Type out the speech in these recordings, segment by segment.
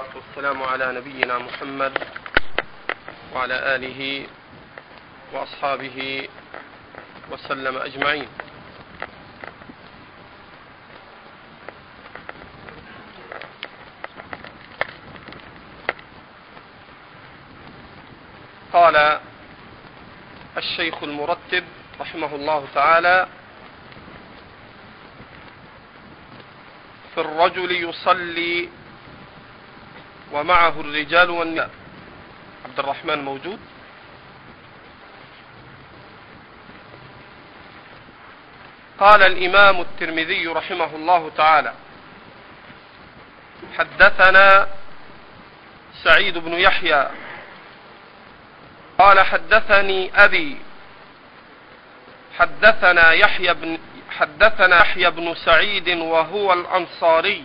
والصلاة والسلام على نبينا محمد وعلى آله وأصحابه وسلم أجمعين. قال الشيخ المرتب رحمه الله تعالى: في الرجل يصلي ومعه الرجال والنساء. عبد الرحمن موجود؟ قال الإمام الترمذي رحمه الله تعالى: حدثنا سعيد بن يحيى قال حدثني أبي حدثنا يحيى بن سعيد وهو الأنصاري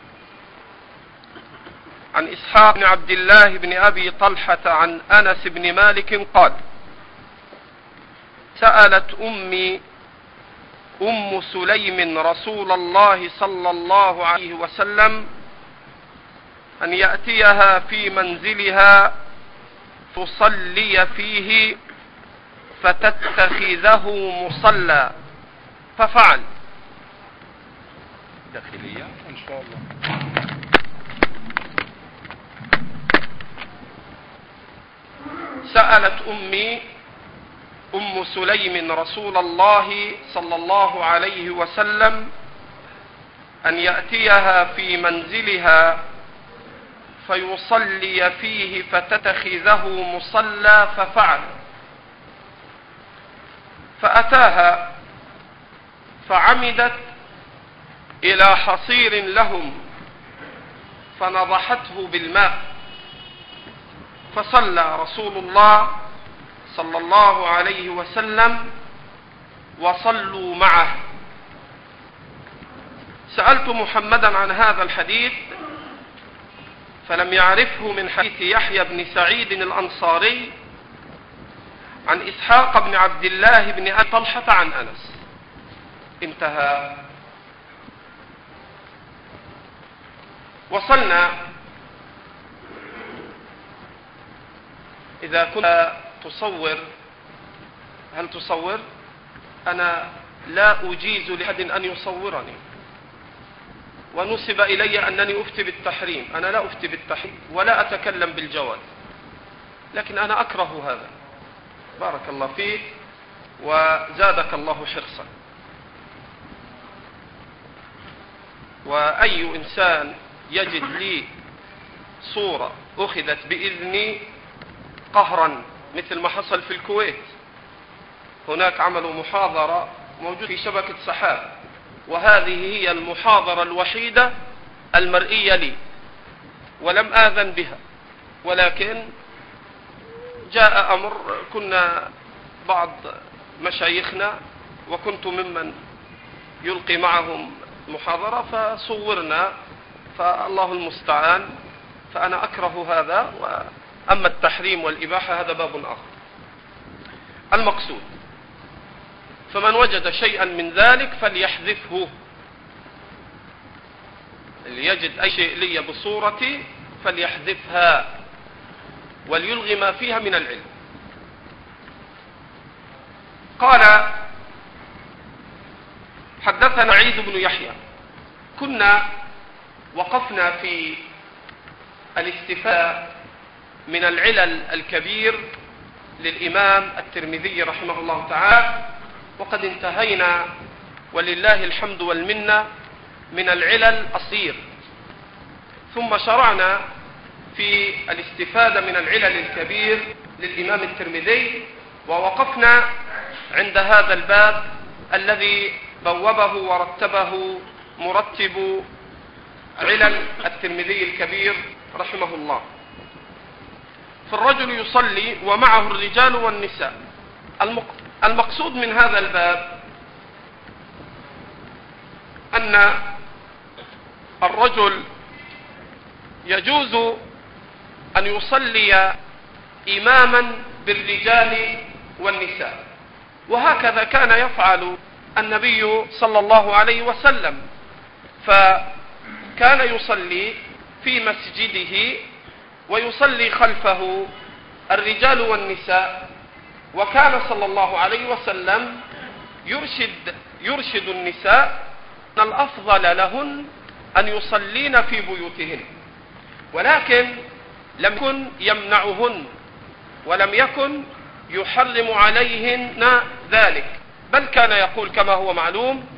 عن إسحاق بن عبد الله بن أبي طلحة عن أنس بن مالك قال: سألت أم سليم رسول الله صلى الله عليه وسلم أن يأتيها في منزلها تصلي فيه فتتخذه مصلى، ففعل. داخلية إن شاء الله. سألت أم سليم رسول الله صلى الله عليه وسلم أن يأتيها في منزلها فيصلي فيه فتتخذه مصلى، ففعل. فأتاها فعمدت إلى حصير لهم فنضحته بالماء، فصلى رسول الله صلى الله عليه وسلم وصلوا معه. سألت محمدا عن هذا الحديث فلم يعرفه من حديث يحيى بن سعيد الأنصاري عن إسحاق بن عبد الله بن أبي طلحة عن أنس. انتهى. وصلنا. إذا كنت تصور، هل تصور؟ أنا لا أجيز لأحد أن يصورني، ونسب إلي أنني أفتي بالتحريم. أنا لا أفتي بالتحريم ولا أتكلم بالجواز، لكن أنا أكره هذا. بارك الله فيك وزادك الله حرصا. وأي إنسان يجد لي صورة أخذت بإذني قهرا مثل ما حصل في الكويت، هناك عملوا محاضرة موجود في شبكة سحاب، وهذه هي المحاضرة الوحيدة المرئية لي ولم آذن بها، ولكن جاء أمر، كنا بعض مشايخنا وكنت ممن يلقي معهم محاضرة فصورنا، فالله المستعان. فأنا أكره هذا، وأما التحريم والإباحة هذا باب آخر. المقصود: فمن وجد شيئا من ذلك فليحذفه. اللي يجد أي شيء لي بصورتي فليحذفها وليلغي ما فيها من العلم. قال: حدثنا عيد بن يحيى. كنا وقفنا في الاستفادة من العلل الكبير للإمام الترمذي رحمه الله تعالى، وقد انتهينا ولله الحمد والمنة من العلل الصغير، ثم شرعنا في الاستفادة من العلل الكبير للإمام الترمذي، ووقفنا عند هذا الباب الذي بوبه ورتبه مرتب علل الترمذي الكبير رحمه الله: في الرجل يصلي ومعه الرجال والنساء. المقصود من هذا الباب أن الرجل يجوز أن يصلي إماما بالرجال والنساء، وهكذا كان يفعل النبي صلى الله عليه وسلم، فكان يصلي في مسجده ويصلي خلفه الرجال والنساء، وكان صلى الله عليه وسلم يرشد النساء أن الأفضل لهن أن يصلين في بيوتهن، ولكن لم يكن يمنعهن ولم يكن يحرم عليهن ذلك، بل كان يقول كما هو معلوم،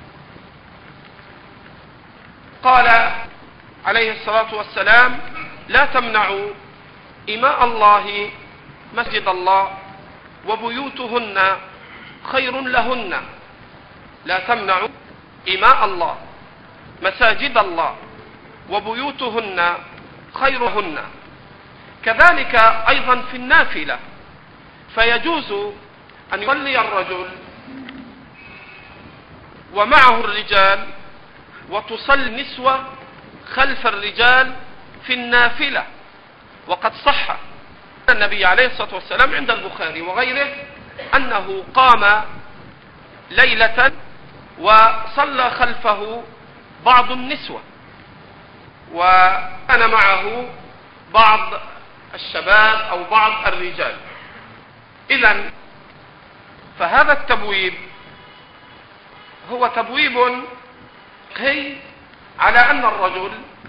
قال عليه الصلاة والسلام: لا تمنعوا إماء الله مسجد الله وبيوتهن خير لهن. لا تمنعوا إماء الله مساجد الله وبيوتهن خير لهن. كذلك أيضا في النافلة، فيجوز أن يصلي الرجل ومعه الرجال وتصلي النسوة خلف الرجال في النافلة، وقد صح النبي عليه الصلاة والسلام عند البخاري وغيره أنه قام ليلة وصلى خلفه بعض النسوة، وكان معه بعض الشباب أو بعض الرجال. إذن فهذا التبويب هو تبويب فقهي على أن الرجل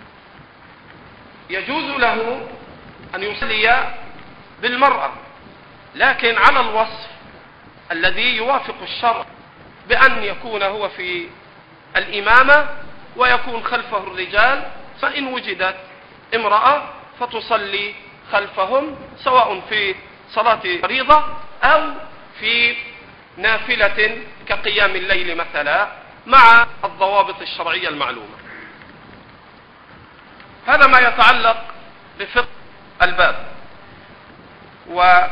يجوز له أن يصلي بالمرأة، لكن على الوصف الذي يوافق الشرع، بأن يكون هو في الإمامة ويكون خلفه الرجال، فإن وجدت امرأة فتصلي خلفهم، سواء في صلاة فريضة أو في نافلة كقيام الليل مثلا، مع الضوابط الشرعية المعلومة. هذا ما يتعلق بفقه الباب. وما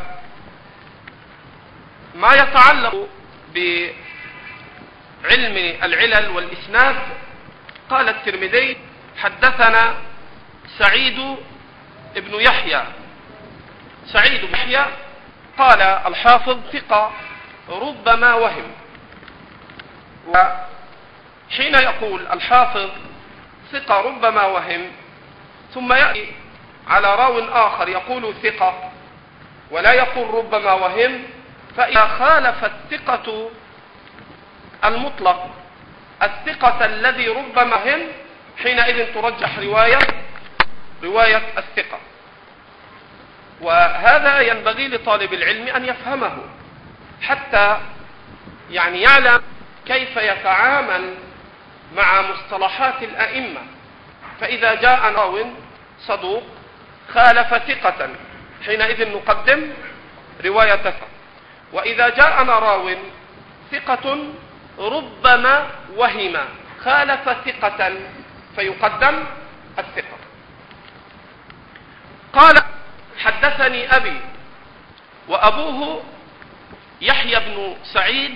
يتعلق بعلم العلل والإسناد، قال الترمذي: حدثنا سعيد بن يحيى. سعيد بن يحيى قال الحافظ: ثقة ربما وهم. وحين يقول الحافظ ثقة ربما وهم، ثم يأتي على راو آخر يقول ثقة ولا يقول ربما وهم، فإذا خالف الثقة المطلق الثقة الذي ربما وهم، حينئذ ترجح رواية الثقة. وهذا ينبغي لطالب العلم أن يفهمه، حتى يعلم كيف يتعامل مع مصطلحات الأئمة. فإذا جاء راو صدوق خالف ثقة، حينئذ نقدم رواية ثقة. وإذا جاءنا راو ثقة ربما وهم خالف ثقة، فيقدم الثقة. قال: حدثني أبي، وأبوه يحيى بن سعيد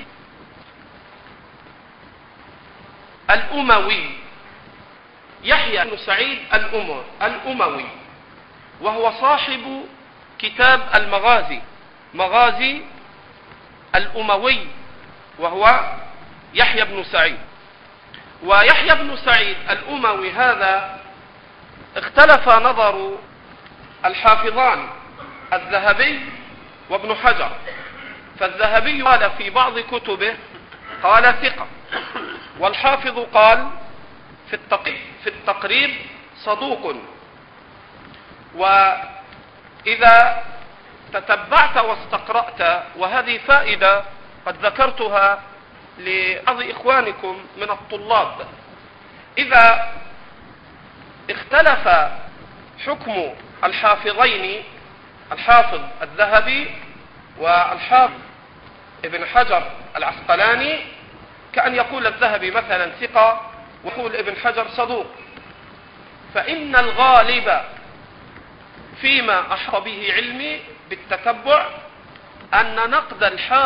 الأموي. يحيى بن سعيد الأموي، وهو صاحب كتاب المغازي، مغازي الأموي، وهو يحيى بن سعيد. ويحيى بن سعيد الأموي هذا اختلف نظر الحافظان الذهبي وابن حجر، فالذهبي قال في بعض كتبه قال ثقة، والحافظ قال في التقريب صدوق. وإذا تتبعت واستقرأت، وهذه فائدة قد ذكرتها لبعض إخوانكم من الطلاب، إذا اختلف حكم الحافظين، الحافظ الذهبي والحافظ ابن حجر العسقلاني، كأن يقول الذهبي مثلا ثقة ويقول ابن حجر صدوق، فإن الغالب فيما أحط به علمي بالتتبع أن نقد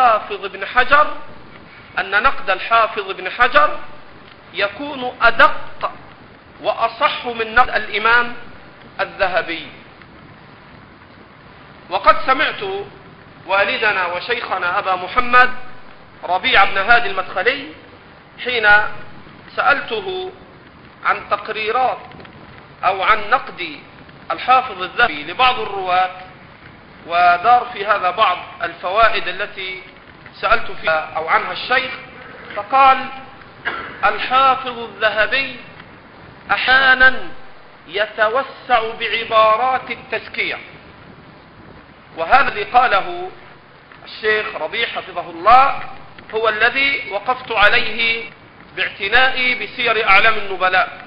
الحافظ ابن حجر يكون أدق وأصح من نقد الإمام الذهبي. وقد سمعت والدنا وشيخنا أبا محمد ربيع بن هادي المدخلي حين سألته عن تقريرات أو عن نقد الحافظ الذهبي لبعض الرواة، ودار في هذا بعض الفوائد التي سألت فيها أو عنها الشيخ، فقال: الحافظ الذهبي أحيانا يتوسع بعبارات التزكية. وهذا الذي قاله الشيخ ربيع حفظه الله هو الذي وقفت عليه باعتنائي بسير أعلام النبلاء.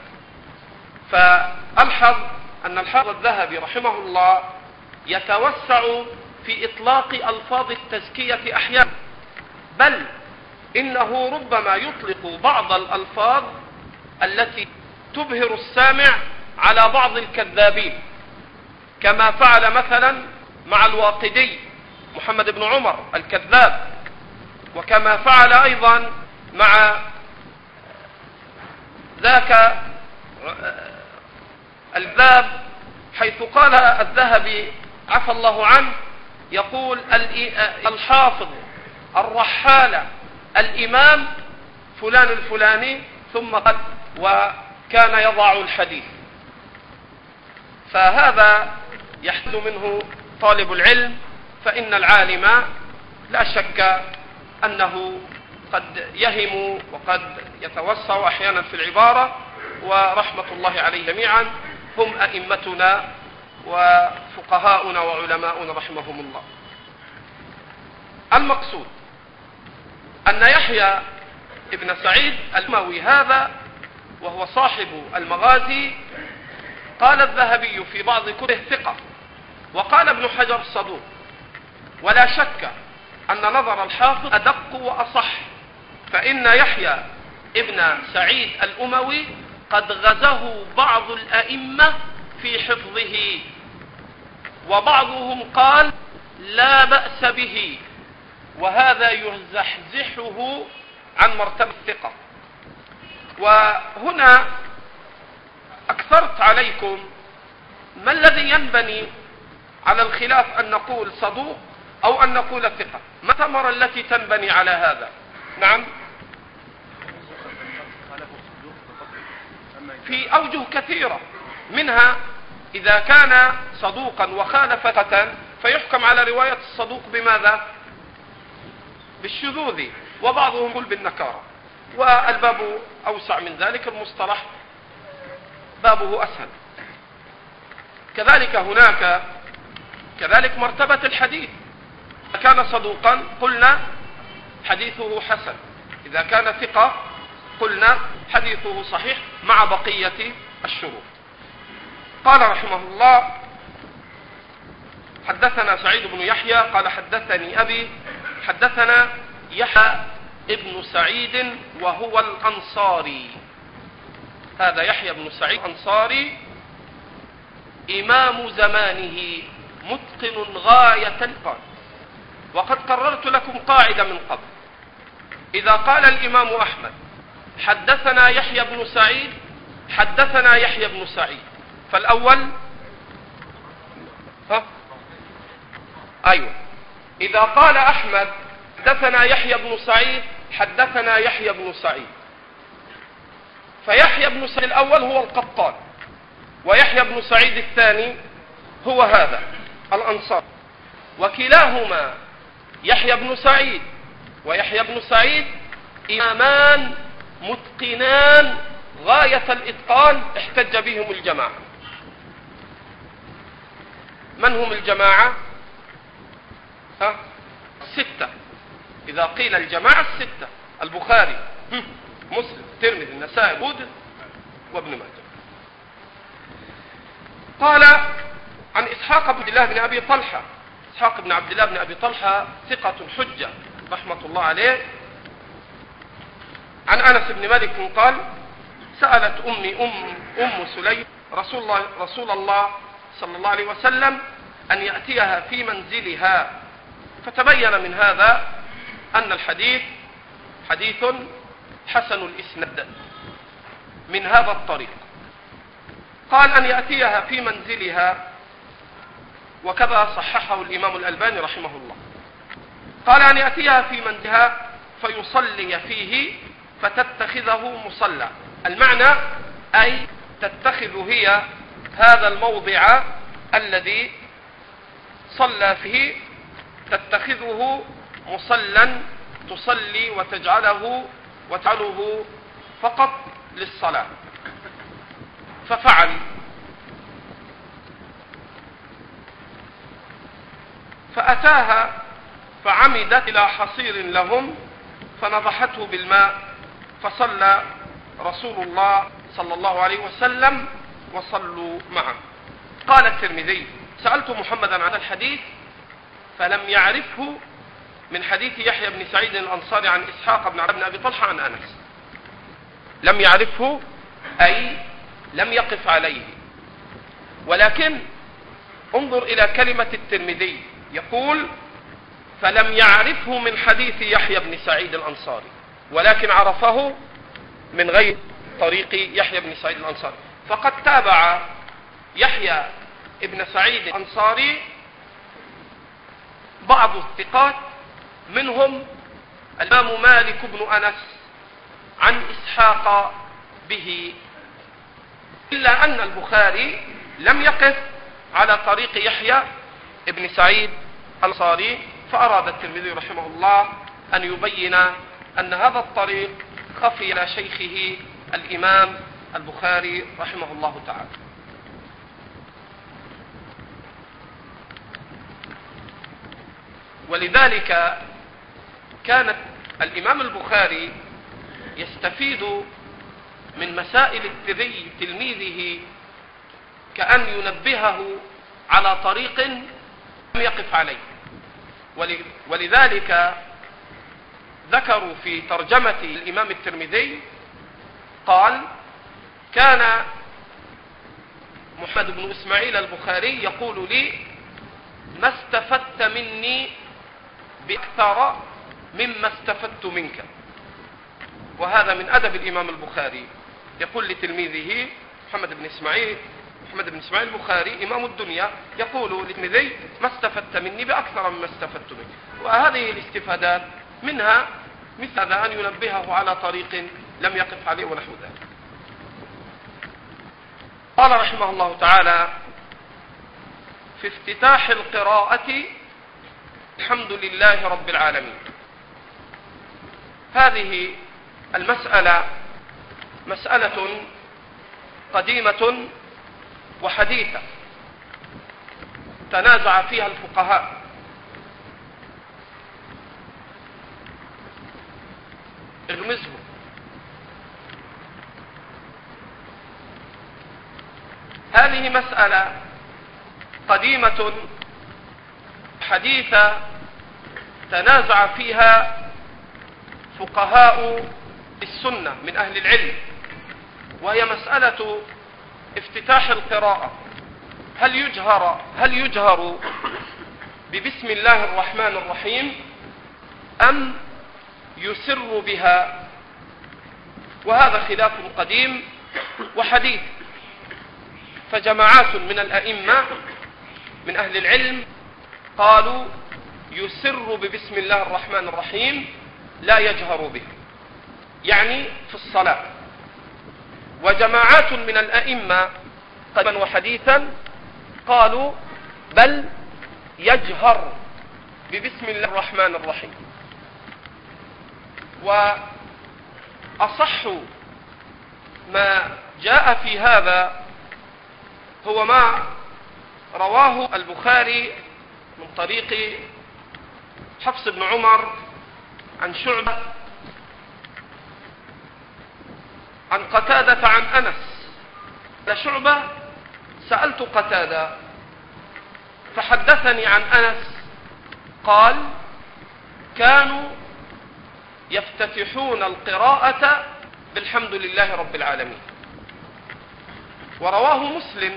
فألحظ أن الحافظ الذهبي رحمه الله يتوسع في إطلاق ألفاظ التزكية أحيانا، بل إنه ربما يطلق بعض الألفاظ التي تبهر السامع على بعض الكذابين، كما فعل مثلا مع الواقدي محمد بن عمر الكذاب، وكما فعل أيضا مع ذاك الذاب، حيث قال الذهبي عفى الله عنه، يقول: الحافظ الرحالة الإمام فلان الفلاني، ثم قال: وكان يضع الحديث. فهذا يحدث منه طالب العلم، فإن العالم لا شك أنه قد يهم وقد يتوسع أحيانا في العبارة، ورحمة الله عليه جميعا، هم أئمتنا وفقهاؤنا وعلماؤنا رحمهم الله. المقصود أن يحيى ابن سعيد الأموي هذا، وهو صاحب المغازي، قال الذهبي في بعض كتبه ثقة، وقال ابن حجر صدوق، ولا شك أن نظر الحافظ أدق وأصح، فإن يحيى ابن سعيد الأموي قد غزه بعض الأئمة في حفظه، وبعضهم قال لا بأس به، وهذا يزحزحه عن مرتبة الثقة. وهنا أكثرت عليكم ما الذي ينبني على الخلاف، أن نقول صدوق أو أن نقول ثقة؟ ما الثمرة التي تنبني على هذا؟ نعم، في أوجه كثيرة، منها إذا كان صدوقا وخالف ثقة فيحكم على رواية الصدوق بماذا؟ بالشذوذ، وبعضهم يقول بالنكارة، والباب أوسع من ذلك، المصطلح بابه أسهل. كذلك هناك كذلك مرتبة الحديث، إذا كان صدوقا قلنا حديثه حسن، إذا كان ثقة قلنا حديثه صحيح مع بقية الشروط. قال رحمه الله: حدثنا سعيد بن يحيى قال حدثني أبي حدثنا يحيى ابن سعيد وهو الأنصاري. هذا يحيى بن سعيد الأنصاري إمام زمانه، متقن غاية الإتقان. وقد قررت لكم قاعدة من قبل: إذا قال الإمام أحمد حدثنا يحيى بن سعيد، حدثنا يحيى بن سعيد، فالأول أيوة، إذا قال أحمد حدثنا يحيى بن سعيد، حدثنا يحيى بن سعيد، فيحيى بن سعيد الأول هو القطان، ويحيى بن سعيد الثاني هو هذا الأنصار، وكلاهما يحيى بن سعيد ويحيى بن سعيد إمامان متقنان غاية الإتقان، احتج بهم الجماعة. من هم الجماعة؟ الستة. إذا قيل الجماعة الستة: البخاري، مسلم، الترمذي، النسائي، أبو وابن ماجه. قال عن إسحاق بن عبد الله بن أبي طلحة. إسحاق بن عبد الله بن أبي طلحة ثقة حجة رحمة الله عليه. عن أنس بن مالك قال: سألت أم سليم رسول الله صلى الله عليه وسلم أن يأتيها في منزلها، فتبين من هذا أن الحديث حديث حسن الإسناد من هذا الطريق. قال أن يأتيها في منزلها، وكذا صححه الإمام الألباني رحمه الله. قال أن يأتيها في منزلها فيصلي فيه فتتخذه مصلى. المعنى أي تتخذ هي هذا الموضع الذي صلى فيه تتخذه مصلا تصلي وتجعله فقط للصلاة. ففعل، فأتاها فعمدت إلى حصير لهم فنضحته بالماء، فصلى رسول الله صلى الله عليه وسلم وصلوا معه. قال الترمذي: سألت محمدا عن الحديث فلم يعرفه من حديث يحيى بن سعيد الأنصاري عن إسحاق بن أبي طلحة عن أنس. لم يعرفه أي لم يقف عليه. ولكن انظر إلى كلمة الترمذي، يقول: فلم يعرفه من حديث يحيى بن سعيد الأنصاري، ولكن عرفه من غير طريق يحيى بن سعيد الأنصاري. فقد تابع يحيى بن سعيد الأنصاري بعض الثقات، منهم الإمام مالك بن أنس عن إسحاق به، إلا أن البخاري لم يقف على طريق يحيى بن سعيد الأنصاري. فأراد الترمذي رحمه الله أن يبين أن هذا الطريق خفي على شيخه الإمام البخاري رحمه الله تعالى. ولذلك كانت الإمام البخاري يستفيد من مسائل تلميذه كأن ينبهه على طريق لم يقف عليه. ولذلك ذكروا في ترجمة الإمام الترمذي قال: كان محمد بن إسماعيل البخاري يقول لي: ما استفدت مني بأكثر مما استفدت منك. وهذا من أدب الإمام البخاري، يقول لتلميذه محمد بن إسماعيل البخاري إمام الدنيا، يقول لتلميذي: ما استفدت مني بأكثر مما استفدت منك. وهذه الاستفادات منها مثل هذا، أن ينبهه على طريق لم يقف عليه ونحو ذلك. قال رحمه الله تعالى في افتتاح القراءة: الحمد لله رب العالمين. هذه المسألة مسألة قديمة وحديثة تنازع فيها الفقهاء. اغمزه. هذه مسألة قديمة حديثة تنازع فيها فقهاء السنة من أهل العلم، وهي مسألة افتتاح القراءة. هل يجهر ببسم الله الرحمن الرحيم أم يسر بها؟ وهذا خلاف قديم وحديث. فجماعات من الأئمة من أهل العلم قالوا يسر ببسم الله الرحمن الرحيم، لا يجهر به، يعني في الصلاة. وجماعات من الأئمة قديما وحديثا قالوا بل يجهر ببسم الله الرحمن الرحيم. وأصح ما جاء في هذا هو ما رواه البخاري من طريق حفص بن عمر عن شعبة عن قتادة عن أنس. لشعبة: سألت قتادة فحدثني عن أنس قال: كانوا يفتتحون القراءة بالحمد لله رب العالمين. ورواه مسلم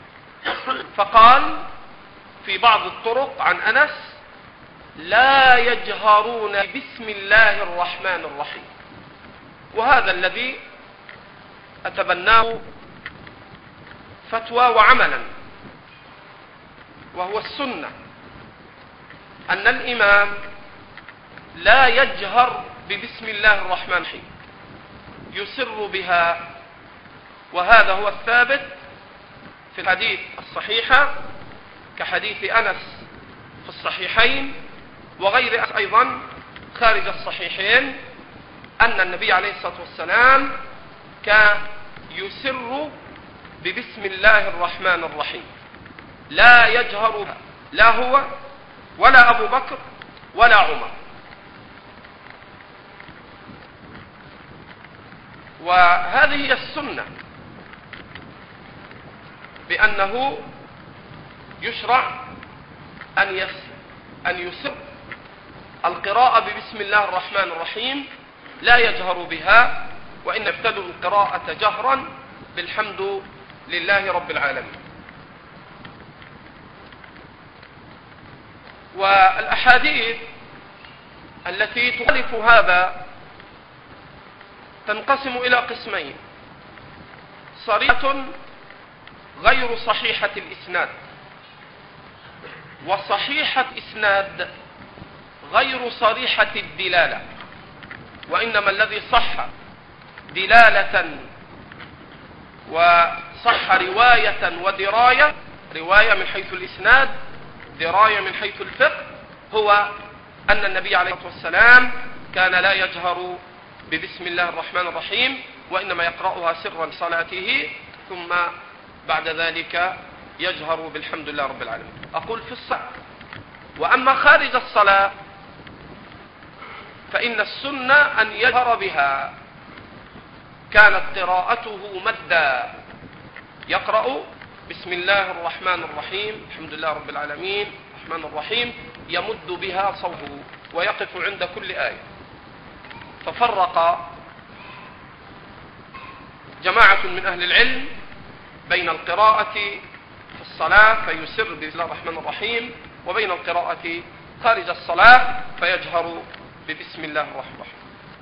فقال في بعض الطرق عن أنس: لا يجهرون بسم الله الرحمن الرحيم. وهذا الذي أتبناه فتوى وعملا، وهو السنة، أن الإمام لا يجهر ببسم الله الرحمن الرحيم، يسر بها. وهذا هو الثابت في الحديث الصحيحة كحديث أنس في الصحيحين وغير أنس أيضا خارج الصحيحين أن النبي عليه الصلاة والسلام كان يسر ببسم الله الرحمن الرحيم، لا يجهر بها لا هو ولا أبو بكر ولا عمر. وهذه هي السنة، بأنه يشرع أن يسر القراءة ببسم الله الرحمن الرحيم، لا يجهر بها، وإن ابتدوا القراءة جهرا بالحمد لله رب العالمين. والأحاديث التي تخالف هذا تنقسم إلى قسمين: صريحة غير صحيحة الإسناد، وصحيحة إسناد غير صريحة الدلالة. وإنما الذي صح دلالة وصح رواية ودراية، رواية من حيث الإسناد، دراية من حيث الفقه، هو أن النبي عليه الصلاة والسلام كان لا يجهر ببسم الله الرحمن الرحيم، وإنما يقرأها سرا صلاته، ثم بعد ذلك يجهر بالحمد لله رب العالمين. أقول في الصلاة. وأما خارج الصلاة فإن السنة أن يجهر بها، كانت قراءته مدا، يقرأ بسم الله الرحمن الرحيم الحمد لله رب العالمين الرحمن الرحيم، يمد بها صوته ويقف عند كل آية. ففرق جماعة من أهل العلم بين القراءة في الصلاة فيسر بسم الله الرحمن الرحيم، وبين القراءة خارج الصلاة فيجهر ببسم الله الرحمن الرحيم.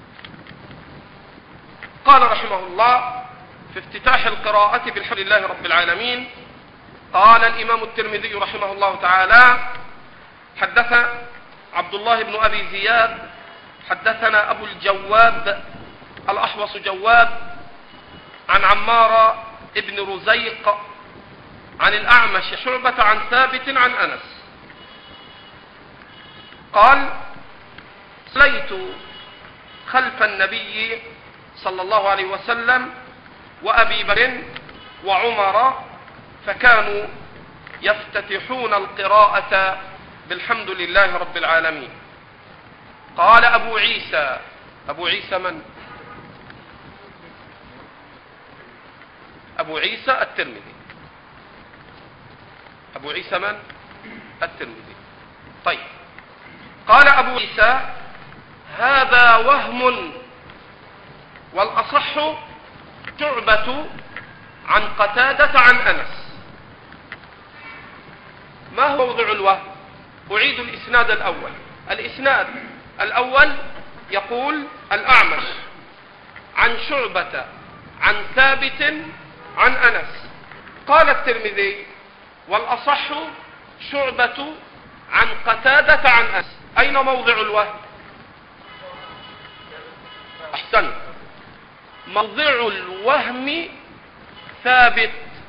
قال رحمه الله في افتتاح القراءة بالحمد لله رب العالمين: قال الإمام الترمذي رحمه الله تعالى: حدث عبد الله بن أبي زياد حدثنا أبو الجواد الأحوص جواد عن عمار ابن رزيق عن الأعمش شعبة عن ثابت عن أنس قال: صليت خلف النبي صلى الله عليه وسلم وأبي بكر وعمر فكانوا يفتتحون القراءة بالحمد لله رب العالمين. قال أبو عيسى. أبو عيسى من؟ أبو عيسى الترمذي. أبو عيسى من؟ الترمذي. طيب، قال أبو عيسى: هذا وهم، والأصح شعبة عن قتادة عن أنس. ما هو موضع الوهم؟ أعيد الإسناد الأول. الإسناد الأول يقول الأعمش عن شعبة عن ثابت عن أنس. قال الترمذي: والأصح شعبة عن قتادة عن أنس. أين موضع الوهم؟ أحسن، موضع الوهم ثابت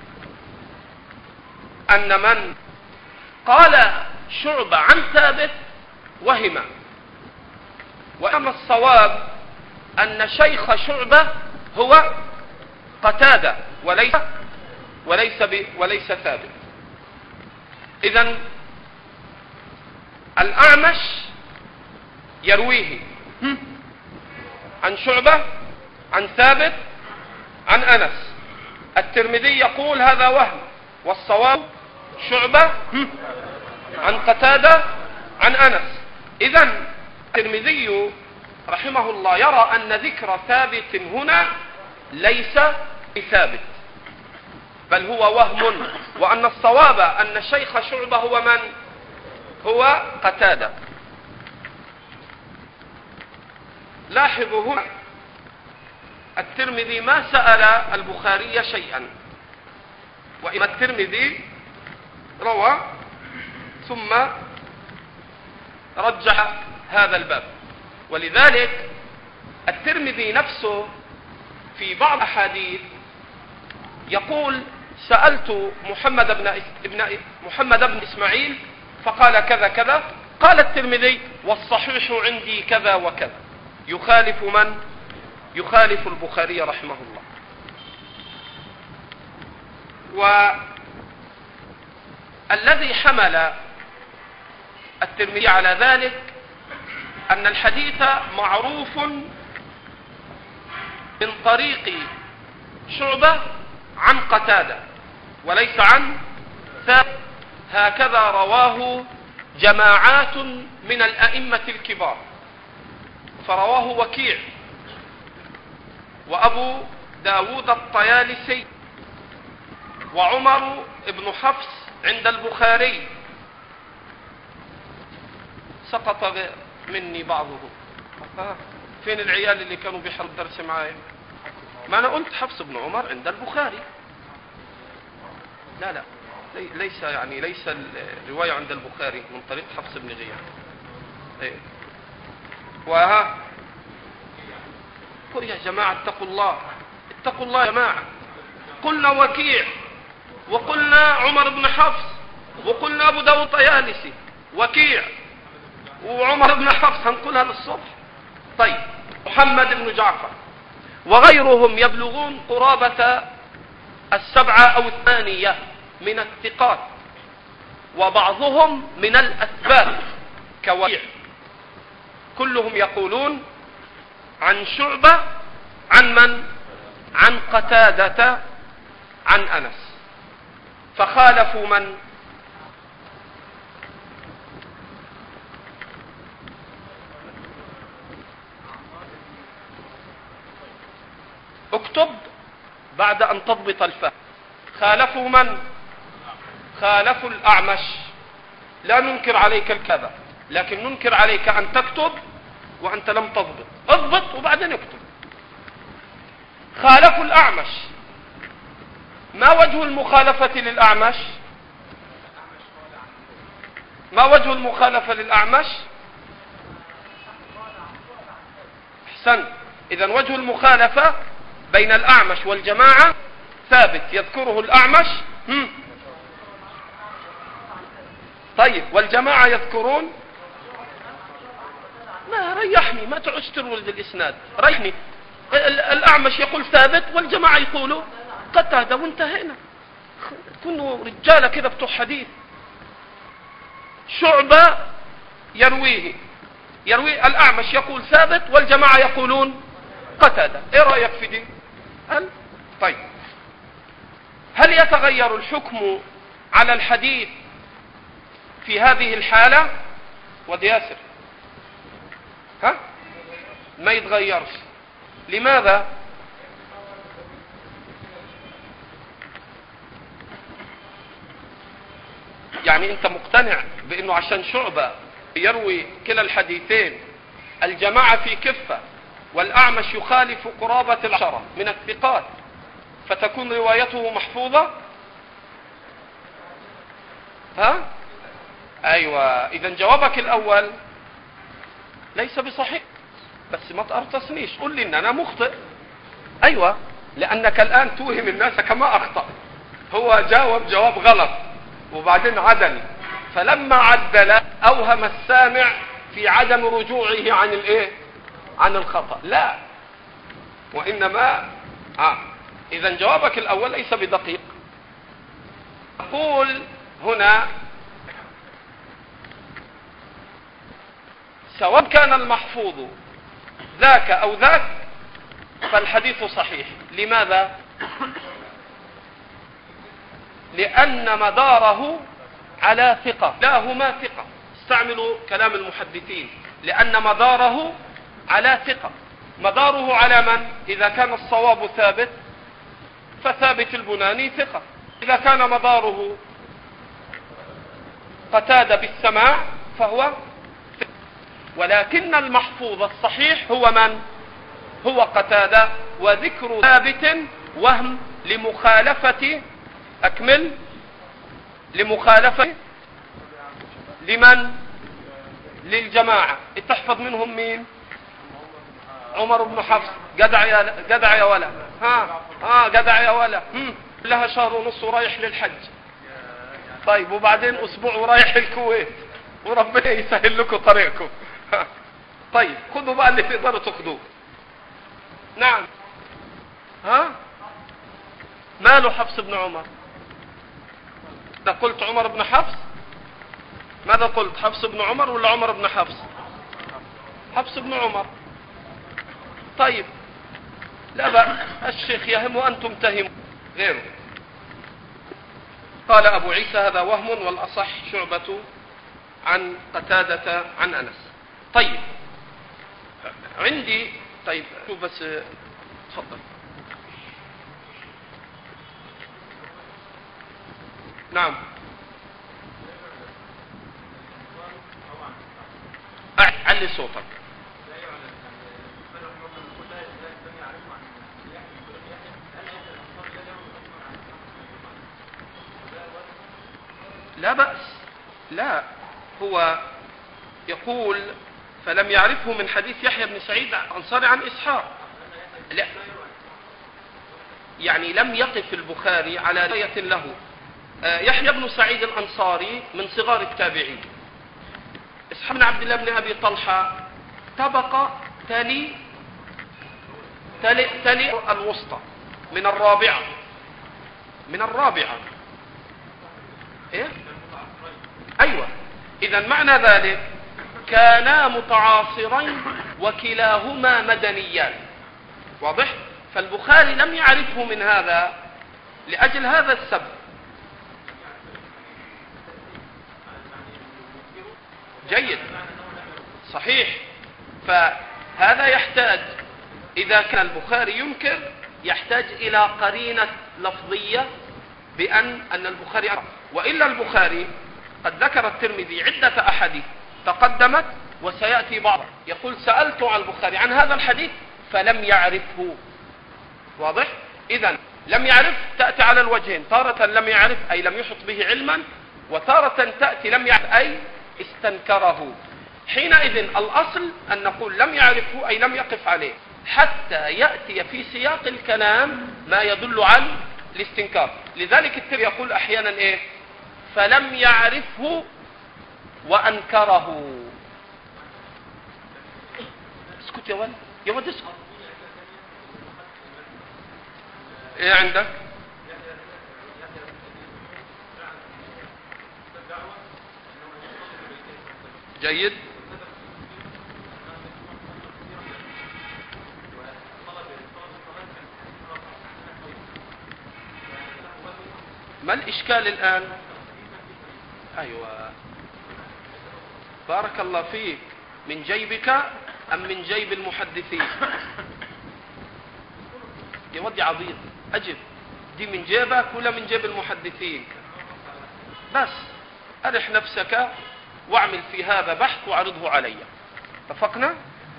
أن من قال شعبة عن ثابت وهم، وأما الصواب أن شيخ شعبة هو قتادة وليس ثابت. إذن الأعمش يرويه عن شعبة عن ثابت عن أنس. الترمذي يقول هذا وهم، والصواب شعبة عن قتادة عن أنس. إذن الترمذي رحمه الله يرى أن ذكر ثابت هنا ليس بثابت، بل هو وهم، وأن الصواب أن الشيخ شعبة هو من؟ هو قتادة. لاحظوا هنا الترمذي ما سأل البخاري شيئا، وإن الترمذي روى ثم رجح هذا الباب. ولذلك الترمذي نفسه في بعض الأحاديث يقول سألت محمد بن إسماعيل فقال كذا كذا. قال الترمذي: والصحيح عندي كذا وكذا. يخالف من؟ يخالف البخاري رحمه الله. والذي حمل الترمذي على ذلك أن الحديث معروف من طريق شعبة عن قتادة وليس عن ثابت، هكذا رواه جماعات من الأئمة الكبار، فرواه وكيع وأبو داود الطيالسي وعمر بن حفص عند البخاري. سقط مني بعضهم. فين العيال اللي كانوا بيحضروا الدرس معايا؟ ما أنا قلت حفص بن عمر عند البخاري. لا ليس الرواية عند البخاري من طريق حفص بن غياث. قل يا جماعة اتقوا الله يا جماعة. قلنا وكيع وقلنا عمر بن حفص وقلنا أبو داود الطيالسي. وكيع وعمر بن حفص هنقولها للصبح. طيب، محمد بن جعفر وغيرهم يبلغون قرابة 7 أو 8 من الثقات، وبعضهم من الأثبات كوكيع. كلهم يقولون عن شعبة عن من؟ عن قتادة عن أنس. فخالفوا من؟ اكتب بعد أن تضبط الفهم. خالفوا من؟ خالفوا الأعمش. لا ننكر عليك الكذا، لكن ننكر عليك أن تكتب وأنت لم تضبط. اضبط وبعدين اكتب. خالفوا الأعمش. ما وجه المخالفة للأعمش؟ ما وجه المخالفة للأعمش؟ أحسنت. إذن وجه المخالفة بين الأعمش والجماعة ثابت يذكره الأعمش. طيب، والجماعة يذكرون؟ ما ريحني، ما تعش ترولد الإسناد، ريحني. الأعمش يقول ثابت والجماعة يقولوا قتادة وانتهينا. كونوا رجالة كده بتوع حديث. شعبة يروي الأعمش يقول ثابت والجماعة يقولون قتادة. ايه رأيك في دي؟ طيب، هل يتغير الحكم على الحديث في هذه الحالة؟ ودي ياسر ما يتغيرش. لماذا؟ يعني انت مقتنع بانه عشان شعبة يروي كلا الحديثين الجماعة في كفة والأعمش يخالف قرابة 10 من الثقات فتكون روايته محفوظة؟ أيوة. إذا جوابك الأول ليس بصحيح، بس ما تأرتصنيش، قل لي إن أنا مخطئ. أيوة، لأنك الآن توهم الناس كما أخطأ. هو جاوب جواب غلط وبعدين عدل، فلما عدل أوهم السامع في عدم رجوعه عن الخطأ. لا، وإنما إذا جوابك الأول ليس بدقيق. أقول هنا سواء كان المحفوظ ذاك أو ذاك فالحديث صحيح. لماذا؟ لأن مداره على ثقة. لا، هما ثقة. استعملوا كلام المحدثين. لأن مداره على ثقة. مداره على من؟ إذا كان الصواب ثابت فثابت البناني ثقة. إذا كان مداره قتادة بالسماع فهو ثقة. ولكن المحفوظ الصحيح هو من؟ هو قتادة. وذكر ثابت وهم لمخالفة لمخالفة لمن؟ للجماعة. تحفظ منهم مين؟ عمر بن حفص. جدع يا ولا. جدع يا ولا. لها شهر ونص ورايح للحج. طيب وبعدين اسبوع ورايح الكويت، وربنا يسهل لكم طريقكم. طيب خذوا بقى اللي تقدروا تاخذوه. نعم. ها ماله حفص بن عمر؟ أنا قلت عمر بن حفص. ماذا قلت؟ حفص بن عمر ولا عمر بن حفص؟ حفص بن عمر. طيب لا بأس، الشيخ يهم وأنتم تهموا غيره. قال أبو عيسى هذا وهم، والأصح شعبة عن قتادة عن أنس. طيب عندي، طيب شوف بس، تفضل. نعم. علي صوتك. لا بأس، لا، هو يقول فلم يعرفه من حديث يحيى بن سعيد الأنصاري عن إسحاق. لا، يعني لم يقف البخاري على رواية له. يحيى بن سعيد الأنصاري من صغار التابعين. إسحاق بن عبد الله بن أبي طلحة طبقة تلي الوسطى، من الرابعة. إيه؟ أيوة. إذا معنى ذلك كانا متعاصرين وكلاهما مدنيان. واضح؟ فالبخاري لم يعرفه من هذا لأجل هذا السبب. جيد، صحيح. فهذا يحتاج، إذا كان البخاري ينكر، يحتاج إلى قرينة لفظية بأن البخاري عرف. وإلا البخاري قد ذكر الترمذي عدة أحاديث تقدمت وسيأتي بعض، يقول سألت عن البخاري عن هذا الحديث فلم يعرفه. واضح؟ إذن لم يعرف تأتي على الوجهين، تارة لم يعرف أي لم يحط به علما، وتارة تأتي لم يعرف أي استنكره. حينئذ الأصل أن نقول لم يعرفه أي لم يقف عليه، حتى يأتي في سياق الكلام ما يدل على الاستنكار. لذلك الترمذي يقول أحيانا إيه؟ فلم يعرفه وأنكره. اسكت يا ولد، يا ولد اسكت. ايه عندك؟ جيد. ما الإشكال الآن؟ أيوة، بارك الله فيك. من جيبك أم من جيب المحدثين؟ يا ودي عبيط، أجب، دي من جيبك ولا من جيب المحدثين؟ بس أرح نفسك واعمل في هذا بحث وعرضه علي. اتفقنا؟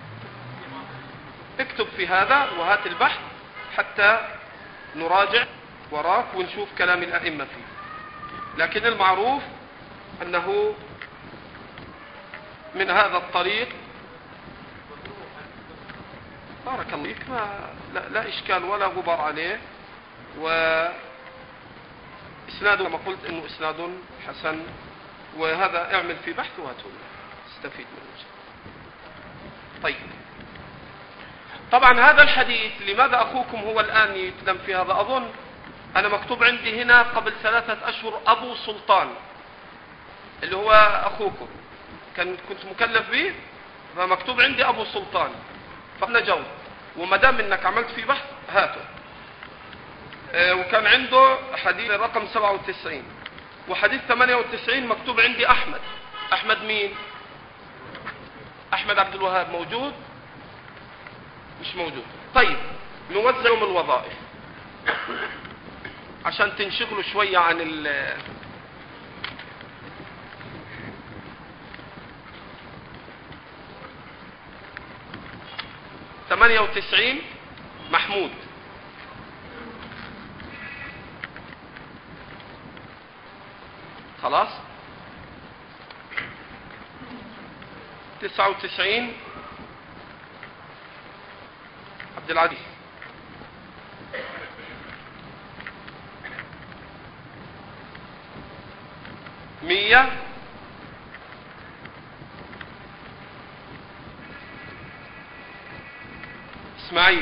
اكتب في هذا وهات البحث حتى نراجع وراك ونشوف كلام الأئمة فيه. لكن المعروف أنه من هذا الطريق بارك الله فيك لا إشكال ولا غبار عليه، وإسناده كما قلت إنه إسناد حسن، وهذا اعمل في بحث وهاته استفيد منه. طيب، طبعا هذا الحديث لماذا أخوكم هو الآن يتكلم في هذا؟ أظن أنا مكتوب عندي هنا قبل 3 أشهر أبو سلطان اللي هو أخوكم، كنت مكلف به، فمكتوب عندي أبو سلطان، فنجاوب. ومدام إنك عملت في بحث هاته. وكان عنده حديث رقم 97 وحديث 98 مكتوب عندي أحمد. أحمد مين؟ أحمد عبد الوهاب موجود؟ مش موجود. طيب نوزع يوم الوظائف عشان تنشغلوا شوية عن 98 محمود، خلاص. 99 عبد العزيز. 100 اسماعيل.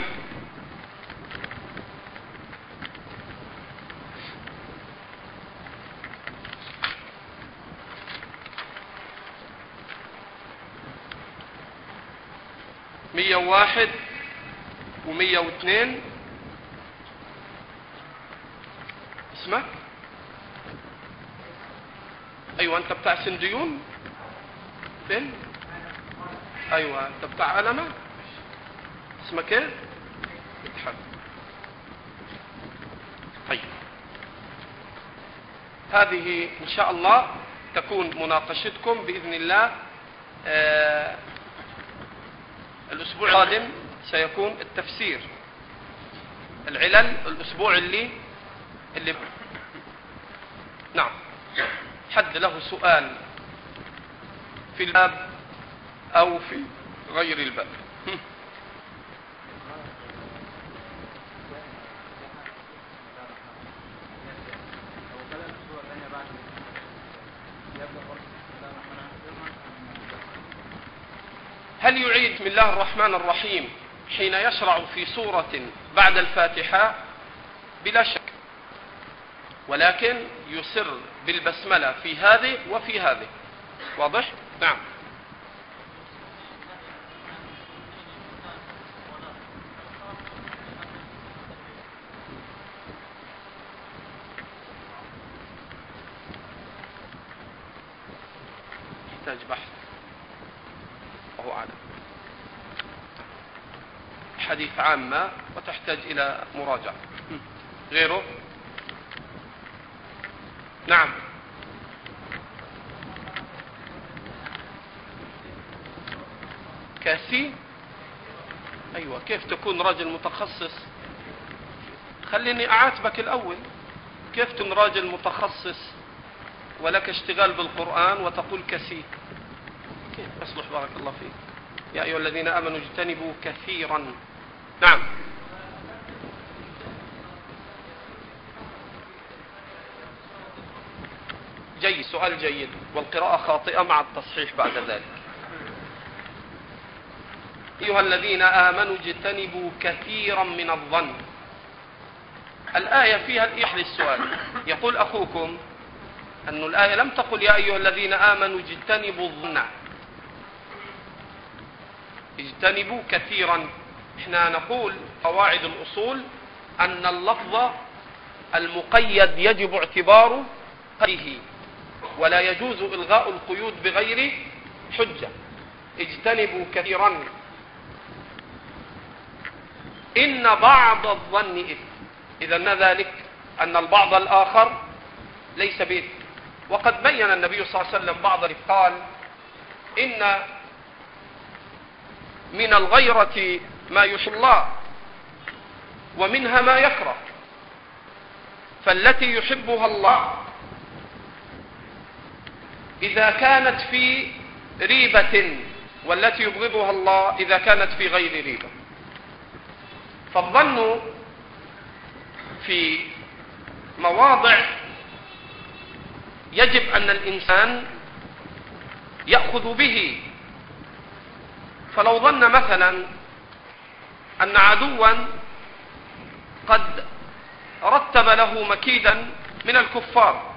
مية وواحد ومية واثنين. اسمك؟ ايوه انت بتاع سنديون؟ فين؟ ايوه انت بتاع علمة؟ اسمك ايه؟ مدحت. طيب هذه ان شاء الله تكون مناقشتكم باذن الله. الاسبوع القادم سيكون التفسير العلل. الاسبوع اللي نعم حد له سؤال في الباب او في غير الباب. هل يعيد بسم الله الرحمن الرحيم حين يشرع في سورة بعد الفاتحة؟ بلا شك، ولكن يسر بالبسملة في هذه وفي هذه. واضح؟ نعم. يحتاج بحث وهو أعلم. حديث عامة وتحتاج إلى مراجعة. غيره؟ نعم. كاسي؟ أيوة. كيف تكون رجل متخصص؟ خليني أعاتبك الأول. كيف تكون رجل متخصص ولك اشتغال بالقرآن وتقول كسي؟ كيف أصلح؟ بارك الله فيك. يا أيها الذين آمنوا اجتنبوا كثيرا. نعم. جيد، سؤال جيد، والقراءة خاطئة مع التصحيح بعد ذلك. أيها الذين آمنوا اجتنبوا كثيرا من الظن. الآية فيها الإيحاء للسؤال. يقول أخوكم أن الآية لم تقل يا أيها الذين آمنوا اجتنبوا الظن، اجتنبوا كثيرا. احنا نقول قواعد الأصول أن اللفظ المقيد يجب اعتباره قيده، ولا يجوز إلغاء القيود بغير حجة. اجتنبوا كثيرا إن بعض الظن إثم. إذن ذلك أن البعض الآخر ليس بإثم. وقد بين النبي صلى الله عليه وسلم بعض قال إن من الغيرة ما يحب الله ومنها ما يكره، فالتي يحبها الله إذا كانت في ريبة، والتي يبغضها الله إذا كانت في غير ريبة. فالظن في مواضع يجب أن الإنسان يأخذ به. فلو ظن مثلا أن عدوا قد رتب له مكيدا من الكفار،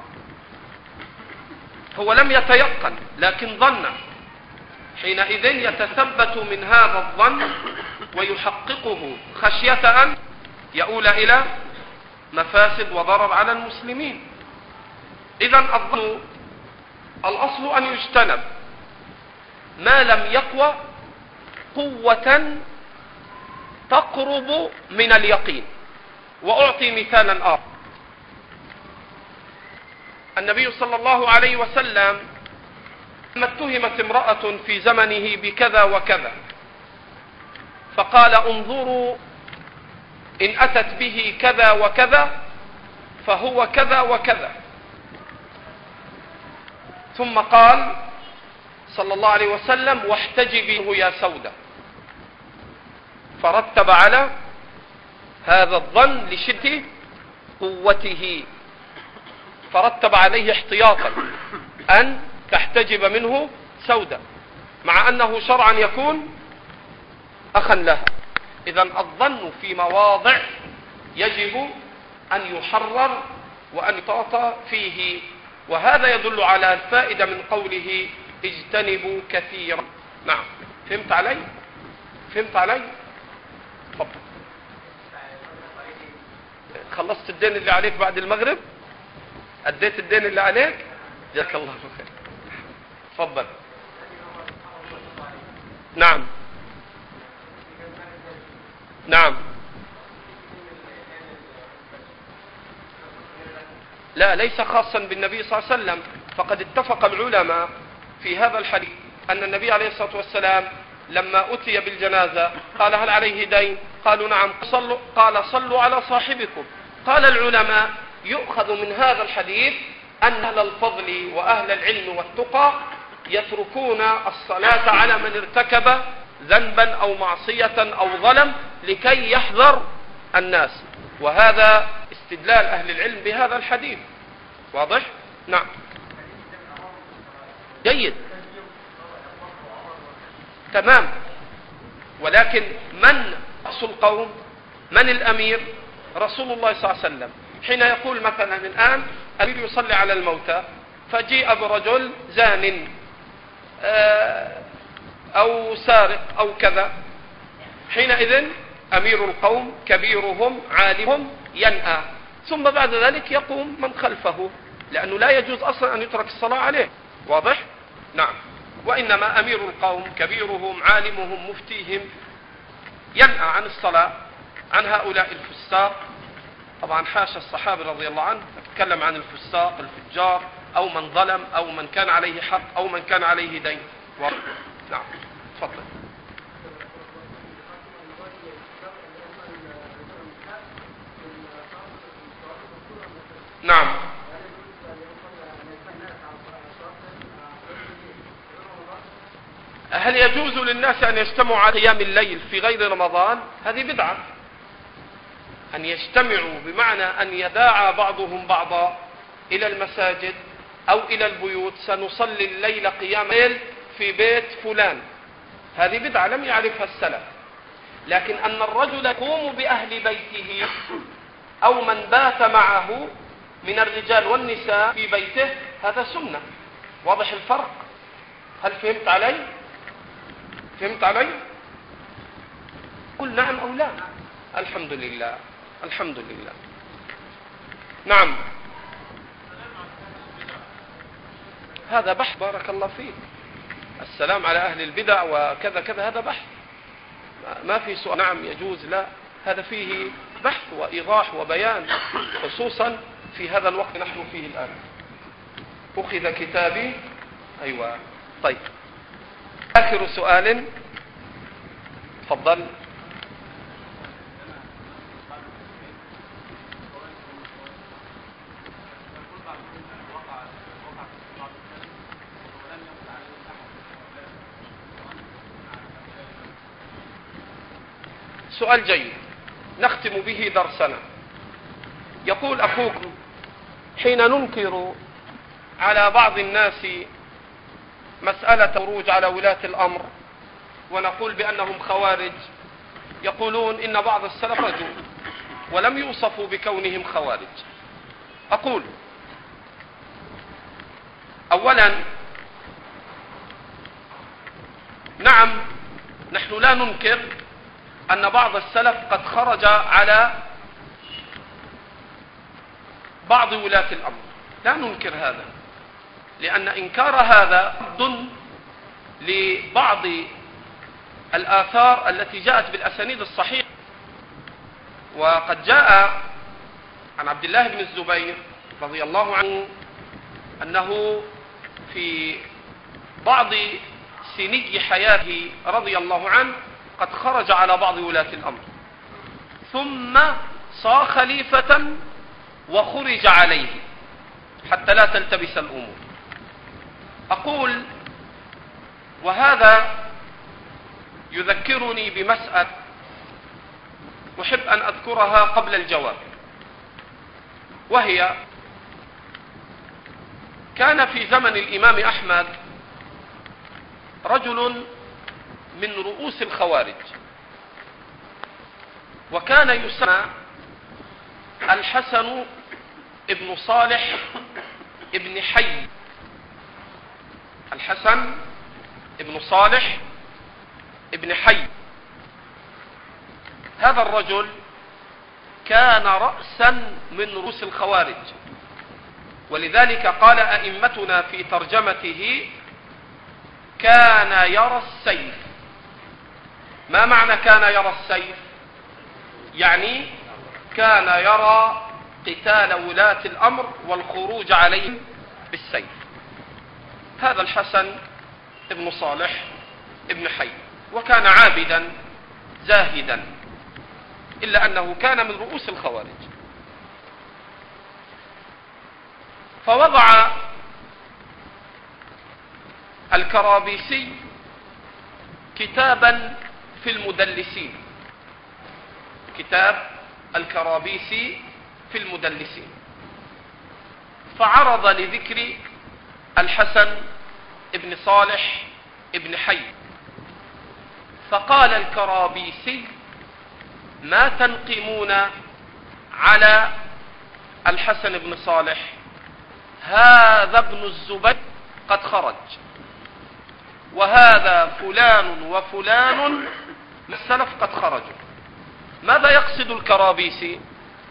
هو لم يتيقن لكن ظن، حينئذ يتثبت من هذا الظن ويحققه خشية أن يؤول إلى مفاسد وضرر على المسلمين. إذن الظن الأصل أن يجتنب ما لم يقوى قوة تقرب من اليقين. وأعطي مثالا آخر. النبي صلى الله عليه وسلم لما اتهمت امرأة في زمنه بكذا وكذا، فقال انظروا إن أتت به كذا وكذا فهو كذا وكذا. ثم قال صلى الله عليه وسلم واحتجبيه يا سودة، فرتب على هذا الظن لشدة قوته، فرتب عليه احتياطا. أن تحتجب منه سودة، مع أنه شرعا يكون أخا لها. إذن الظن في مواضع يجب أن يحرر وأن يطاط فيه، وهذا يدل على الفائدة من قوله اجتنبوا كثيرا. نعم، فهمت علي؟ فهمت علي؟ تفضل. خلصت الدين اللي عليك بعد المغرب؟ أديت الدين اللي عليك؟ جزاك الله خير. تفضل. نعم نعم. لا، ليس خاصا بالنبي صلى الله عليه وسلم، فقد اتفق العلماء في هذا الحديث أن النبي عليه الصلاة والسلام لما أتي بالجنازة قال هل عليه دين؟ قالوا نعم. قال صلوا على صاحبكم. قال العلماء يؤخذ من هذا الحديث أن أهل الفضل وأهل العلم والتقى يتركون الصلاة على من ارتكب ذنبا أو معصية أو ظلم لكي يحذر الناس، وهذا استدلال أهل العلم بهذا الحديث. واضح؟ نعم. جيد، تمام. ولكن من رأس القوم؟ من الأمير؟ رسول الله صلى الله عليه وسلم. حين يقول مثلا الآن الأمير يصلي على الموتى، فجيء برجل زان أو سارق أو كذا، حينئذ أمير القوم كبيرهم عالمهم ينأى، ثم بعد ذلك يقوم من خلفه، لأنه لا يجوز أصلا أن يترك الصلاة عليه. واضح؟ نعم. وإنما أمير القوم كبيرهم عالمهم مفتيهم ينأى عن الصلاة عن هؤلاء الفساق. طبعا حاشا الصحابي رضي الله عنه تتكلم عن الفساق الفجار أو من ظلم أو من كان عليه حق أو من كان عليه دين. نعم، تفضل. نعم. هل يجوز للناس أن يجتمعوا على قيام الليل في غير رمضان؟ هذه بدعة. أن يجتمعوا بمعنى أن يداعى بعضهم بعضا إلى المساجد أو إلى البيوت، سنصلي الليل قيام الليل في بيت فلان، هذه بدعة لم يعرفها السلف. لكن أن الرجل يقوم بأهل بيته أو من بات معه من الرجال والنساء في بيته، هذا سنة. واضح الفرق؟ هل فهمت علي؟ فهمت علي؟ قل نعم أو لا. الحمد لله، الحمد لله. نعم. هذا بحث، بارك الله فيك. السلام على أهل البدع وكذا كذا، هذا بحث، ما في سؤال نعم يجوز لا، هذا فيه بحث وإيضاح وبيان، خصوصا في هذا الوقت نحن فيه الآن. أخذ كتابي. أيوة. طيب، آخر سؤال، تفضل. سؤال جيد نختم به درسنا. يقول أخوكم حين ننكر على بعض الناس مسألة الخروج على ولاة الأمر ونقول بأنهم خوارج، يقولون إن بعض السلف رجوا ولم يوصفوا بكونهم خوارج. أقول أولا نعم، نحن لا ننكر أن بعض السلف قد خرج على بعض ولاة الأمر، لا ننكر هذا، لأن إنكار هذا رد لبعض الآثار التي جاءت بالأسانيد الصحيحة. وقد جاء عن عبد الله بن الزبير رضي الله عنه أنه في بعض سني حياته رضي الله عنه قد خرج على بعض ولاة الأمر، ثم صار خليفة وخرج عليه حتى لا تلتبس الأمور. أقول وهذا يذكرني بمسألة أحب أن أذكرها قبل الجواب، وهي كان في زمن الإمام أحمد رجل من رؤوس الخوارج، وكان يسمى الحسن ابن صالح ابن حي. الحسن ابن صالح ابن حي. هذا الرجل كان رأسا من رؤوس الخوارج، ولذلك قال أئمتنا في ترجمته: كان يرى السيف. ما معنى كان يرى السيف؟ يعني كان يرى قتال ولاة الأمر والخروج عليهم بالسيف. هذا الحسن ابن صالح ابن حي، وكان عابدا زاهدا، إلا أنه كان من رؤوس الخوارج. فوضع الكرابيسي كتابا في المدلسين، كتاب الكرابيسي في المدلسين، فعرض لذكر الحسن ابن صالح ابن حي. فقال الكرابيسي: ما تنقمون على الحسن بن صالح؟ هذا ابن الزبير قد خرج، وهذا فلان وفلان من السلف قد خرجوا. ماذا يقصد الكرابيسي؟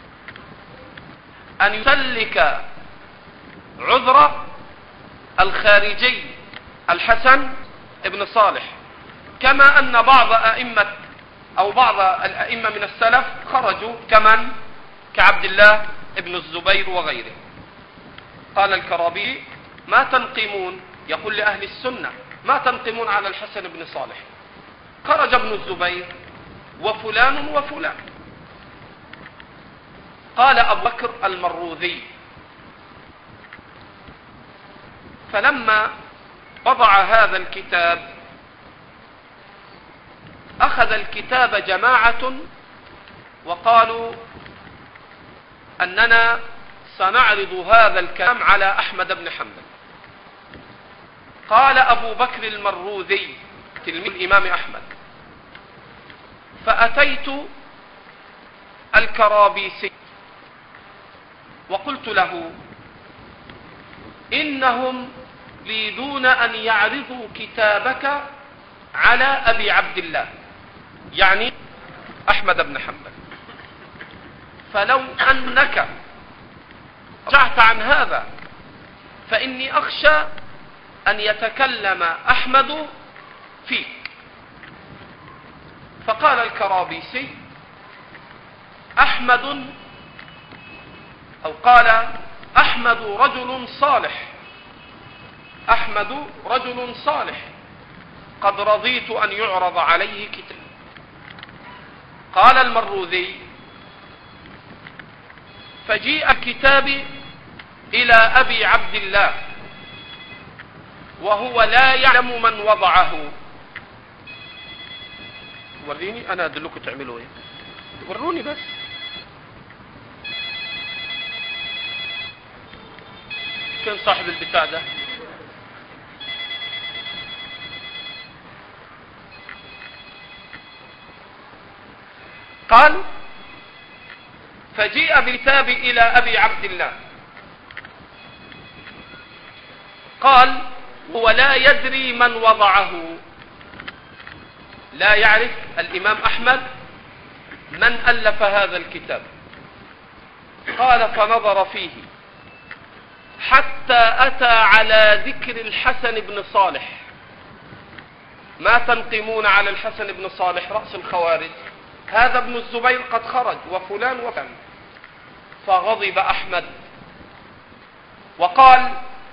أن يسلك عذر الخارجي الحسن ابن صالح، كما أن بعض الأئمة من السلف خرجوا، كمن كعبد الله ابن الزبير وغيره. قال الكرابيسي: ما تنقمون، يقول لأهل السنة: ما تنقمون على الحسن بن صالح؟ خرج ابن الزبير وفلان وفلان. قال أبو بكر المروذي: فلما وضع هذا الكتاب أخذ الكتاب جماعة وقالوا أننا سنعرض هذا الكلام على أحمد بن حنبل. قال أبو بكر المروذي تلميذ الإمام أحمد: فأتيت الكرابيسي وقلت له: إنهم يريدون أن يعرضوا كتابك على أبي عبد الله، يعني أحمد بن حنبل، فلو أنك رجعت عن هذا فإني أخشى أن يتكلم أحمد فيك. فقال الكرابيسي: أحمد رجل صالح، أحمد رجل صالح، قد رضيت أن يعرض عليه كتاب. قال المروذي: فجيء كتابي إلى أبي عبد الله وهو لا يعلم من وضعه. وريني، أنا أدلكم تعملوا إيه، وروني بس. كان صاحب البتاع ده؟ قال: فجيء بالكتاب إلى أبي عبد الله. قال: هو لا يدري من وضعه، لا يعرف الإمام أحمد من ألف هذا الكتاب. قال: فنظر فيه حتى أتى على ذكر الحسن بن صالح. ما تنقمون على الحسن بن صالح رأس الخوارج؟ هذا ابن الزبير قد خرج، وفلان وفلان. فغضب أحمد وقال: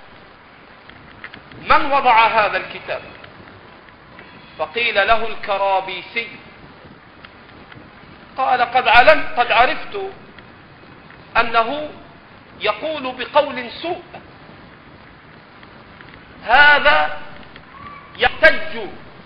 من وضع هذا الكتاب؟ فقيل له الكرابيسي. قال: قد عرفت أنه يقول بقول سوء، هذا يحتج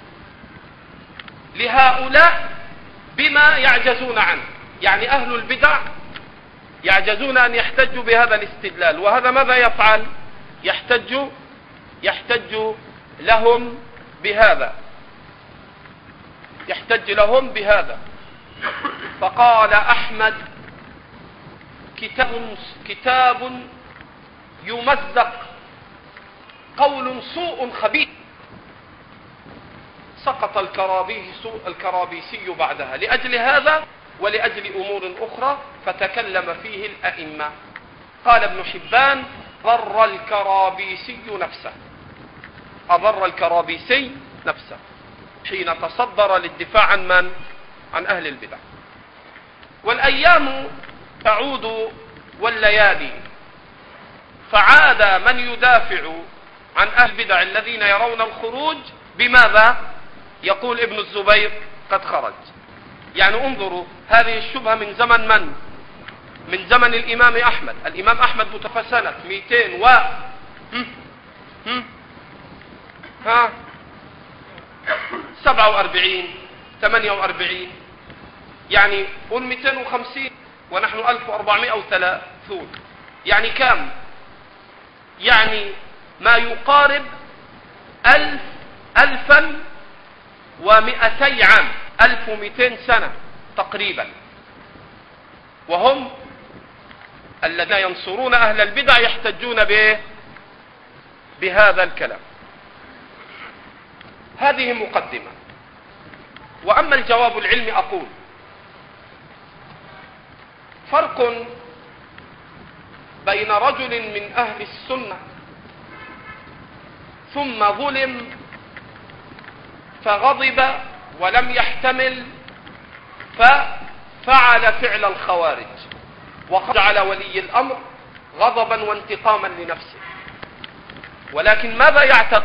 لهؤلاء بما يعجزون عنه، يعني أهل البدع يعجزون أن يحتجوا بهذا الاستدلال، وهذا ماذا يفعل؟ يحتج لهم بهذا. فقال أحمد: كتاب يمزق، قول سوء خبيث. سقط الكرابيسي بعدها لأجل هذا ولأجل أمور أخرى، فتكلم فيه الأئمة. قال ابن حبان: أضر الكرابيسي نفسه حين تصدر للدفاع عن من؟ عن أهل البدع. والأيام تعود والليالي، فعاد من يدافع عن أهل البدع الذين يرون الخروج بماذا؟ يقول ابن الزبير: قد خرج. يعني انظروا، هذه الشبهة من زمن من؟ من زمن الإمام أحمد. الإمام أحمد متوفى سنة 247 48، يعني قل 250 ونحن 1430، يعني كم؟ يعني ما يقارب 1200 عام، 1200 سنة تقريبا. وهم الذين ينصرون أهل البدع يحتجون بهذا الكلام. هذه مقدمة. وأما الجواب العلمي، أقول: فرق بين رجل من أهل السنة ثم ظلم فغضب ولم يحتمل ففعل فعل الخوارج وخرج على ولي الأمر غضبا وانتقاما لنفسه، ولكن ماذا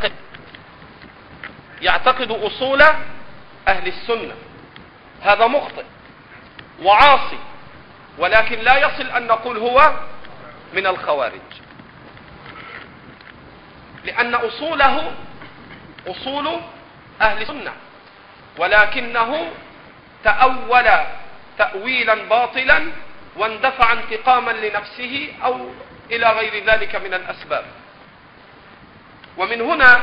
يعتقد أصول أهل السنة. هذا مخطئ وعاصي، ولكن لا يصل أن نقول هو من الخوارج، لأن أصوله أصول أهل السنة، ولكنه تأول تأويلا باطلا واندفع انتقاما لنفسه أو إلى غير ذلك من الأسباب. ومن هنا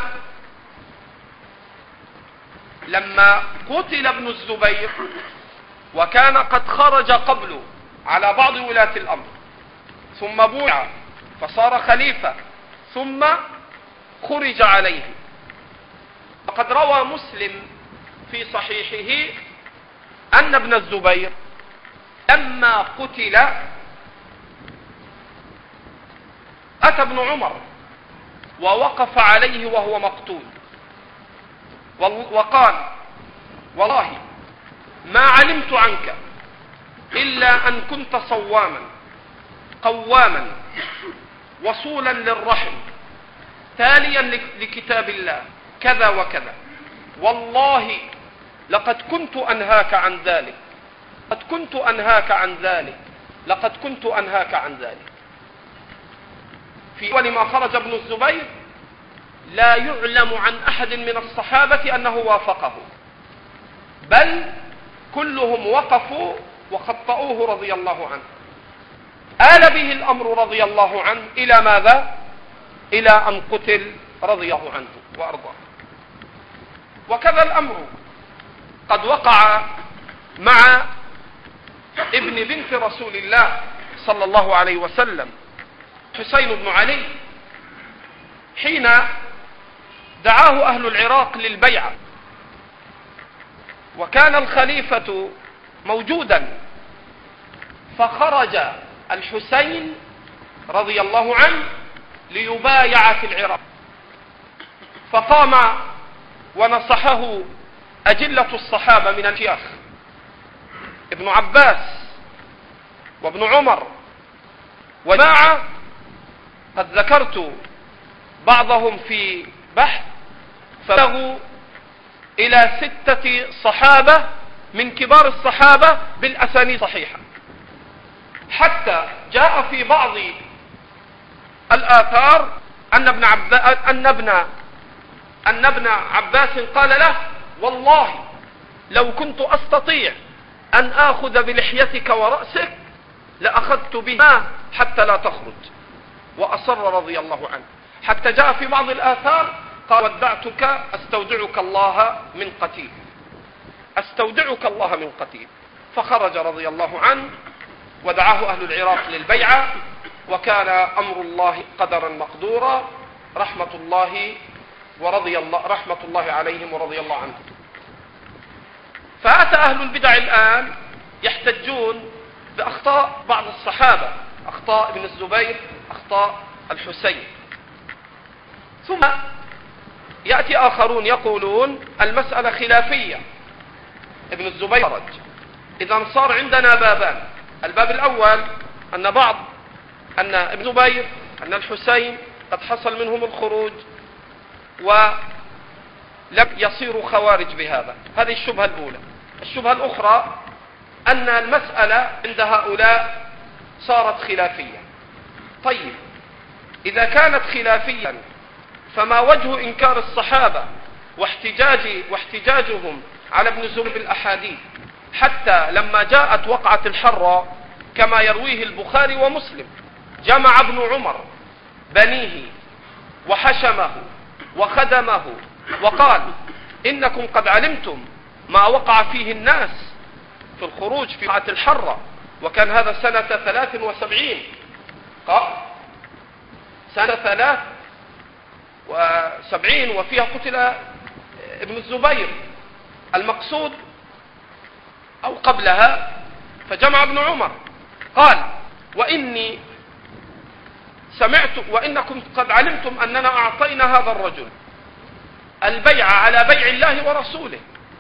لما قتل ابن الزبير وكان قد خرج قبله على بعض ولاة الأمر، ثم بويع فصار خليفة، ثم خرج عليه. وقد روى مسلم في صحيحه أن ابن الزبير لما قتل أتى ابن عمر ووقف عليه وهو مقتول وقال: والله ما علمت عنك إلا أن كنت صواما قواما وصولا للرحم تاليا لكتاب الله كذا وكذا، والله لقد كنت أنهاك عن ذلك، لقد كنت أنهاك عن ذلك. في أول ما خرج ابن الزبير لا يعلم عن أحد من الصحابة أنه وافقه، بل كلهم وقفوا وخطأوه رضي الله عنه. آل به الأمر رضي الله عنه إلى ماذا؟ إلى أن قتل رضي الله عنه وأرضاه. وكذا الأمر قد وقع مع ابن بنت رسول الله صلى الله عليه وسلم حسين بن علي، حين دعاه أهل العراق للبيعة، وكان الخليفة موجودا، فخرج الحسين رضي الله عنه ليبايع في العراق، فقام ونصحه أجلة الصحابة من الشيخ ابن عباس وابن عمر وجماعة قد ذكرت بعضهم في بحث، فبلغوا إلى 6 صحابة من كبار الصحابة بالأسانيد صحيحة، حتى جاء في بعض الآثار أن ابن عباس قال له: والله لو كنت أستطيع أن آخذ بلحيتك ورأسك لأخذت بها حتى لا تخرج، وأصر رضي الله عنه. حتى جاء في بعض الآثار قال ودعتك أستودعك الله من قتيل، أستودعك الله من قتيل. فخرج رضي الله عنه ودعاه أهل العراق للبيعة، وكان أمر الله قدرا مقدورا، رحمة الله عليهم ورضي الله عنهم. فأتى أهل البدع الآن يحتجون بأخطاء بعض الصحابة، أخطاء ابن الزبير، أخطاء الحسين. ثم يأتي آخرون يقولون المسألة خلافية، ابن الزبير خرج. إذا صار عندنا بابان: الباب الأول أن ابن الزبير، أن الحسين قد حصل منهم الخروج ولم يصيروا خوارج بهذا، هذه الشبهة الأولى. الشبهة الأخرى أن المسألة عند هؤلاء صارت خلافية. طيب، إذا كانت خلافية فما وجه إنكار الصحابة واحتجاجهم على ابن الزبير بالأحاديث، حتى لما جاءت وقعة الحرة كما يرويه البخاري ومسلم، جمع ابن عمر بنيه وحشمه وخدمه وقال: إنكم قد علمتم ما وقع فيه الناس في الخروج في وقعة الحرة، وكان هذا سنة 73، سنة 73 وفيها قتل ابن الزبير. المقصود أو قبلها، فجمع ابن عمر قال: وإني سمعت وإنكم قد علمتم أننا أعطينا هذا الرجل البيع على بيع الله ورسوله،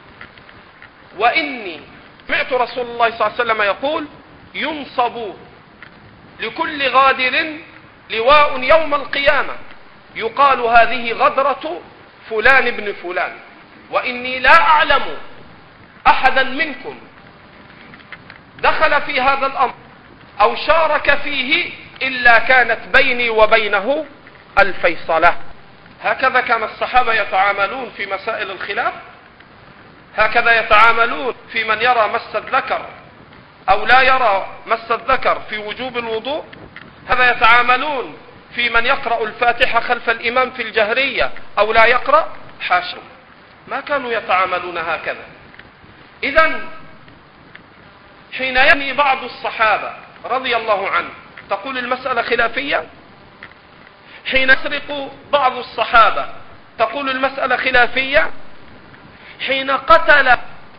وإني سمعت رسول الله صلى الله عليه وسلم يقول: ينصب لكل غادر لواء يوم القيامة يقال هذه غدرة فلان ابن فلان، وإني لا أعلم أحدا منكم دخل في هذا الأمر أو شارك فيه إلا كانت بيني وبينه الفيصلة. هكذا كان الصحابة يتعاملون في مسائل الخلاف، هكذا يتعاملون في من يرى مس الذكر أو لا يرى مس الذكر في وجوب الوضوء، هذا يتعاملون في من يقرأ الفاتحة خلف الإمام في الجهرية أو لا يقرأ، حاشا، ما كانوا يتعاملون هكذا. إذن حين يبني بعض الصحابة رضي الله عنه تقول المسألة خلافية، حين يسرق بعض الصحابة تقول المسألة خلافية، حين قتل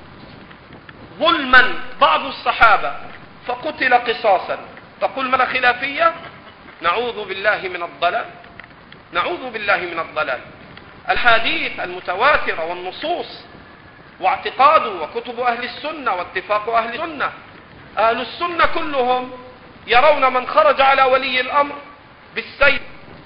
ظلما بعض الصحابة فقتل قصاصا تقول مسألة خلافية. نعوذ بالله من الضلال، نعوذ بالله من الضلال. الحديث المتواترة والنصوص واعتقاد وكتب أهل السنة واتفاق أهل السنة، أهل السنة كلهم يرون من خرج على ولي الأمر بالسيف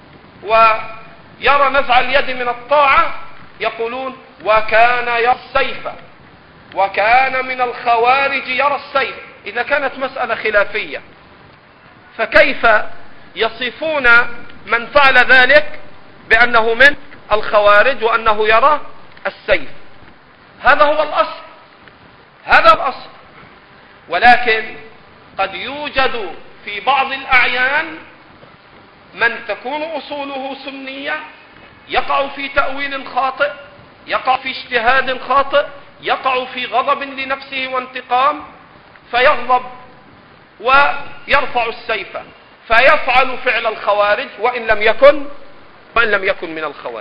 ويرى نزع اليد من الطاعة يقولون: وكان يرى السيف، وكان من الخوارج يرى السيف. إذا كانت مسألة خلافية فكيف يصفون من فعل ذلك بأنه من الخوارج وأنه يرى السيف؟ هذا هو الأصل، هذا الأصل. ولكن قد يوجد في بعض الأعيان من تكون أصوله سنية يقع في تأويل خاطئ، يقع في اجتهاد خاطئ، يقع في غضب لنفسه وانتقام، فيغضب ويرفع السيف فيفعل فعل الخوارج وإن لم يكن من الخوارج.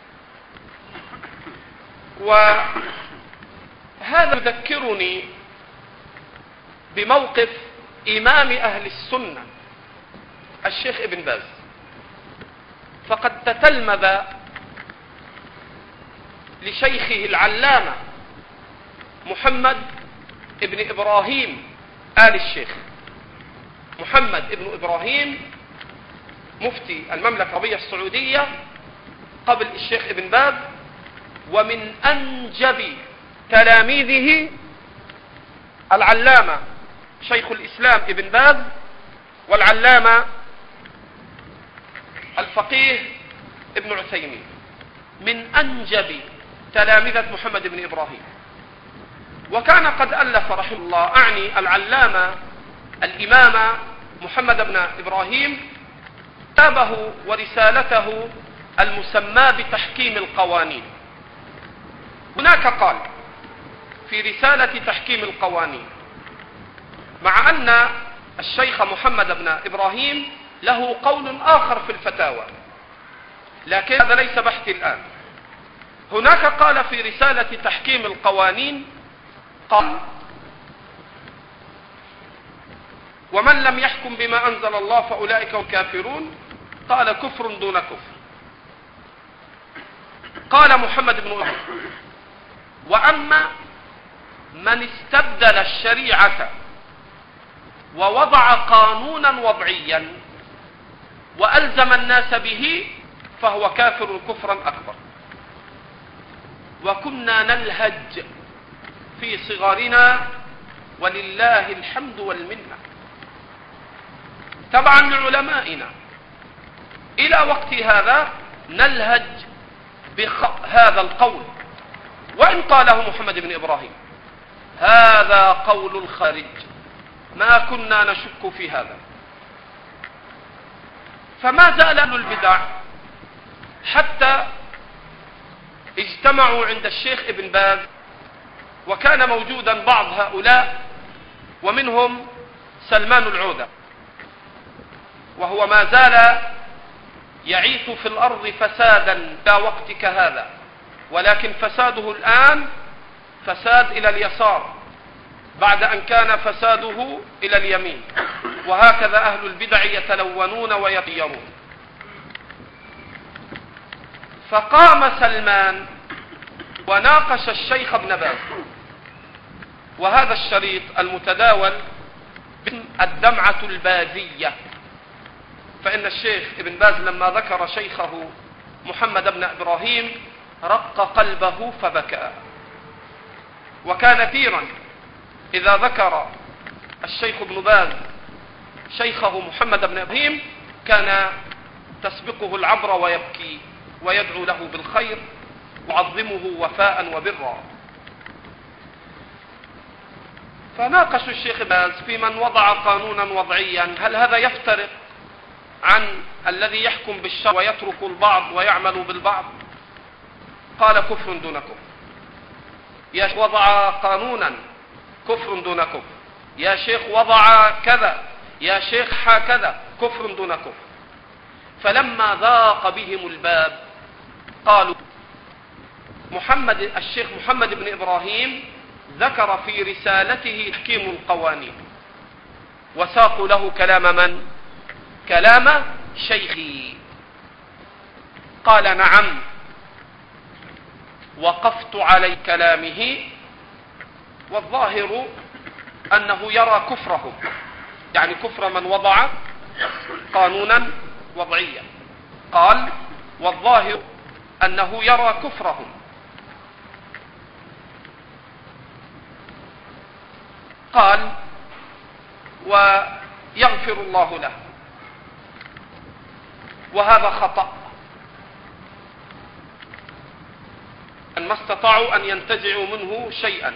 وهذا يذكرني بموقف إمام أهل السنة الشيخ ابن باز، فقد تتلمذ لشيخه العلامة محمد ابن إبراهيم آل الشيخ، محمد ابن إبراهيم مفتي المملكة العربية السعودية قبل الشيخ ابن باز، ومن أنجب تلاميذه العلامة شيخ الإسلام ابن باز والعلامة الفقيه ابن عثيمين، من أنجب تلامذة محمد بن إبراهيم. وكان قد ألف رحمه الله، أعني العلامة الإمام محمد بن إبراهيم، كتابه ورسالته المسمى بتحكيم القوانين. هناك قال في رسالة تحكيم القوانين، مع أن الشيخ محمد بن إبراهيم له قول آخر في الفتاوى، لكن هذا ليس بحثي الآن. هناك قال في رسالة تحكيم القوانين، قال: ومن لم يحكم بما أنزل الله فأولئك هم الكافرون. قال: كفر دون كفر. قال محمد بن إبراهيم: وأما من استبدل الشريعة ووضع قانونا وضعيا وألزم الناس به فهو كافر كفرا أكبر. وكنا نلهج في صغارنا ولله الحمد والمنة تبعا لعلمائنا إلى وقت هذا نلهج بهذا القول، وإن قاله محمد بن إبراهيم هذا قول الخارج، ما كنا نشك في هذا. فما زال أهل البدع حتى اجتمعوا عند الشيخ ابن باز، وكان موجودا بعض هؤلاء ومنهم سلمان العودة، وهو ما زال يعيث في الأرض فسادا إلى وقتك هذا، ولكن فساده الآن فساد إلى اليسار بعد أن كان فساده إلى اليمين، وهكذا أهل البدع يتلونون ويطيرون. فقام سلمان وناقش الشيخ ابن باز، وهذا الشريط المتداول باسم الدمعة البازية، فإن الشيخ ابن باز لما ذكر شيخه محمد بن إبراهيم رق قلبه فبكى. وكان كثيرا إذا ذكر الشيخ ابن باز شيخه محمد بن إبراهيم كان تسبقه العبرة ويبكي ويدعو له بالخير ويعظمه وفاء وبرا. فناقش الشيخ باز في من وضع قانونا وضعيا، هل هذا يفترق عن الذي يحكم بالشرع ويترك البعض ويعمل بالبعض؟ قال: كفر دون كفر. يا شيخ وضع قانونا، كفر دون كفر. يا شيخ وضع كذا، يا شيخ هكذا، كفر دون كفر. فلما ضاق بهم الباب قالوا: الشيخ محمد بن إبراهيم ذكر في رسالته تحكيم القوانين، وساقوا له كلام من؟ كلام شيخي. قال: نعم، وقفت على كلامه، والظاهر أنه يرى كفرهم، يعني كفر من وضع قانونا وضعيا. قال: والظاهر أنه يرى كفرهم. قال: ويغفر الله له، وهذا خطأ، أن ما استطاعوا أن ينتزعوا منه شيئا.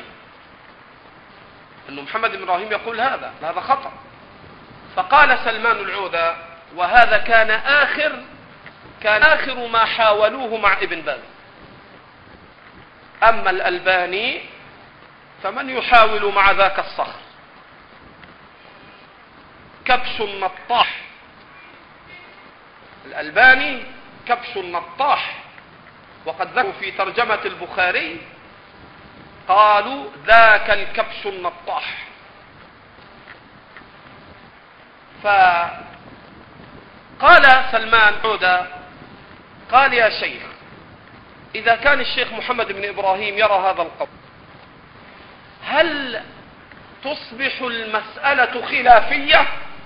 أن محمد بن إبراهيم يقول هذا خطأ. فقال سلمان العودة، وهذا كان آخر ما حاولوه مع ابن باز. أما الألباني فمن يحاول مع ذاك الصخر؟ كبش نطاح. الألباني كبش نطاح، وقد ذكروا في ترجمة البخاري قالوا: ذاك الكبش النطاح. فقال سلمان عودة: قال: يا شيخ، إذا كان الشيخ محمد بن إبراهيم يرى هذا القول، هل تصبح المسألة خلافية؟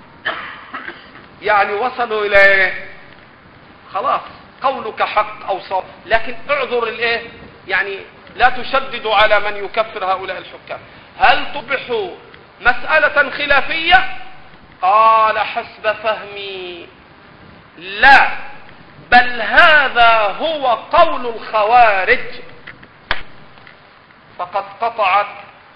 يعني وصلوا إلى خلاص قولك حق أو صواب، لكن اعذر يعني لا تشدد على من يكفر هؤلاء الحكام. هل تصبح مسألة خلافية؟ قال: حسب فهمي لا، بل هذا هو قول الخوارج. فقد قطعت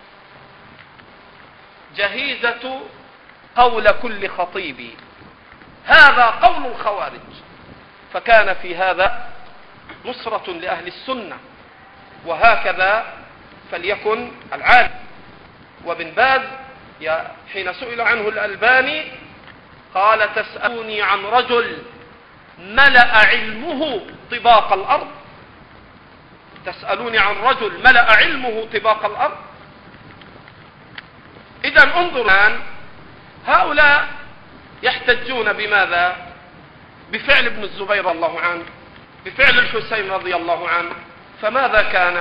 جهيزة قول كل خطيب، هذا قول الخوارج. فكان في هذا نصرة لأهل السنة، وهكذا فليكن العالم. وابن باز حين سئل عنه الألباني قال: تسألوني عن رجل ملأ علمه طباق الأرض، تسألوني عن رجل ملأ علمه طباق الأرض. إذن انظر الآن، هؤلاء يحتجون بماذا؟ بفعل ابن الزبير رضي الله عنه، بفعل الحسين رضي الله عنه. فماذا كان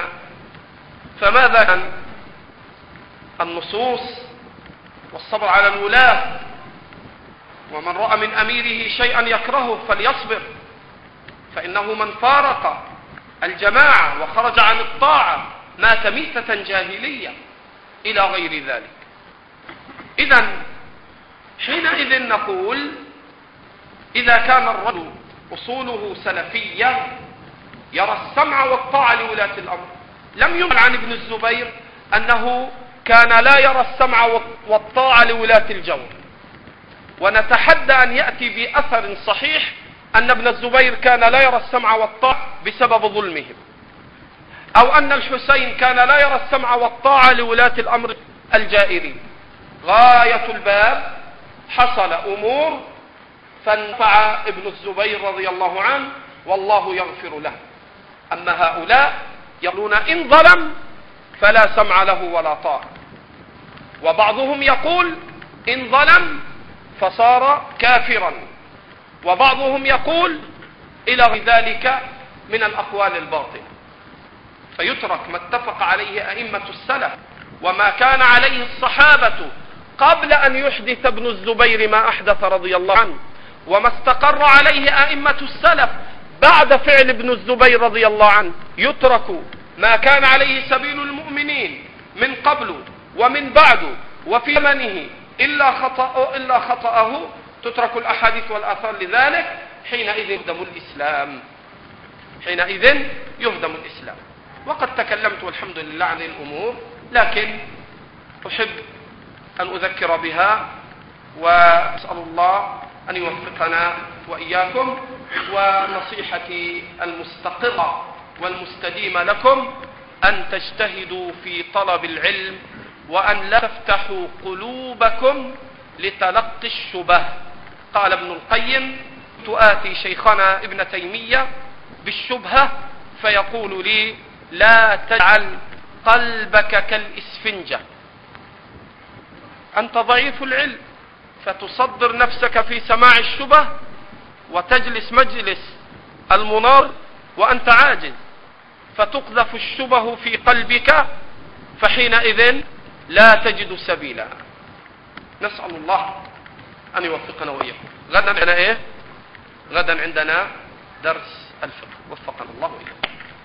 النصوص والصبر على الولاة، ومن رأى من أميره شيئا يكرهه فليصبر، فإنه من فارق الجماعة وخرج عن الطاعة مات ميتة جاهلية إلى غير ذلك. إذن حينئذ نقول: إذا كان الرجل أصوله سلفية يرى السمع والطاعة لولاة الأمر. لم ينقل عن ابن الزبير أنه كان لا يرى السمع والطاعة لولاة الجور، ونتحدى أن يأتي بأثر صحيح أن ابن الزبير كان لا يرى السمع والطاعة بسبب ظلمهم، أو أن الحسين كان لا يرى السمع والطاعة لولاة الأمر الجائرين. غاية الباب حصل أمور فانفع ابن الزبير رضي الله عنه والله يغفر له. أما هؤلاء يقولون إن ظلم فلا سمع له ولا طاعة، وبعضهم يقول إن ظلم فصار كافرا، وبعضهم يقول إلى غير ذلك من الأقوال الباطلة. فيترك ما اتفق عليه أئمة السلف وما كان عليه الصحابة قبل أن يحدث ابن الزبير ما أحدث رضي الله عنه، وما استقر عليه أئمة السلف بعد فعل ابن الزبير رضي الله عنه. يترك ما كان عليه سبيل المؤمنين من قبل ومن بعد وفي زمنه إلا خطأه، تترك الأحاديث والآثار لذلك. حينئذ يهدم الإسلام. وقد تكلمت والحمد لله عن الأمور، لكن أحب أن أذكر بها، وأسأل الله أن يوفقنا وإياكم. ونصيحتي المستقرة والمستديمة لكم أن تجتهدوا في طلب العلم، وأن لا تفتحوا قلوبكم لتلقي الشبه. قال ابن القيم: تؤاتي شيخنا ابن تيمية بالشبهة فيقول لي: لا تجعل قلبك كالإسفنجة، أنت ضعيف العلم، فتصدر نفسك في سماع الشبه وتجلس مجلس المناظر وأنت عاجز، فتقذف الشبه في قلبك، فحينئذ لا تجد سبيلا. نسأل الله أن يوفقنا وإياكم. غدا عندنا درس الفقه، وفقنا الله وإياكم.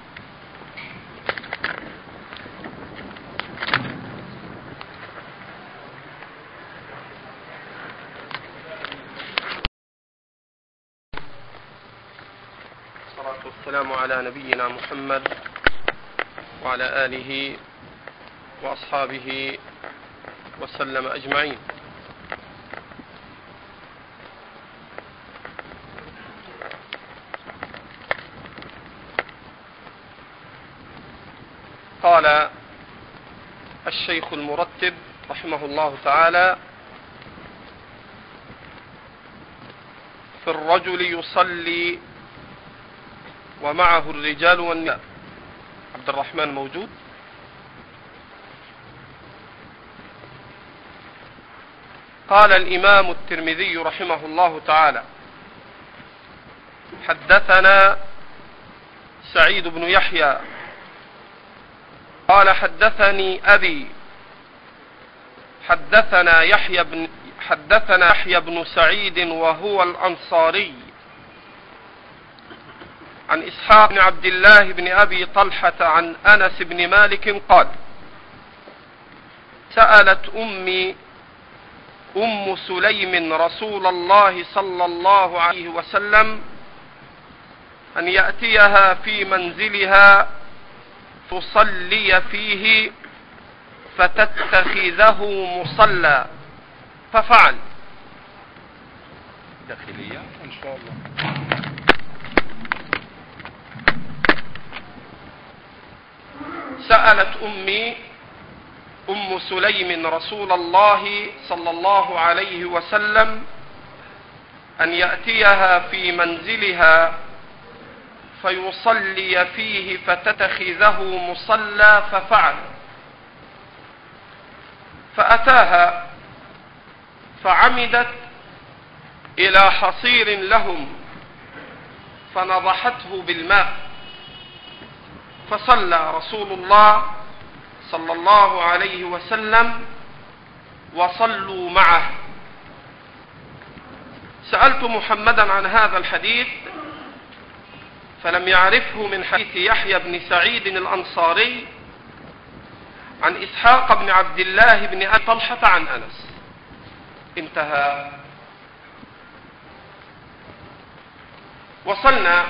والسلام على نبينا محمد وعلى آله وأصحابه وسلم أجمعين. قال الشيخ المرتب رحمه الله تعالى: في الرجل يصلي ومعه الرجال والنساء. عبد الرحمن موجود؟ قال الإمام الترمذي رحمه الله تعالى: حدثنا سعيد بن يحيى قال حدثني أبي حدثنا يحيى بن سعيد وهو الأنصاري عن إسحاق بن عبد الله بن أبي طلحة عن أنس بن مالك قال: سألت أم سليم رسول الله صلى الله عليه وسلم أن يأتيها في منزلها تصلي فيه فتتخذه مصلى، ففعل. داخلية إن شاء الله. سألت أمي أم سليم رسول الله صلى الله عليه وسلم أن يأتيها في منزلها فيصلي فيه فتتخذه مصلى، ففعل. فأتاها فعمدت إلى حصير لهم فنضحته بالماء، فصلى رسول الله صلى الله عليه وسلم وصلوا معه. سألت محمدا عن هذا الحديث فلم يعرفه من حديث يحيى بن سعيد الأنصاري عن إسحاق بن عبد الله بن أبي طلحة عن أنس. انتهى. وصلنا.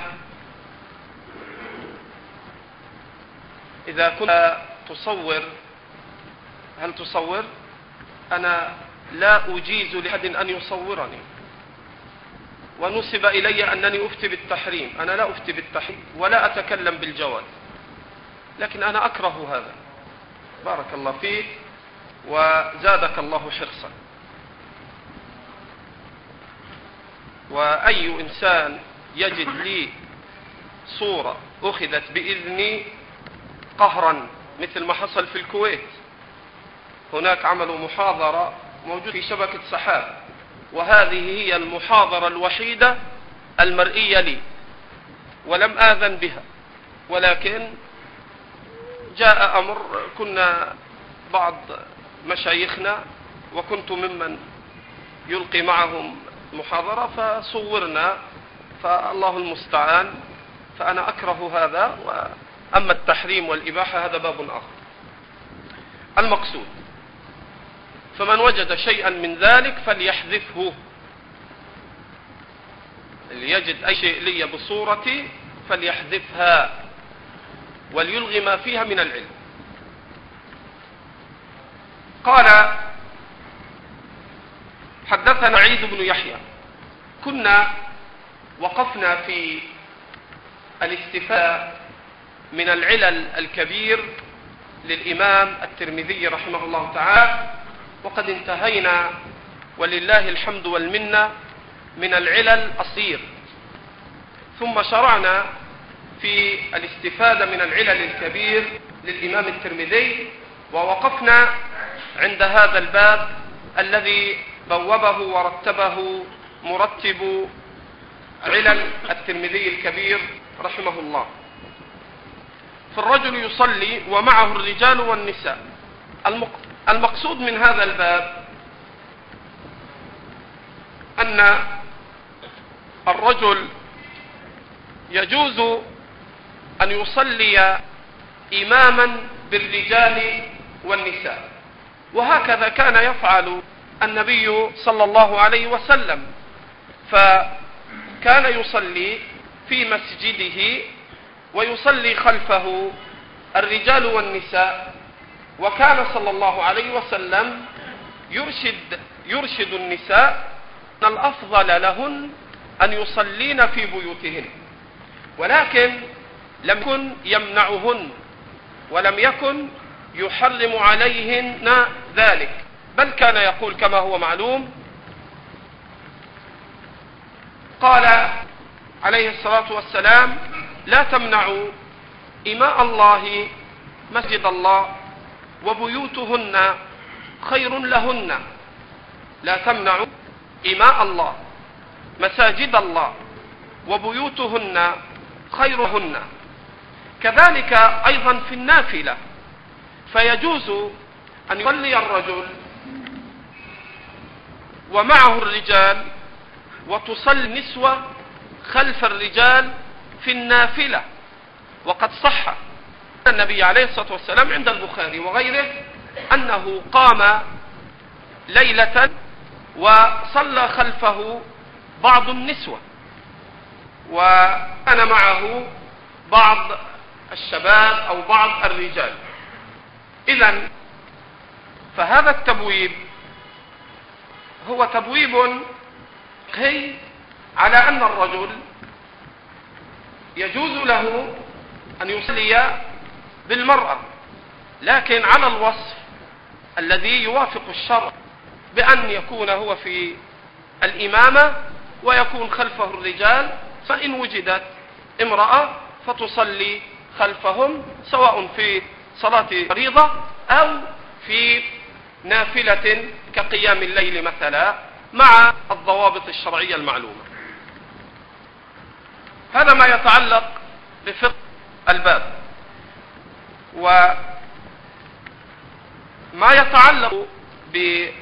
إذا كنت تصور، هل تصور؟ أنا لا أجيز لأحد أن يصورني، ونسب إلي أنني أفتي بالتحريم. أنا لا أفتي بالتحريم ولا أتكلم بالجواز، لكن أنا أكره هذا. بارك الله فيك وزادك الله حرصا. وأي إنسان يجد لي صورة أخذت بإذني قهرا مثل ما حصل في الكويت، هناك عملوا محاضرة موجود في شبكة سحاب، وهذه هي المحاضرة الوحيدة المرئية لي ولم آذن بها، ولكن جاء أمر، كنا بعض مشايخنا وكنت ممن يلقي معهم محاضرة فصورنا، فالله المستعان. فأنا أكره هذا، وأما التحريم والإباحة هذا باب آخر. المقصود، فمن وجد شيئا من ذلك فليحذفه. اللي يجد أي شيء لي بصورتي فليحذفها وليلغي ما فيها من العلم. قال حدثنا عيد بن يحيى. كنا وقفنا في الاستفادة من العلل الكبير للإمام الترمذي رحمه الله تعالى، وقد انتهينا ولله الحمد والمنة من العلل الصغير، ثم شرعنا في الاستفادة من العلل الكبير للإمام الترمذي، ووقفنا عند هذا الباب الذي بوبه ورتبه مرتب علل الترمذي الكبير رحمه الله. فالرجل يصلي ومعه الرجال والنساء. المقصود من هذا الباب أن الرجل يجوز أن يصلي إماما بالرجال والنساء، وهكذا كان يفعل النبي صلى الله عليه وسلم، فكان يصلي في مسجده ويصلي خلفه الرجال والنساء، وكان صلى الله عليه وسلم يرشد النساء أن الأفضل لهن أن يصلين في بيوتهن، ولكن لم يكن يمنعهن ولم يكن يحرم عليهن ذلك، بل كان يقول كما هو معلوم. قال عليه الصلاة والسلام: لا تمنعوا إماء الله مسجد الله وبيوتهن خير لهن. لا تمنعوا إماء الله مساجد الله وبيوتهن خير لهن. كذلك أيضا في النافلة، فيجوز أن يصلي الرجل ومعه الرجال وتصلي النسوة خلف الرجال في النافلة. وقد صح النبي عليه الصلاة والسلام عند البخاري وغيره أنه قام ليلة وصلى خلفه بعض النسوة، وكان معه بعض الشباب أو بعض الرجال. إذن فهذا التبويب هو تبويب فقهي على أن الرجل يجوز له أن يصلي بالمرأة لكن على الوصف الذي يوافق الشرع، بأن يكون هو في الإمامة ويكون خلفه الرجال، فإن وجدت امرأة فتصلي خلفهم، سواء في صلاة فريضة أو في نافلة كقيام الليل مثلا، مع الضوابط الشرعية المعلومة. هذا ما يتعلق بفقه الباب. وما يتعلق بعلم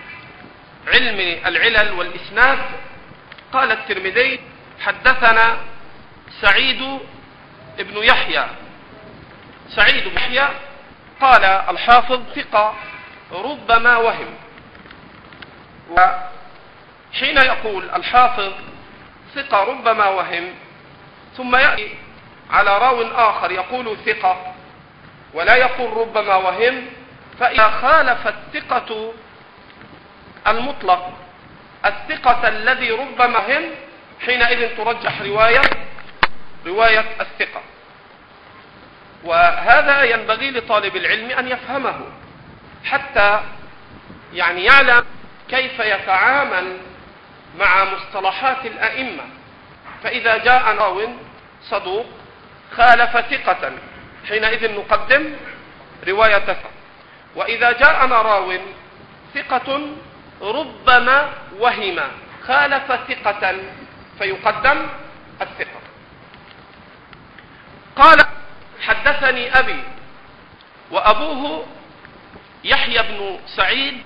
العلل والإسناد، قال الترمذي: حدثنا سعيد بن يحيى. سعيد بن يحيى قال الحافظ ثقة ربما وهم. وحين يقول الحافظ ثقة ربما وهم، ثم يأتي على راو آخر يقول ثقة ولا يقول ربما وهم، فإذا خالف الثقة المطلق الثقة الذي ربما وهم، حينئذ ترجح رواية الثقة. وهذا ينبغي لطالب العلم أن يفهمه، حتى يعلم كيف يتعامل مع مصطلحات الأئمة. فإذا جاء راو صدوق خالف ثقة، حينئذ نقدم رواية ثقة. وإذا جاءنا راو ثقة ربما وهم خالف ثقة، فيقدم الثقة. قال: حدثني أبي، وأبوه يحيى بن سعيد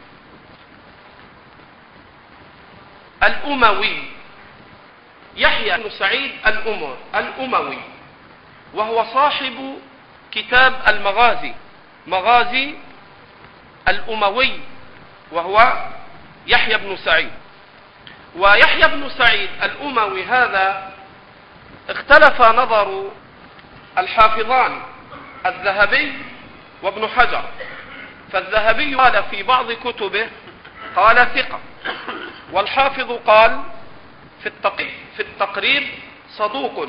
الأموي. يحيى بن سعيد الأموي، وهو صاحب كتاب المغازي، مغازي الأموي، وهو يحيى بن سعيد. ويحيى بن سعيد الأموي هذا اختلف نظر الحافظان الذهبي وابن حجر. فالذهبي قال في بعض كتبه قال ثقة، والحافظ قال في التقريب صدوق.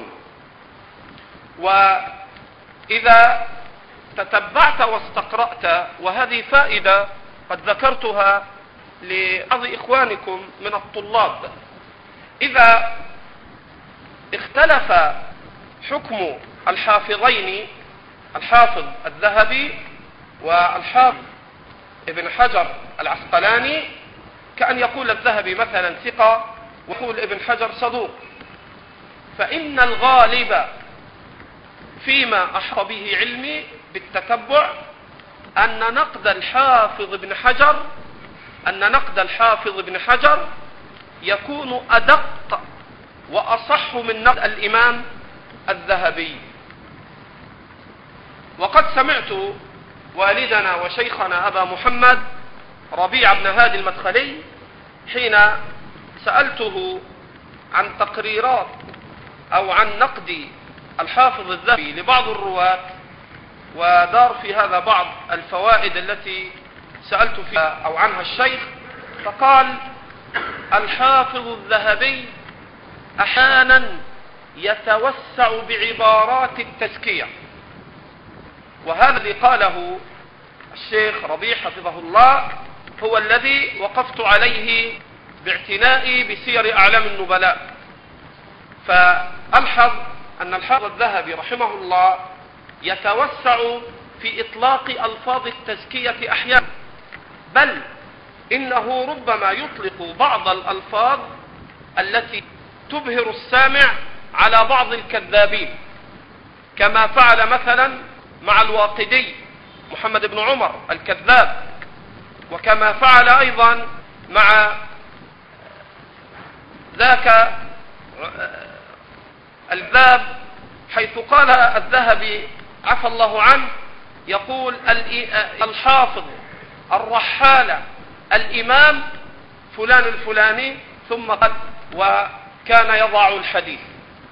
وإذا تتبعت واستقرأت، وهذه فائدة قد ذكرتها لبعض إخوانكم من الطلاب، إذا اختلف حكم الحافظين، الحافظ الذهبي والحافظ ابن حجر العسقلاني، كأن يقول الذهبي مثلا ثقة ويقول ابن حجر صدوق، فإن الغالب فيما أحاط به علمي بالتتبع أن نقد الحافظ ابن حجر يكون أدق وأصح من نقد الإمام الذهبي. وقد سمعت والدنا وشيخنا أبا محمد ربيع بن هادي المدخلي حين سألته عن تقريرات أو عن نقد الحافظ الذهبي لبعض الرواة، ودار في هذا بعض الفوائد التي سألت فيها أو عنها الشيخ، فقال: الحافظ الذهبي أحيانا يتوسع بعبارات التزكية. وهذا الذي قاله الشيخ ربيع حفظه الله هو الذي وقفت عليه باعتنائي بسير أعلام النبلاء. فألحظ أن الحافظ الذهبي رحمه الله يتوسع في إطلاق ألفاظ التزكية أحيانا، بل إنه ربما يطلق بعض الألفاظ التي تبهر السامع على بعض الكذابين، كما فعل مثلا مع الواقدي محمد بن عمر الكذاب، وكما فعل أيضا مع ذاك الذاب، حيث قال الذهبي عفى الله عنه، يقول: الحافظ الرحالة الإمام فلان الفلاني، ثم قال: وكان يضع الحديث.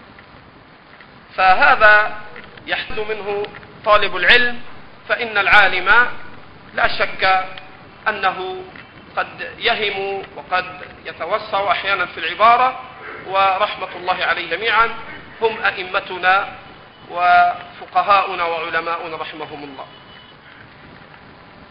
فهذا يحدث منه طالب العلم، فإن العالم لا شك أنه قد يهم وقد يتوسع أحيانا في العبارة، ورحمة الله عليه جميعا، هم أئمتنا وفقهاؤنا وعلماؤنا رحمهم الله.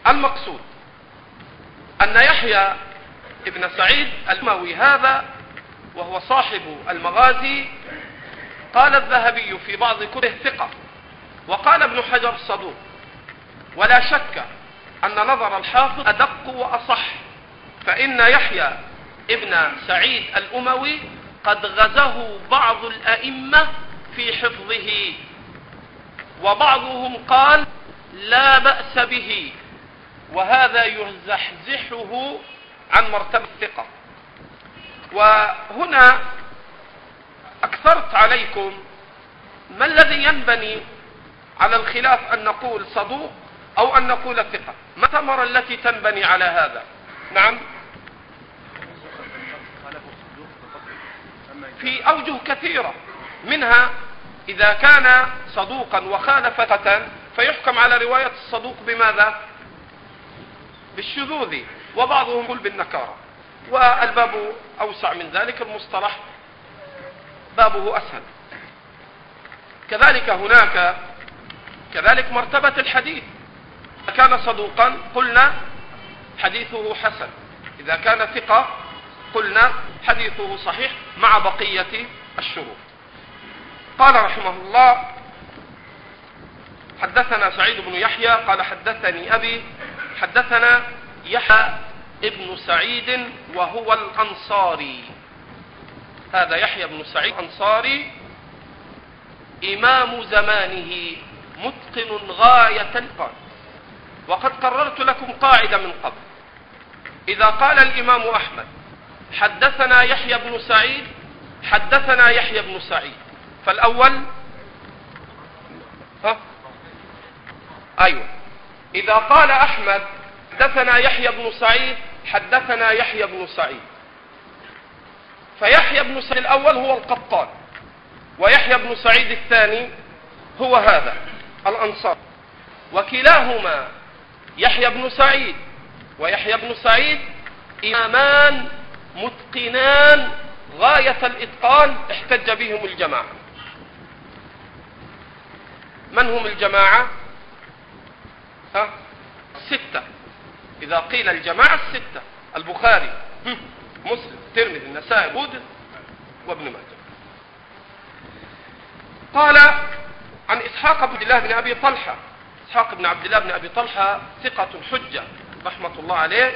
المقصود أن يحيى ابن سعيد الأموي هذا وهو صاحب المغازي قال الذهبي في بعض كتبه ثقة، وقال ابن حجر صدوق، ولا شك أن نظر الحافظ أدق وأصح، فإن يحيى ابن سعيد الأموي قد غزه بعض الأئمة في حفظه، وبعضهم قال لا بأس به، وهذا يزحزحه عن مرتبة الثقة. وهنا أكثرت عليكم ما الذي ينبني على الخلاف أن نقول صدوق أو أن نقول ثقة؟ ما الثمرة التي تنبني على هذا؟ نعم، في أوجه كثيرة، منها إذا كان صدوقا وخالف ثقة فيحكم على رواية الصدوق بماذا؟ بالشذوذ، وبعضهم يقول بالنكارة، والباب أوسع من ذلك، المصطلح بابه أسهل. كذلك هناك كذلك مرتبة الحديث، إذا كان صدوقا قلنا حديثه حسن، إذا كان ثقة قلنا حديثه صحيح مع بقية الشروط. قال رحمه الله: حدثنا سعيد بن يحيى قال حدثني أبي حدثنا يحيى ابن سعيد وهو الأنصاري. هذا يحيى بن سعيد الأنصاري إمام زمانه متقن غاية الإتقان. وقد قررت لكم قاعدة من قبل: إذا قال الإمام أحمد حدثنا يحيى بن سعيد حدثنا يحيى بن سعيد، فالأول أيوة، إذا قال أحمد حدثنا يحيى بن سعيد حدثنا يحيى بن سعيد، فيحيى بن سعيد الأول هو القطان، ويحيى بن سعيد الثاني هو هذا الأنصار، وكلاهما يحيى بن سعيد ويحيى بن سعيد إمامان متقنان غاية الإتقان احتج بهم الجماعة. من هم الجماعة؟ الستة. إذا قيل الجماعة الستة: البخاري، مسلم، الترمذي، النسائي، أبو وابن ماجه. قال عن إسحاق بن عبد الله بن أبي طلحة. إسحاق بن عبد الله بن أبي طلحة ثقة حجة رحمة الله عليه.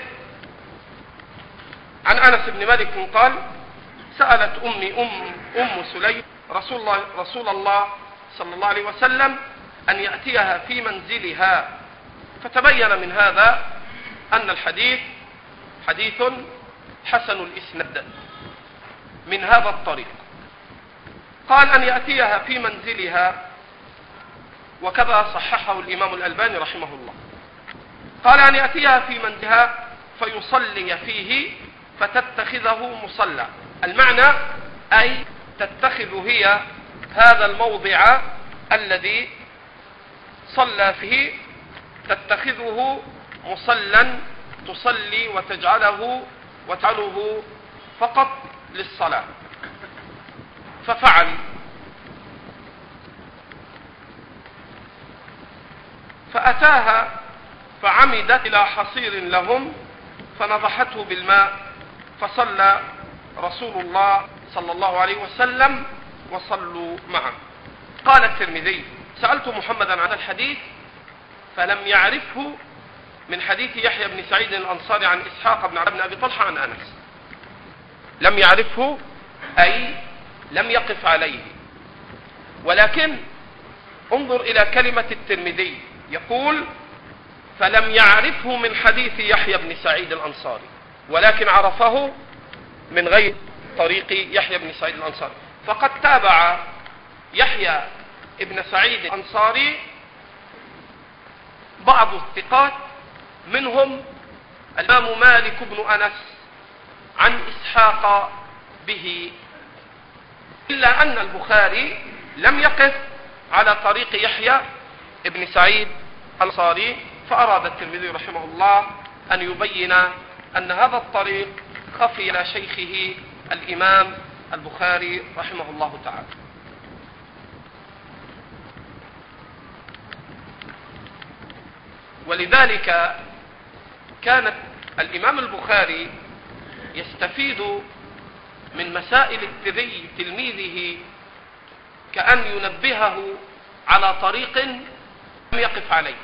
عن أنس بن مالك قال: سألت أم سليم رسول الله صلى الله عليه وسلم أن يأتيها في منزلها، فتبين من هذا أن الحديث حديث حسن الإسناد من هذا الطريق. قال أن يأتيها في منزلها، وكذا صححه الإمام الألباني رحمه الله. قال أن يأتيها في منزلها فيصلي فيه فتتخذه مصلى. المعنى أي تتخذ هي هذا الموضع الذي صلى فيه، تتخذه مصلى تصلي وتجعله فقط للصلاة. ففعل، فأتاها فعمدت إلى حصير لهم فنضحته بالماء، فصلى رسول الله صلى الله عليه وسلم وصلوا معه. قال الترمذي: سألت محمدا عن الحديث فلم يعرفه من حديث يحيى بن سعيد الأنصاري عن إسحاق بن أبي طلحة عن أنس. لم يعرفه أي لم يقف عليه. ولكن انظر إلى كلمة الترمذي، يقول: فلم يعرفه من حديث يحيى بن سعيد الأنصاري، ولكن عرفه من غير طريق يحيى بن سعيد الأنصاري. فقد تابع يحيى بن سعيد الأنصاري بعض الثقات، منهم الإمام مالك بن أنس عن إسحاق به، إلا أن البخاري لم يقف على طريق يحيى بن سعيد الأنصاري، فأراد الترمذي رحمه الله أن يبين أن هذا الطريق خفي على شيخه الإمام البخاري رحمه الله تعالى. ولذلك كانت الإمام البخاري يستفيد من مسائل تلميذه كأن ينبهه على طريق لم يقف عليه.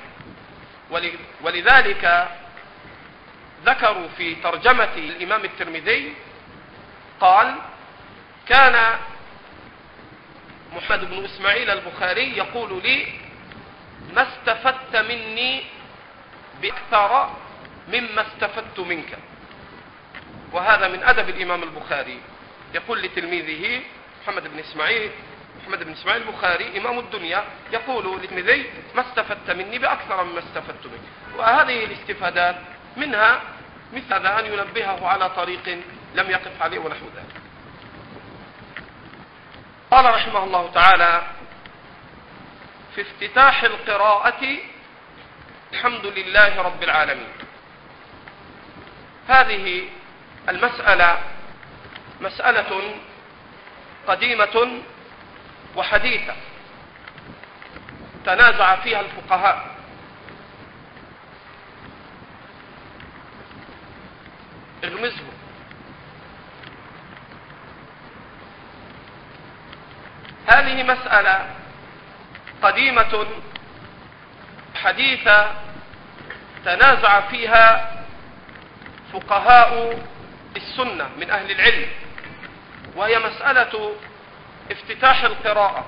ولذلك ذكروا في ترجمة الإمام الترمذي قال: كان محمد بن إسماعيل البخاري يقول لي: ما استفدت مني بأكثر مما استفدت منك. وهذا من أدب الإمام البخاري، يقول لتلميذه محمد بن إسماعيل البخاري إمام الدنيا، يقول لتلميذي: ما استفدت مني بأكثر مما استفدت منك. وهذه الاستفادات منها مثل هذا، أن ينبهه على طريق لم يقف عليه ونحو ذلك. قال رحمه الله تعالى في افتتاح القراءة: الحمد لله رب العالمين. هذه المسألة مسألة قديمة وحديثة تنازع فيها الفقهاء، اغمزه. هذه مسألة قديمة حديثة تنازع فيها فقهاء السنة من أهل العلم، وهي مسألة افتتاح القراءة.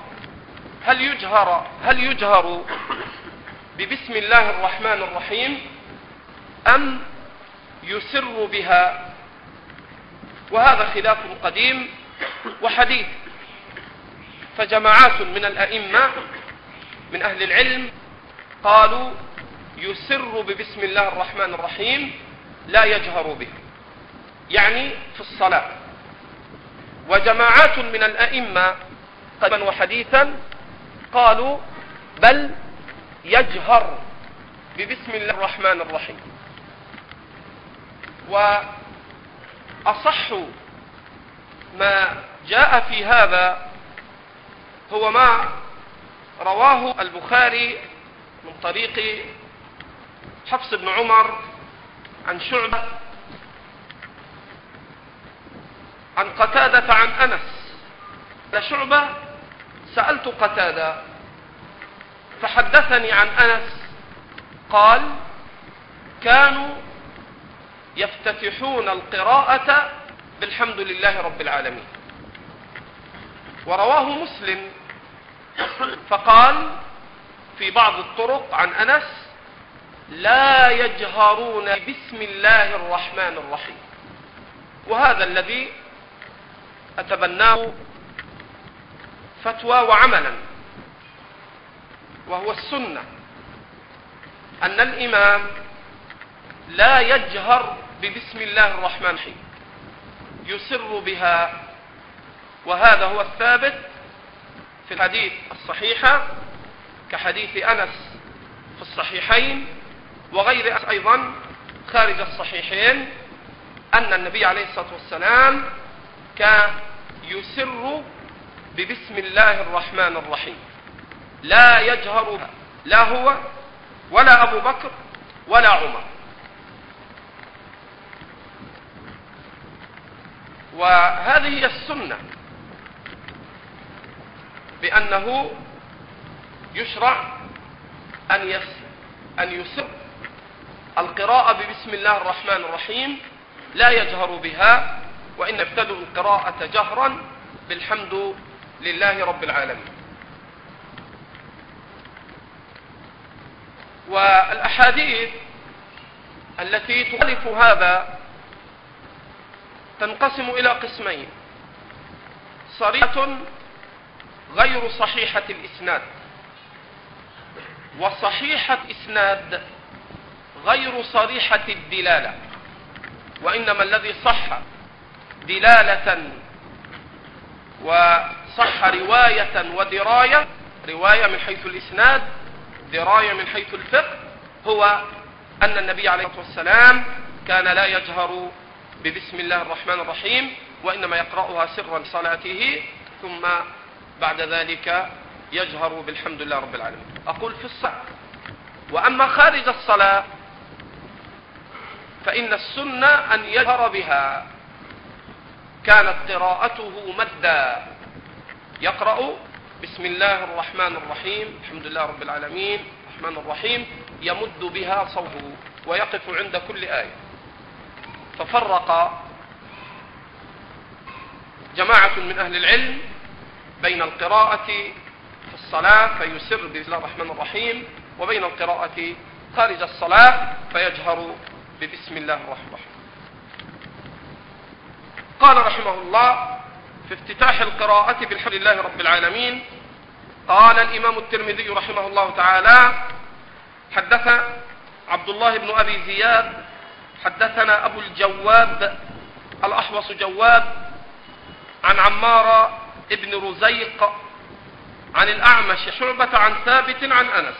هل يجهر ببسم الله الرحمن الرحيم أم يسر بها؟ وهذا خلاف قديم وحديث. فجماعات من الأئمة من أهل العلم قالوا يسر ببسم الله الرحمن الرحيم، لا يجهر به، يعني في الصلاة. وجماعات من الأئمة قديما وحديثا قالوا بل يجهر ببسم الله الرحمن الرحيم. وأصح ما جاء في هذا هو ما رواه البخاري من طريق حفص بن عمر عن شعبة عن قتادة عن أنس. لشعبة: سألت قتادة فحدثني عن أنس قال: كانوا يفتتحون القراءة بالحمد لله رب العالمين. ورواه مسلم فقال في بعض الطرق عن أنس: لا يجهرون بسم الله الرحمن الرحيم. وهذا الذي أتبناه فتوى وعملا، وهو السنة، أن الإمام لا يجهر ببسم الله الرحمن الرحيم، يسر بها. وهذا هو الثابت في الحديث الصحيحة كحديث أنس في الصحيحين وغير أنس أيضا خارج الصحيحين، أن النبي عليه الصلاة والسلام كان يسر ببسم الله الرحمن الرحيم، لا يجهر بها، لا هو ولا أبو بكر ولا عمر. وهذه هي السنة، بأنه يشرع أن يسر القراءة ببسم الله الرحمن الرحيم، لا يجهر بها، وإن ابتدوا القراءة جهرا بالحمد لله رب العالمين. والأحاديث التي تخالف هذا تنقسم إلى قسمين: صريحة غير صحيحة الإسناد، وصحيحة إسناد غير صريحة الدلالة. وإنما الذي صح دلالة وصح رواية ودراية، رواية من حيث الإسناد، دراية من حيث الفقه، هو أن النبي عليه الصلاة والسلام كان لا يجهر ببسم الله الرحمن الرحيم، وإنما يقرأها سرا صلاته، ثم بعد ذلك يجهر بالحمد لله رب العالمين. أقول في الصلاة. وأما خارج الصلاة فإن السنة أن يجهر بها. كانت قراءته مدا، يقرأ بسم الله الرحمن الرحيم الحمد لله رب العالمين الرحمن الرحيم، يمد بها صوته ويقف عند كل آية. ففرق جماعة من أهل العلم بين القراءة في الصلاة فيسر بسم الله الرحمن الرحيم، وبين القراءة خارج الصلاة فيجهر ببسم الله الرحمن الرحيم. قال رحمه الله في افتتاح القراءة بالحمد لله رب العالمين، قال الإمام الترمذي رحمه الله تعالى: حدث عبد الله بن أبي زياد حدثنا أبو الجواب الأحوص جواب عن عمار ابن رزيق عن الأعمش شعبة عن ثابت عن أنس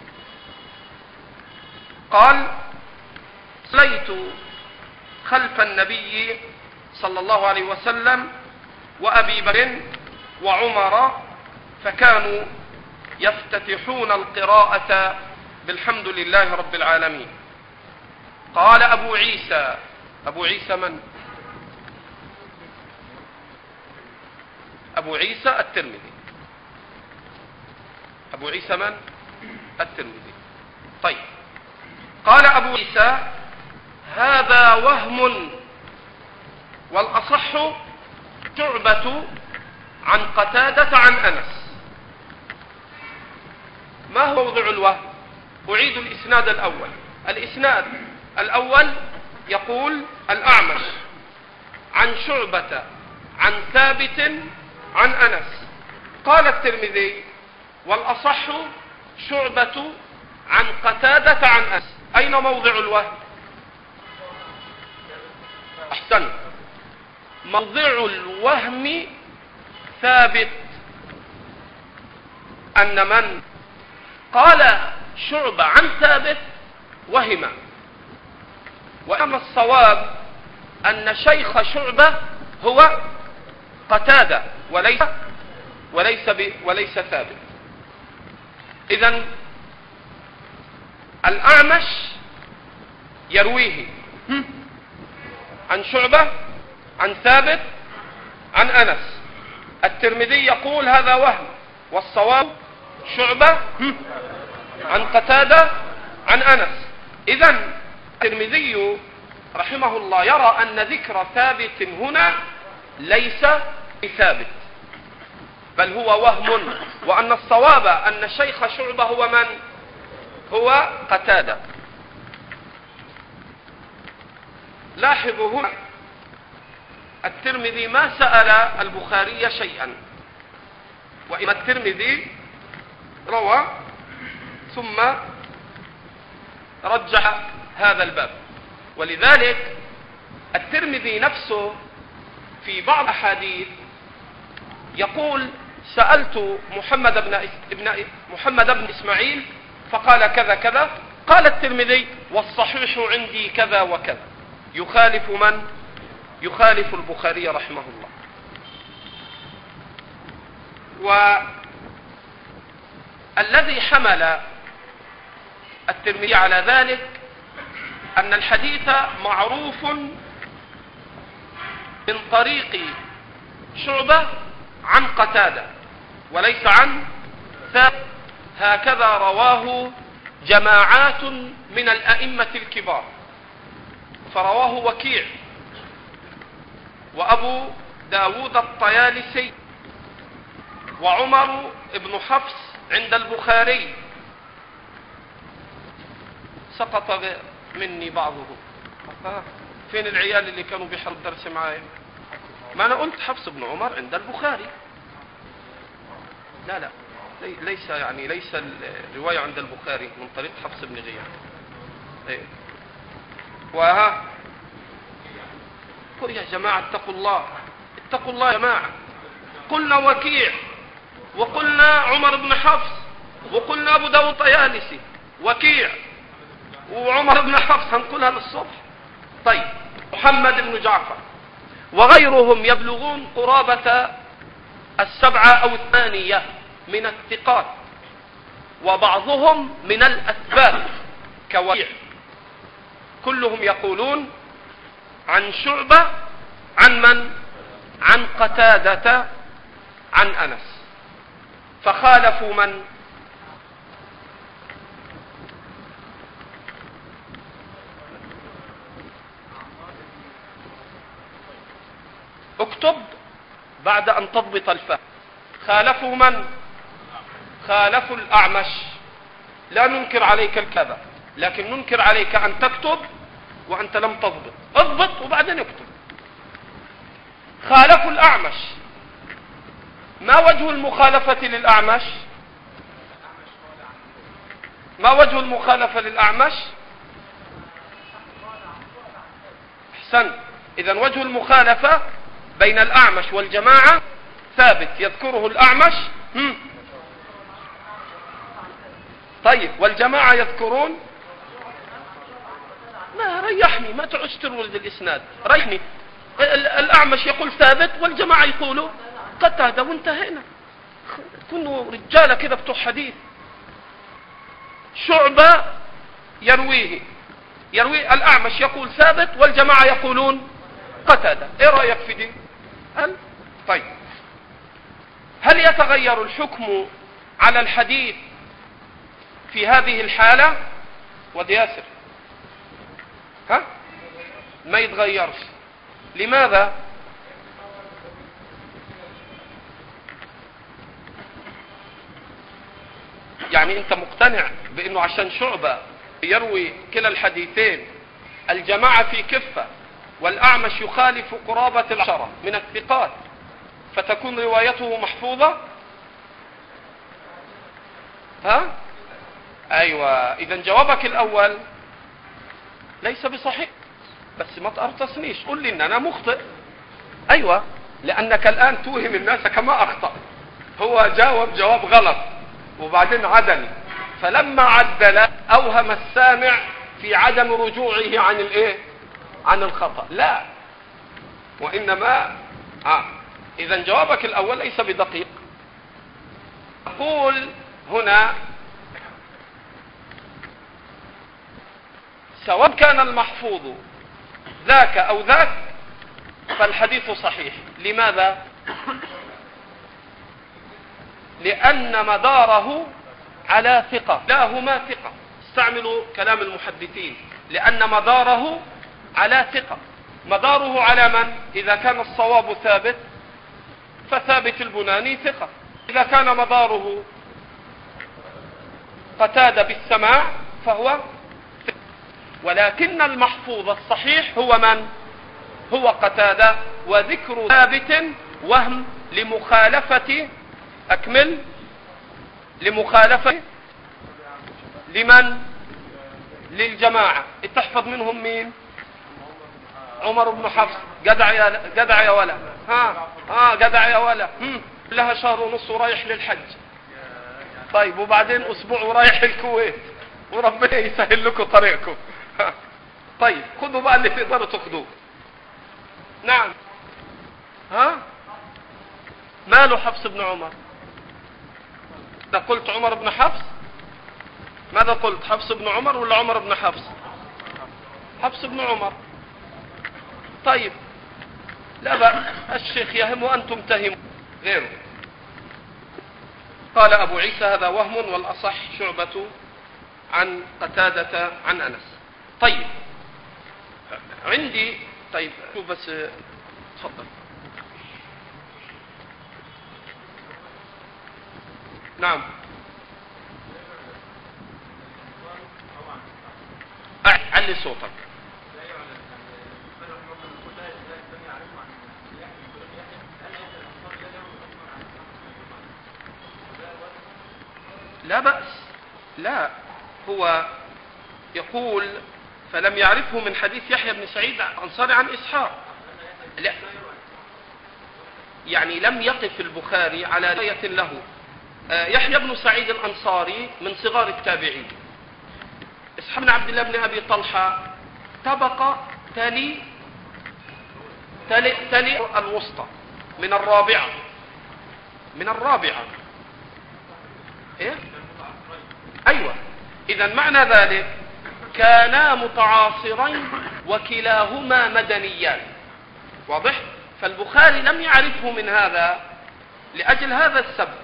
قال: صليت خلف النبي صلى الله عليه وسلم وأبي بكر وعمر فكانوا يفتتحون القراءة بالحمد لله رب العالمين. قال أبو عيسى. أبو عيسى من؟ أبو عيسى الترمذي. أبو عيسى من؟ الترمذي. طيب، قال أبو عيسى: هذا وهم، والأصح شعبة عن قتادة عن أنس. ما هو موضع الوهم؟ أعيد الإسناد الأول. الإسناد الأول يقول: الأعمش عن شعبة عن ثابت عن أنس. قال الترمذي: والأصح شعبة عن قتادة عن أنس. أين موضع الوهم؟ أحسن، موضع الوهم ثابت أن من قال شعبة عن ثابت وهم، وأما الصواب أن شيخ شعبة هو قتادة وليس ثابت. إذن الأعمش يرويه عن شعبة عن ثابت عن أنس. الترمذي يقول هذا وهم، والصواب شعبة عن قتادة عن أنس. إذن الترمذي رحمه الله يرى أن ذكر ثابت هنا ليس بثابت، بل هو وهم، وأن الصواب أن شيخ شعبة هو من؟ هو قتادة. لاحظوا هنا الترمذي ما سأل البخاري شيئا، وإن الترمذي روى ثم رجح هذا الباب. ولذلك الترمذي نفسه في بعض الأحاديث يقول: سألت محمد بن إسماعيل فقال كذا كذا. قال الترمذي: والصحيح عندي كذا وكذا. يخالف من؟ يخالف البخاري رحمه الله. والذي حمل الترمذي على ذلك أن الحديث معروف من طريق شعبة عن قتادة وليس عن ثابت. هكذا رواه جماعات من الأئمة الكبار، فرواه وكيع وأبو داود الطيالسي وعمر بن حفص عند البخاري. سقط مني بعضهم. فين العيال اللي كانوا بيحضروا الدرس معايا؟ ما أنا قلت حفص بن عمر عند البخاري. لا ليس الرواية عند البخاري من طريق حفص بن غياث. قل يا جماعة اتقوا الله يا جماعة. قلنا وكيع وقلنا عمر بن حفص وقلنا أبو داود الطيالسي. وكيع وعمر بن حفص هنقولها للصبح. طيب، محمد بن جعفر وغيرهم يبلغون قرابة 7 أو 8 من الثقات، وبعضهم من الأثبات كوكيع كلهم يقولون عن شعبة، عن من؟ عن قتادة عن أنس، فخالفوا من؟ اكتب بعد أن تضبط الفهم. خالفوا من؟ خالفوا الأعمش. لا ننكر عليك الكذا، لكن ننكر عليك أن تكتب وأنت لم تضبط. اضبط وبعدين اكتب. خالفوا الأعمش. ما وجه المخالفة للأعمش؟ ما وجه المخالفة للأعمش؟ أحسنت. إذن وجه المخالفة بين الأعمش والجماعة ثابت يذكره الأعمش. طيب والجماعة يذكرون؟ ما ريحني، ما تعش ترولد الإسناد، ريحني. الأعمش يقول ثابت والجماعة يقولوا قتادة وانتهينا. كونوا رجالة كده بتوع حديث. شعبة يروي الأعمش يقول ثابت والجماعة يقولون قتادة. ايه رأيك في دي؟ طيب هل يتغير الحكم على الحديث في هذه الحالة؟ ودي ياسر ما يتغيرش. لماذا؟ يعني انت مقتنع بانه عشان شعبة يروي كلا الحديثين الجماعة في كفة والأعمش يخالف قرابة 10 من الثقات فتكون روايته محفوظة؟ ايوه. اذا جوابك الاول ليس بصحيح، بس ما تقرطسنيش، قل لي ان انا مخطئ. ايوه، لانك الان توهم الناس كما اخطأ. هو جاوب جواب غلط وبعدين عدل، فلما عدل اوهم السامع في عدم رجوعه عن الايه؟ عن الخطأ. لا، وانما اذا جوابك الاول ليس بدقيق. اقول هنا سواء كان المحفوظ ذاك او ذاك فالحديث صحيح. لماذا؟ لأن مداره على ثقة. لا، هما ثقة. استعملوا كلام المحدثين. لأن مداره على ثقة. مداره على من؟ إذا كان الصواب ثابت فثابت البناني ثقة. إذا كان مداره قتادة بالسماع فهو ثقة. ولكن المحفوظ الصحيح هو من؟ هو قتادة. وذكر ثابت وهم لمخالفة، أكمل، لمخالفة لمن؟ للجماعة. تحفظ منهم مين؟ عمر بن حفص. جدع يا ولا. جدع يا ولا. لها شهر ونص ورايح للحج. طيب وبعدين أسبوع ورايح الكويت، وربنا يسهل لكم طريقكم. طيب خذوا بقى اللي تقدروا تاخذوه. نعم. ماله حفص بن عمر؟ قلت عمر بن حفص؟ ماذا قلت؟ حفص بن عمر ولا عمر بن حفص؟ حفص بن عمر. طيب لا بأس، الشيخ يهم وأنتم تهموا غيره. قال أبو عيسى هذا وهم والأصح شعبة عن قتادة عن أنس. طيب عندي، طيب شوف بس، تفضل. نعم. علي صوتك. لا بأس. لا، هو يقول فلم يعرفه من حديث يحيى بن سعيد الأنصاري عن إسحاق. لا، يعني لم يقف البخاري على رواية له. يحيى بن سعيد الأنصاري من صغار التابعين. إسحاق بن عبد الله بن أبي طلحة طبقة تلي الوسطى، من الرابعة. إيه؟ أيوة. إذا معنى ذلك كانا متعاصرين وكلاهما مدنيان. واضح؟ فالبخاري لم يعرفه من هذا لأجل هذا السبب.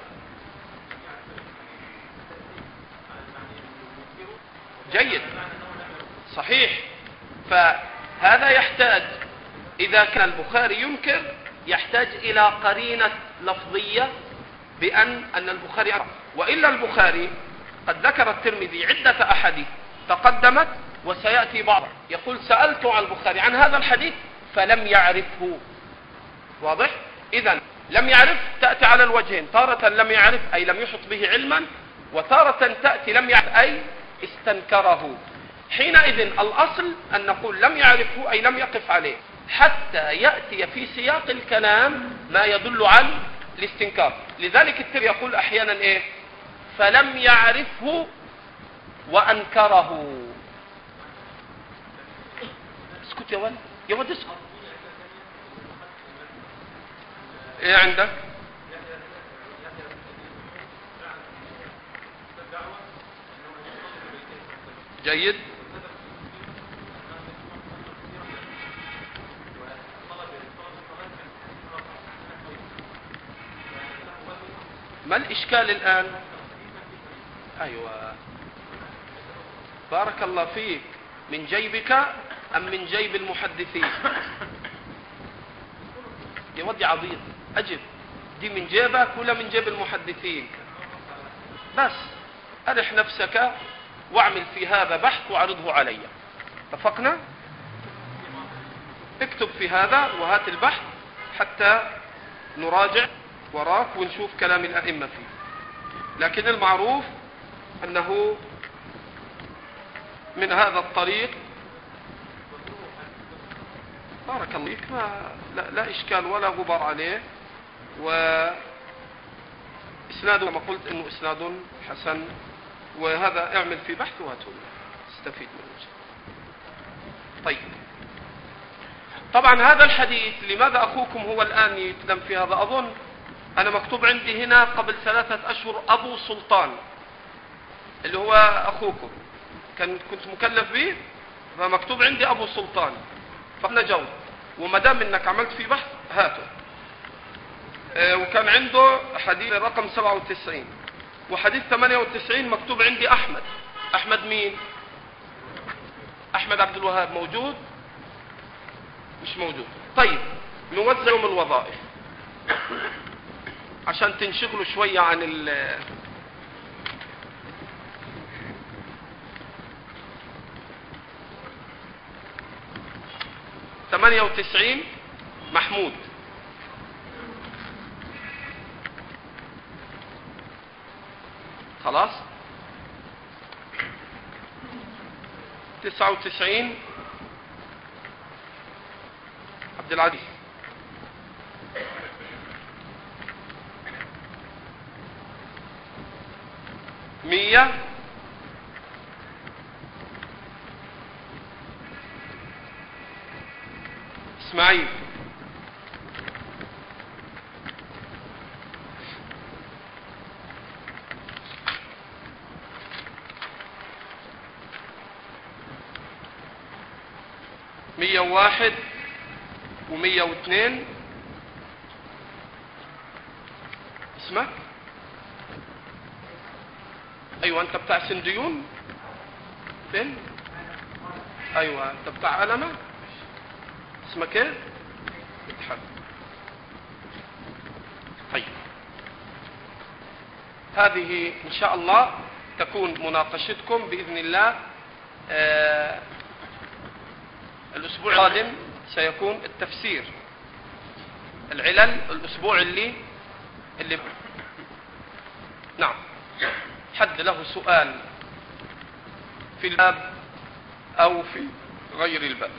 جيد، صحيح. فهذا يحتاج، إذا كان البخاري ينكر، يحتاج إلى قرينة لفظية بأن البخاري عرف. وإلا البخاري قد ذكر الترمذي عدة أحاديث تقدمت وسيأتي بعض، يقول سألت عن البخاري عن هذا الحديث فلم يعرفه. واضح؟ إذن لم يعرف تأتي على الوجهين، تارة لم يعرف أي لم يحط به علما، وتارة تأتي لم يعرف أي استنكره. حينئذ الأصل أن نقول لم يعرفه أي لم يقف عليه، حتى يأتي في سياق الكلام ما يدل على الاستنكار. لذلك الترمذي يقول أحيانا إيه؟ فلم يعرفه وأنكره. اسكت يا ولد، يا ولد اسكت. ايه عندك؟ جيد. ما الإشكال الآن؟ أيوة، بارك الله فيك. من جيبك أم من جيب المحدثين؟ يا ودي عبيط، أجب، دي من جيبك ولا من جيب المحدثين؟ بس أرح نفسك واعمل في هذا بحث وعرضه علي. اتفقنا؟ اكتب في هذا وهات البحث حتى نراجع وراك ونشوف كلام الأئمة فيه. لكن المعروف أنه من هذا الطريق بارك الله فيك لا إشكال ولا غبار عليه، وإسناده كما قلت إنه إسناد حسن، وهذا اعمل في بحث وهاته استفيد منه. طيب، طبعا هذا الحديث لماذا أخوكم هو الآن يتكلم في هذا؟ أظن أنا مكتوب عندي هنا قبل 3 أشهر أبو سلطان اللي هو أخوكم، كنت مكلف به، فمكتوب عندي أبو سلطان، فنجاوب. وما دام انك عملت في بحث هاته. وكان عنده حديث رقم 97 وحديث 98 مكتوب عندي أحمد. أحمد مين؟ أحمد عبد الوهاب موجود؟ مش موجود. طيب، نوزع يوم الوظائف عشان تنشغلوا شوية عن 98 محمود، خلاص. 99 عبد العزيز. 100 إسماعيل. 101 و102 اسمك؟ ايوه، انت بتاع سنديون؟ فين؟ ايوه، انت بتاع علمة؟ اسمك ايه؟ اتحد. طيب، هذه ان شاء الله تكون مناقشتكم باذن الله. الأسبوع القادم سيكون التفسير، العلل. الأسبوع اللي نعم، حد له سؤال في الباب أو في غير الباب؟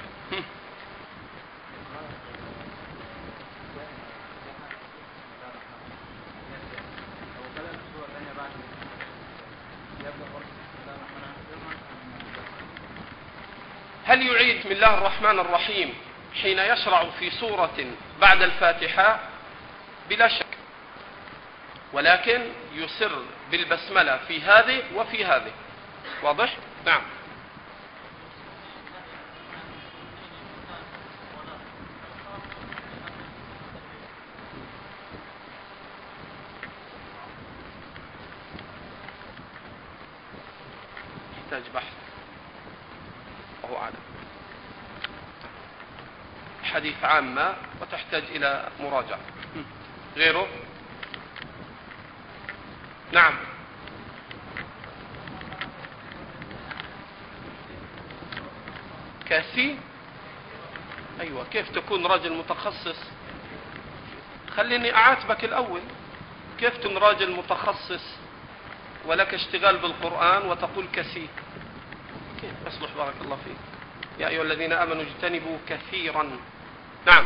هل يعيد بسم الله الرحمن الرحيم حين يشرع في سورة بعد الفاتحة؟ بلا شك، ولكن يسر بالبسملة في هذه وفي هذه. واضح؟ نعم. يحتاج بحث، وهو أعلم. حديث عامة وتحتاج إلى مراجعة. غيره؟ نعم. كاسي؟ أيوة. كيف تكون رجل متخصص؟ خليني أعاتبك الأول. كيف تكون رجل متخصص ولك اشتغال بالقرآن وتقول كسي؟ كيف أصلح؟ بارك الله فيك. يا أيها الذين آمنوا اجتنبوا كثيرا. نعم.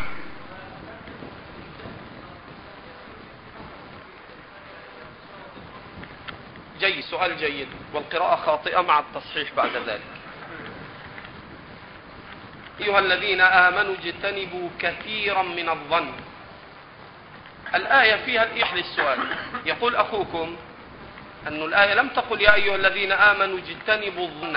جيد، سؤال جيد، والقراءة خاطئة مع التصحيح بعد ذلك. أيها الذين آمنوا اجتنبوا كثيرا من الظن. الآية فيها الإيحاء للسؤال. يقول أخوكم أن الآية لم تقل يا أيها الذين آمنوا اجتنبوا الظن،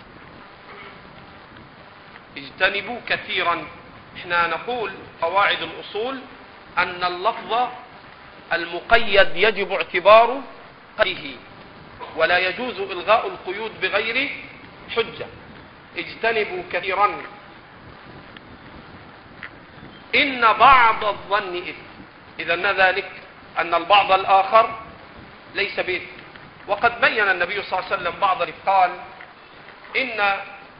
اجتنبوا كثيرا. احنا نقول قواعد الأصول أن اللفظ المقيد يجب اعتباره قيده، ولا يجوز إلغاء القيود بغير حجة. اجتنبوا كثيرا إن بعض الظن إثم. إذن ذلك أن البعض الآخر ليس بإثم. وقد بين النبي صلى الله عليه وسلم بعض قال إن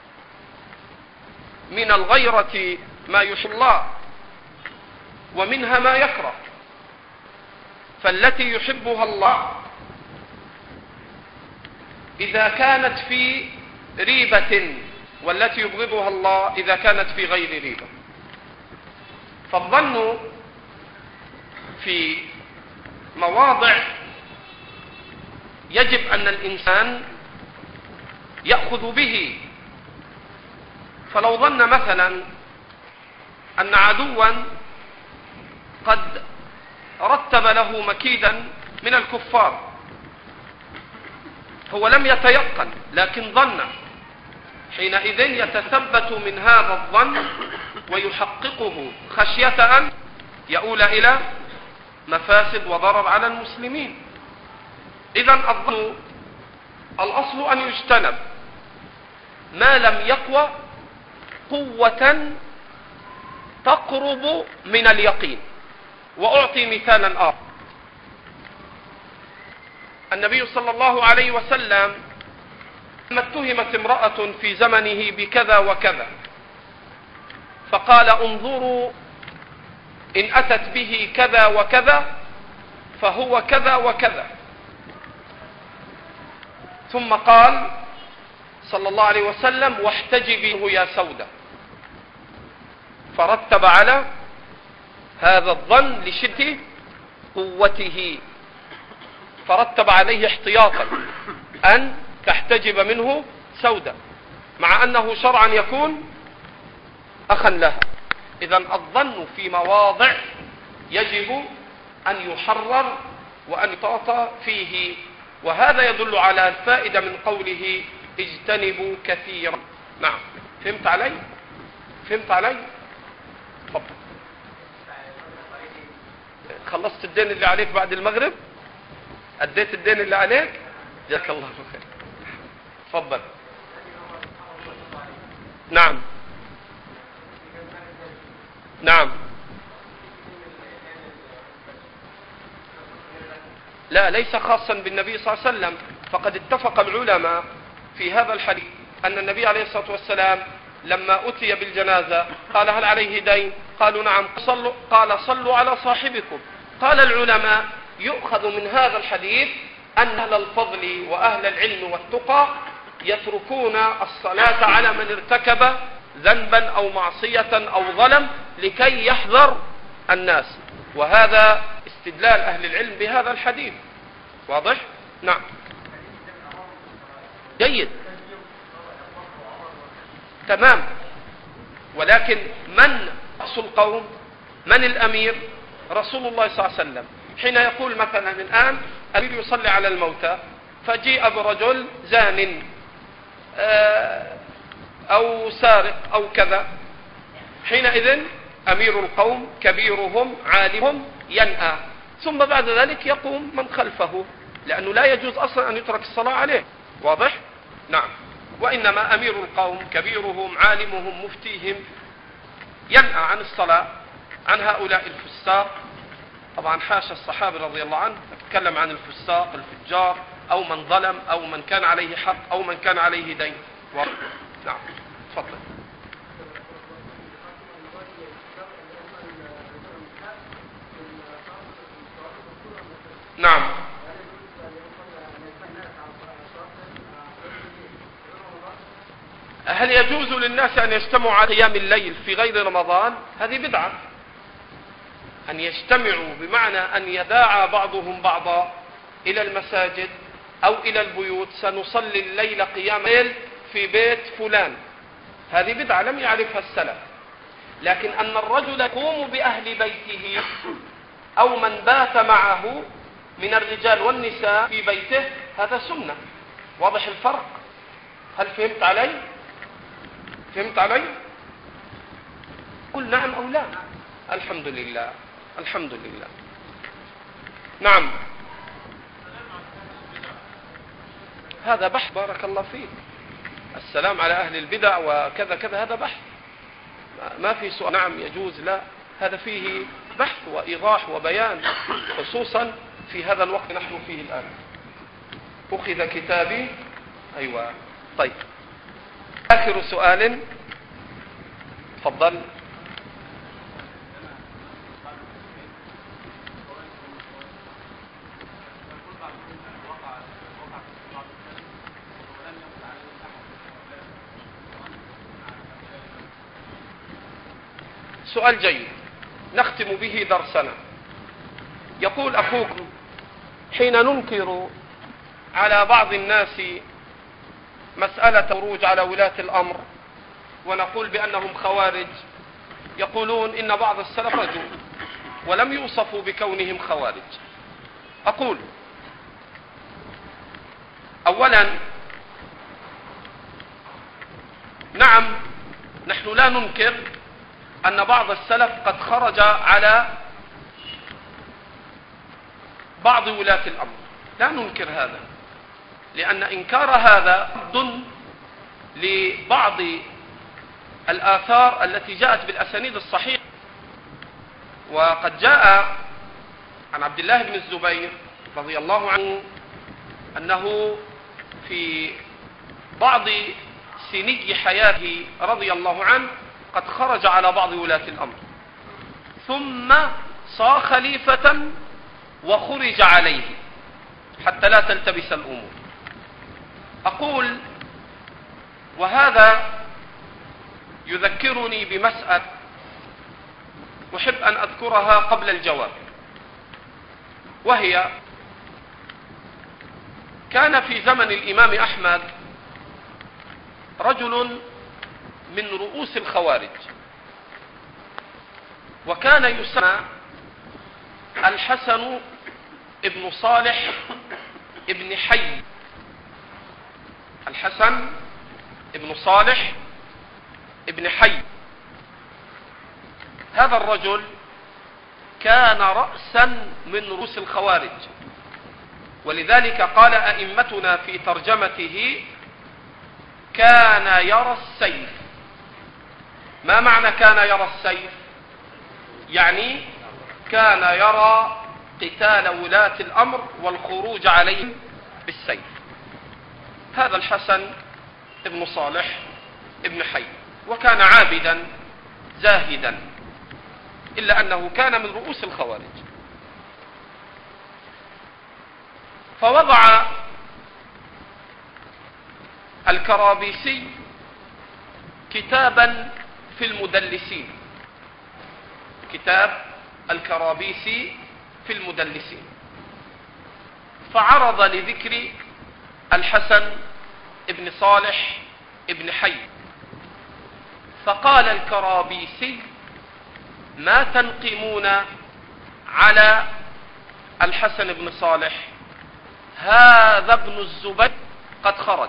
من الغيرة ما يحب الله ومنها ما يكره، فالتي يحبها الله إذا كانت في ريبة، والتي يبغضها الله إذا كانت في غير ريبة. فالظن في مواضع يجب أن الإنسان يأخذ به. فلو ظن مثلا أن عدوا قد رتب له مكيدا من الكفار، هو لم يتيقن لكن ظن، حينئذ يتثبت من هذا الظن ويحققه خشية أن يؤول إلى مفاسد وضرر على المسلمين. إذن الظن الأصل أن يجتنب ما لم يقوى قوة تقرب من اليقين. وأعطي مثالا آخر. النبي صلى الله عليه وسلم لما اتهمت امرأة في زمنه بكذا وكذا، فقال انظروا إن أتت به كذا وكذا فهو كذا وكذا. ثم قال صلى الله عليه وسلم واحتجبيه يا سودة. فرتب على هذا الظن لشدة قوته، فرتب عليه احتياطا أن تحتجب منه سودة، مع أنه شرعا يكون أخا لها. إذن الظن في مواضع يجب أن يحرر وأن يطاط فيه، وهذا يدل على الفائدة من قوله اجتنبوا كثيرا. نعم. فهمت علي؟ فهمت علي؟ تفضل. خلصت الدين اللي عليك بعد المغرب؟ أديت الدين اللي عليك؟ جزاك الله خير. تفضل. نعم. نعم. لا، ليس خاصا بالنبي صلى الله عليه وسلم. فقد اتفق العلماء في هذا الحديث أن النبي عليه الصلاة والسلام لما أتي بالجنازة قال هل عليه دين؟ قالوا نعم. قال صلوا على صاحبكم. قال العلماء يؤخذ من هذا الحديث أن أهل الفضل وأهل العلم والتقى يتركون الصلاة على من ارتكب ذنبا أو معصية أو ظلم لكي يحذر الناس، وهذا استدلال أهل العلم بهذا الحديث. واضح؟ نعم. جيد، تمام. ولكن من رأس القوم؟ من الأمير؟ رسول الله صلى الله عليه وسلم. حين يقول مثلا الآن الأمير يصلي على الموتى، فجيء برجل زان أو سارق أو كذا، حينئذ أمير القوم كبيرهم عالمهم ينأى، ثم بعد ذلك يقوم من خلفه، لأنه لا يجوز أصلا أن يترك الصلاة عليه. واضح؟ نعم. وإنما أمير القوم كبيرهم عالمهم مفتيهم ينهى عن الصلاة عن هؤلاء الفساق. طبعا حاشا الصحابي رضي الله عنه تتكلم عن الفساق الفجار أو من ظلم أو من كان عليه حق أو من كان عليه دين. نعم تفضل. نعم. هل يجوز للناس أن يجتمعوا على قيام الليل في غير رمضان؟ هذه بدعة. أن يجتمعوا بمعنى أن يداعى بعضهم بعضا إلى المساجد أو إلى البيوت، سنصلي الليل قيام الليل في بيت فلان، هذه بدعة لم يعرفها السلف. لكن أن الرجل يقوم بأهل بيته أو من بات معه من الرجال والنساء في بيته هذا سنة. واضح الفرق؟ هل فهمت علي؟ فهمت علي؟ قل نعم أو لا. الحمد لله الحمد لله. نعم. هذا بحث بارك الله فيك. السلام على أهل البدع وكذا كذا هذا بحث، ما في سؤال نعم يجوز لا، هذا فيه بحث وإيضاح وبيان، خصوصا في هذا الوقت نحن فيه الآن. أخذ كتابي. أيوة طيب. آخر سؤال تفضل. سؤال جيد نختم به درسنا. يقول أخوكم: حين ننكر على بعض الناس مسألة خروج على ولاة الأمر ونقول بأنهم خوارج، يقولون إن بعض السلف رجوا ولم يوصفوا بكونهم خوارج. أقول أولا نعم نحن لا ننكر أن بعض السلف قد خرج على بعض ولاة الأمر، لا ننكر هذا، لأن إنكار هذا ضد لبعض الآثار التي جاءت بالأسانيد الصحيحة. وقد جاء عن عبد الله بن الزبير رضي الله عنه أنه في بعض سني حياته رضي الله عنه قد خرج على بعض ولاة الأمر، ثم صار خليفة وخرج عليه حتى لا تلتبس الأمور. أقول وهذا يذكرني بمسألة أحب أن أذكرها قبل الجواب، وهي كان في زمن الإمام أحمد رجل من رؤوس الخوارج، وكان يسمى الحسن ابن صالح ابن حي. الحسن ابن صالح ابن حي هذا الرجل كان رأسا من رؤوس الخوارج، ولذلك قال أئمتنا في ترجمته: كان يرى السيف. ما معنى كان يرى السيف؟ يعني كان يرى قتال ولاة الأمر والخروج عليهم بالسيف. هذا الحسن ابن صالح ابن حي، وكان عابدا زاهدا، إلا أنه كان من رؤوس الخوارج. فوضع الكرابيسي كتابا في المدلسين، كتاب الكرابيسي في المدلسين، فعرض لذكر الحسن ابن صالح ابن حي، فقال الكرابيسي: ما تنقمون على الحسن بن صالح؟ هذا ابن الزبير قد خرج،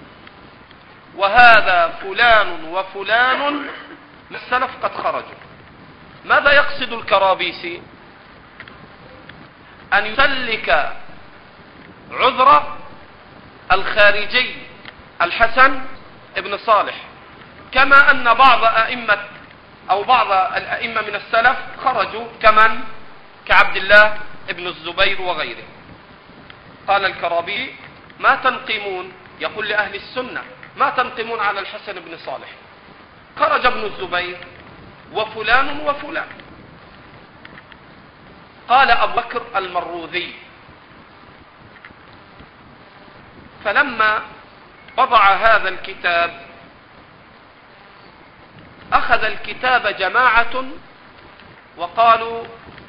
وهذا فلان وفلان من السلف قد خرجوا. ماذا يقصد الكرابيسي؟ أن يسلك عذر الخارجي الحسن بن صالح، كما أن بعض الأئمة من السلف خرجوا كمن كعبد الله بن الزبير وغيره. قال الكرابي: ما تنقمون، يقول لأهل السنة: ما تنقمون على الحسن بن صالح؟ خرج ابن الزبير وفلان وفلان. قال أبو بكر المروذي: فلما وضع هذا الكتاب أخذ الكتاب جماعة وقالوا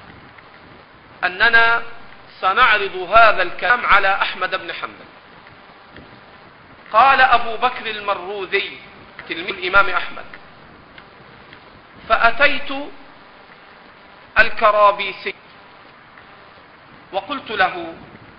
أننا سنعرض هذا الكلام على أحمد بن حنبل. قال أبو بكر المروذي تلميذ الإمام أحمد: فأتيت الكرابيسي وقلت له: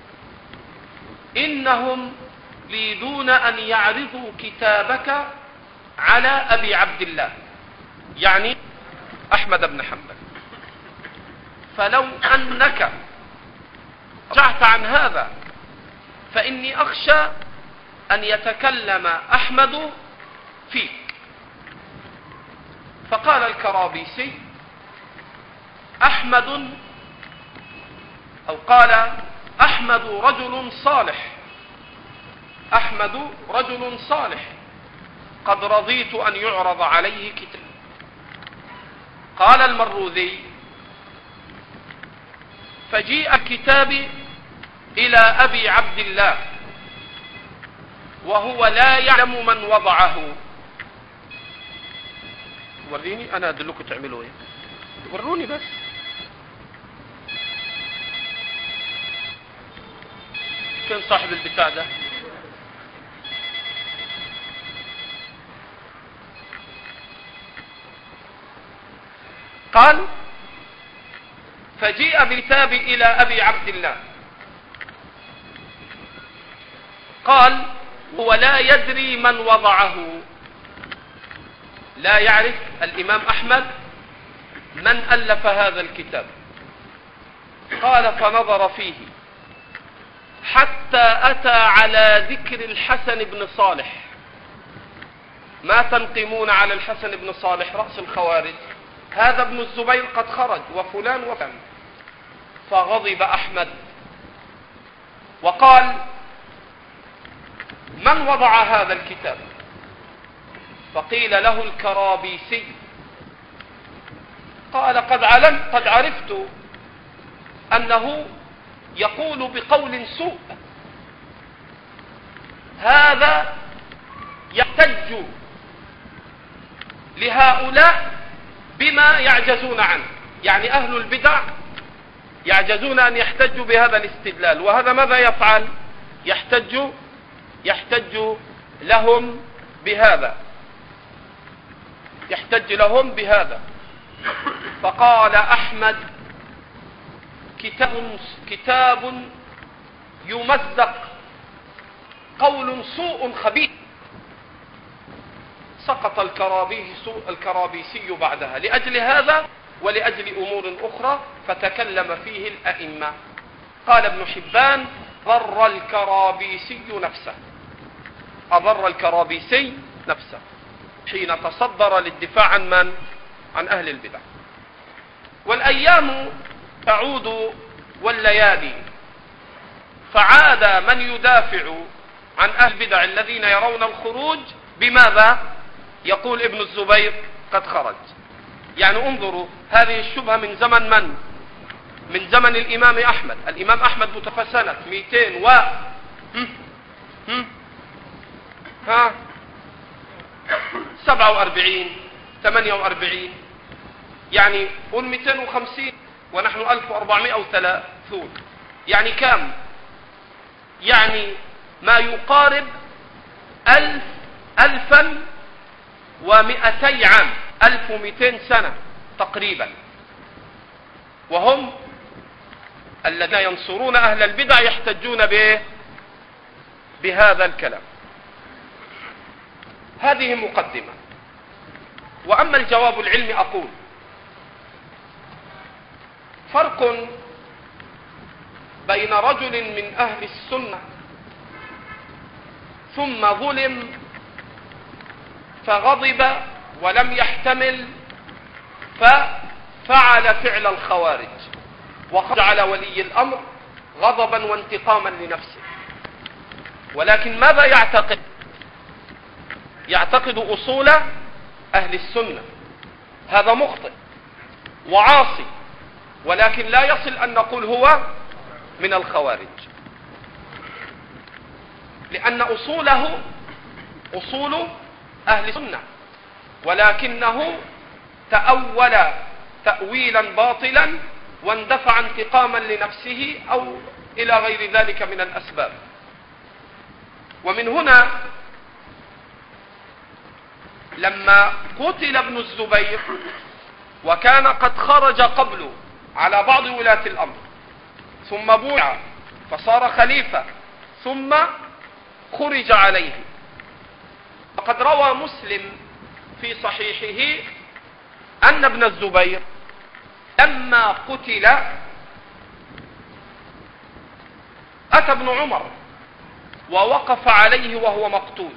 إنهم يريدون أن يعرضوا كتابك على أبي عبد الله، يعني أحمد بن حنبل، فلو أنك رجعت عن هذا فإني أخشى أن يتكلم أحمد فيك. فقال الكرابيسي: أحمد رجل صالح، أحمد رجل صالح، قد رضيت أن يعرض عليه كتاب. قال المروذي: فجيء كتابي إلى أبي عبد الله وهو لا يعلم من وضعه. وريني، أنا أدلكم تعملوا إيه، وروني بس. كان صاحب البتاع ده؟ قال: فجيء بالكتاب إلى أبي عبد الله، قال: هو لا يدري من وضعه، لا يعرف الإمام أحمد من ألف هذا الكتاب. قال: فنظر فيه حتى أتى على ذكر الحسن بن صالح. ما تنقمون على الحسن بن صالح رأس الخوارج؟ هذا ابن الزبير قد خرج وفلان وفلان. فغضب أحمد وقال: من وضع هذا الكتاب؟ فقيل له الكرابيسي. قال: قد عرفت أنه يقول بقول سوء، هذا يحتج لهؤلاء بما يعجزون عنه، يعني أهل البدع يعجزون أن يحتجوا بهذا الاستدلال، وهذا ماذا يفعل؟ يحتج لهم بهذا. فقال أحمد: كتاب يمزق، قول سوء خبيث. سقط الكرابيسي بعدها لأجل هذا ولأجل أمور أخرى، فتكلم فيه الأئمة. قال ابن حبان: أضر الكرابيسي نفسه حين تصدر للدفاع عن من؟ عن أهل البدع. والأيام تعود والليالي، فعاد من يدافع عن أهل البدع الذين يرون الخروج بماذا؟ يقول ابن الزبير: قد خرج. يعني انظروا، هذه الشبهة من زمن من؟ من زمن الإمام أحمد. الإمام أحمد متوفى سنة 247 48، يعني قل 250 ونحن 1430، يعني كم؟ يعني ما يقارب 1200 عام، 1200 سنة تقريبا. وهم الذين ينصرون أهل البدع يحتجون بهذا الكلام. هذه مقدمة. وأما الجواب العلمي أقول: فرق بين رجل من أهل السنة ثم ظلم فغضب ولم يحتمل ففعل فعل الخوارج وخرج على ولي الأمر غضبا وانتقاما لنفسه. ولكن ماذا يعتقد؟ يعتقد أصول أهل السنة. هذا مخطئ وعاصي، ولكن لا يصل أن نقول هو من الخوارج، لأن أصوله أصول أهل السنة، ولكنه تأول تأويلا باطلا واندفع انتقاما لنفسه أو إلى غير ذلك من الأسباب. ومن هنا لما قتل ابن الزبير وكان قد خرج قبله على بعض ولاة الأمر ثم بويع فصار خليفة ثم خرج عليه، وقد روى مسلم في صحيحه أن ابن الزبير لما قتل أتى ابن عمر ووقف عليه وهو مقتول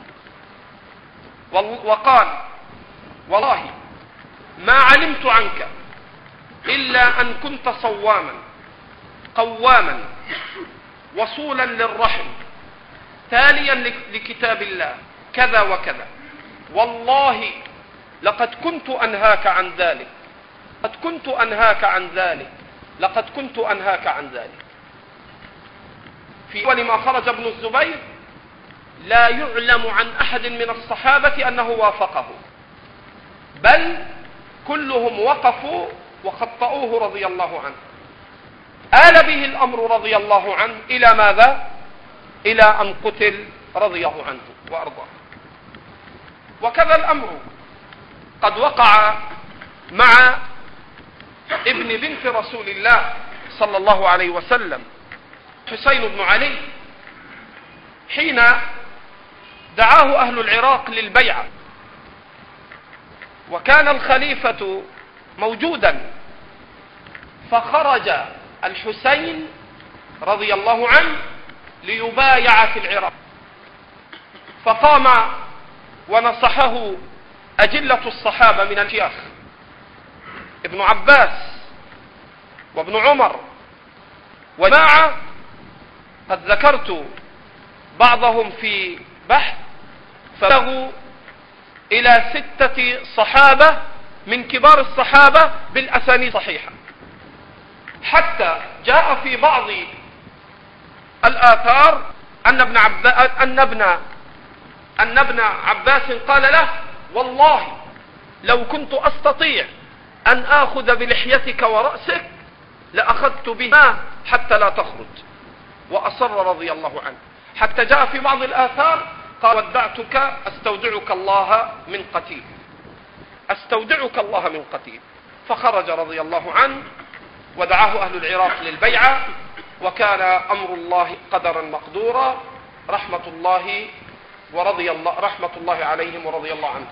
وقال: والله ما علمت عنك إلا أن كنت صواما قواما وصولا للرحم تاليا لكتاب الله كذا وكذا، والله لقد كنت أنهاك عن ذلك، قد كنت أنهاك عن ذلك، لقد كنت أنهاك عن ذلك. في أول ما خرج ابن الزبير لا يعلم عن أحد من الصحابة أنه وافقه، بل كلهم وقفوا وخطأوه رضي الله عنه. آل به الأمر رضي الله عنه إلى ماذا؟ إلى أن قتل رضي الله عنه وأرضاه. وكذا الأمر قد وقع مع ابن بنت رسول الله صلى الله عليه وسلم حسين بن علي، حين دعاه أهل العراق للبيعة وكان الخليفة موجودا، فخرج الحسين رضي الله عنه ليبايع في العراق، فقام ونصحه أجلة الصحابة من الشيخ ابن عباس وابن عمر وجماعة قد ذكرت بعضهم في بحث، فبلغوا إلى 6 صحابة من كبار الصحابة بالأسانيد صحيحة، حتى جاء في بعض الآثار أن ابن عباس قال له: والله لو كنت أستطيع أن آخذ بلحيتك ورأسك لأخذت بها حتى لا تخرج، وأصر رضي الله عنه، حتى جاء في بعض الآثار قال: ودعتك أستودعك الله من قتيل، أستودعك الله من قتيل. فخرج رضي الله عنه ودعاه أهل العراق للبيعة، وكان أمر الله قدرا مقدورا، رحمة الله عليهم ورضي الله عنهم.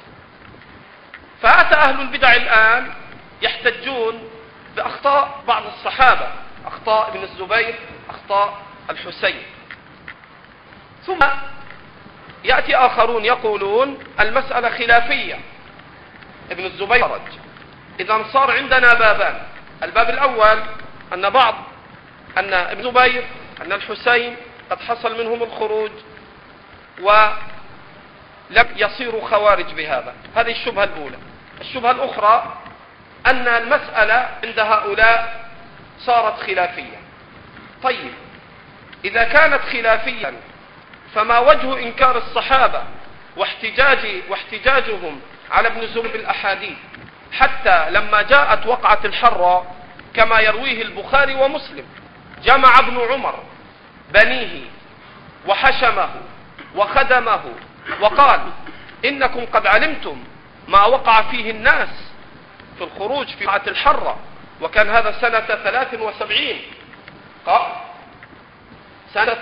فأتى أهل البدع الآن يحتجون بأخطاء بعض الصحابة، أخطاء ابن الزبير، أخطاء الحسين، ثم يأتي آخرون يقولون المسألة خلافية، ابن الزبير خرج، إذا صار عندنا بابان: الباب الأول أن ابن الزبير أن الحسين قد حصل منهم الخروج ولم يصيروا خوارج بهذا، هذه الشبهة الأولى. الشبهة الأخرى أن المسألة عند هؤلاء صارت خلافية. طيب، إذا كانت خلافية فما وجه إنكار الصحابة واحتجاجهم على ابن الزبير بالأحاديث، حتى لما جاءت وقعة الحرة كما يرويه البخاري ومسلم جمع ابن عمر بنيه وحشمه وخدمه وقال: إنكم قد علمتم ما وقع فيه الناس في الخروج في وقعة الحرة، وكان هذا سنة 73، سنة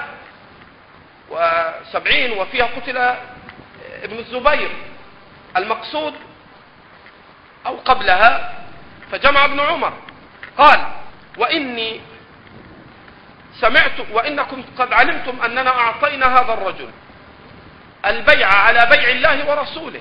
73 وفيها قتل ابن الزبير، المقصود أو قبلها. فجمع ابن عمر قال: وإني سمعت وإنكم قد علمتم أننا أعطينا هذا الرجل البيع على بيع الله ورسوله.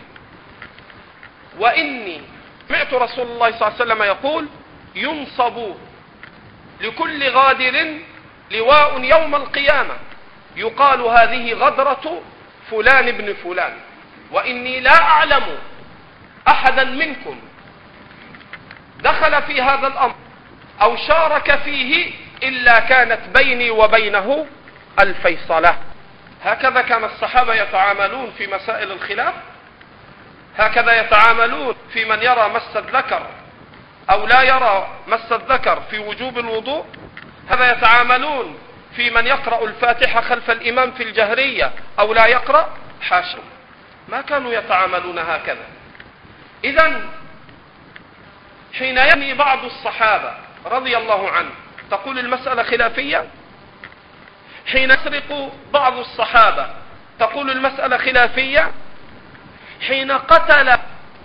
وإني سمعت رسول الله صلى الله عليه وسلم يقول: ينصب لكل غادر لواء يوم القيامة يقال هذه غدرة فلان ابن فلان، وإني لا أعلم أحدا منكم دخل في هذا الأمر أو شارك فيه إلا كانت بيني وبينه الفيصلة. هكذا كان الصحابة يتعاملون في مسائل الخلاف، هكذا يتعاملون في من يرى مس الذكر أو لا يرى مس الذكر في وجوب الوضوء، هذا يتعاملون في من يقرأ الفاتحة خلف الإمام في الجهرية أو لا يقرأ، حاشا، ما كانوا يتعاملون هكذا. إذن حين يبني بعض الصحابة رضي الله عنه تقول المسألة خلافية، حين يسرق بعض الصحابة تقول المسألة خلافية، حين قتل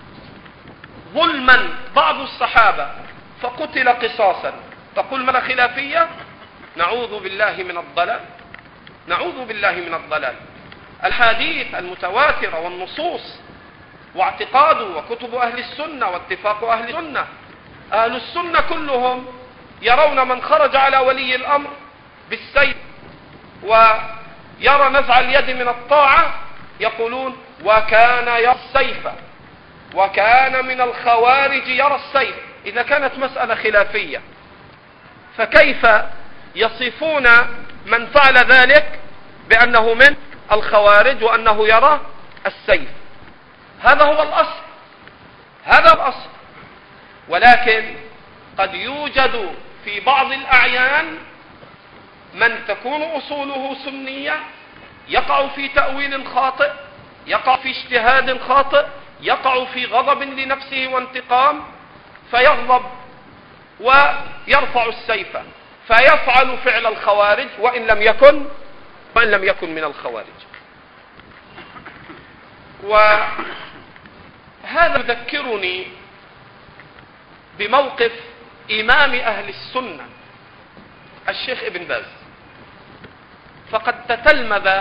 ظلما بعض الصحابة فقتل قصاصا تقول مسألة خلافية. نعوذ بالله من الضلال، نعوذ بالله من الضلال. الحديث المتواترة والنصوص واعتقاد وكتب أهل السنة واتفاق أهل السنة، أهل السنة كلهم يرون من خرج على ولي الأمر بالسيف ويرى نزع اليد من الطاعة يقولون: وكان يرى السيف، وكان من الخوارج يرى السيف. إذا كانت مسألة خلافية فكيف يصفون من فعل ذلك بأنه من الخوارج وأنه يرى السيف؟ هذا هو الأصل، هذا الأصل. ولكن قد يوجد في بعض الأعيان من تكون أصوله سنية يقع في تأويل خاطئ، يقع في اجتهاد خاطئ، يقع في غضب لنفسه وانتقام فيغضب ويرفع السيف فيفعل فعل الخوارج وإن لم يكن من الخوارج. وهذا يذكرني بموقف إمام أهل السنة الشيخ ابن باز، فقد تتلمذ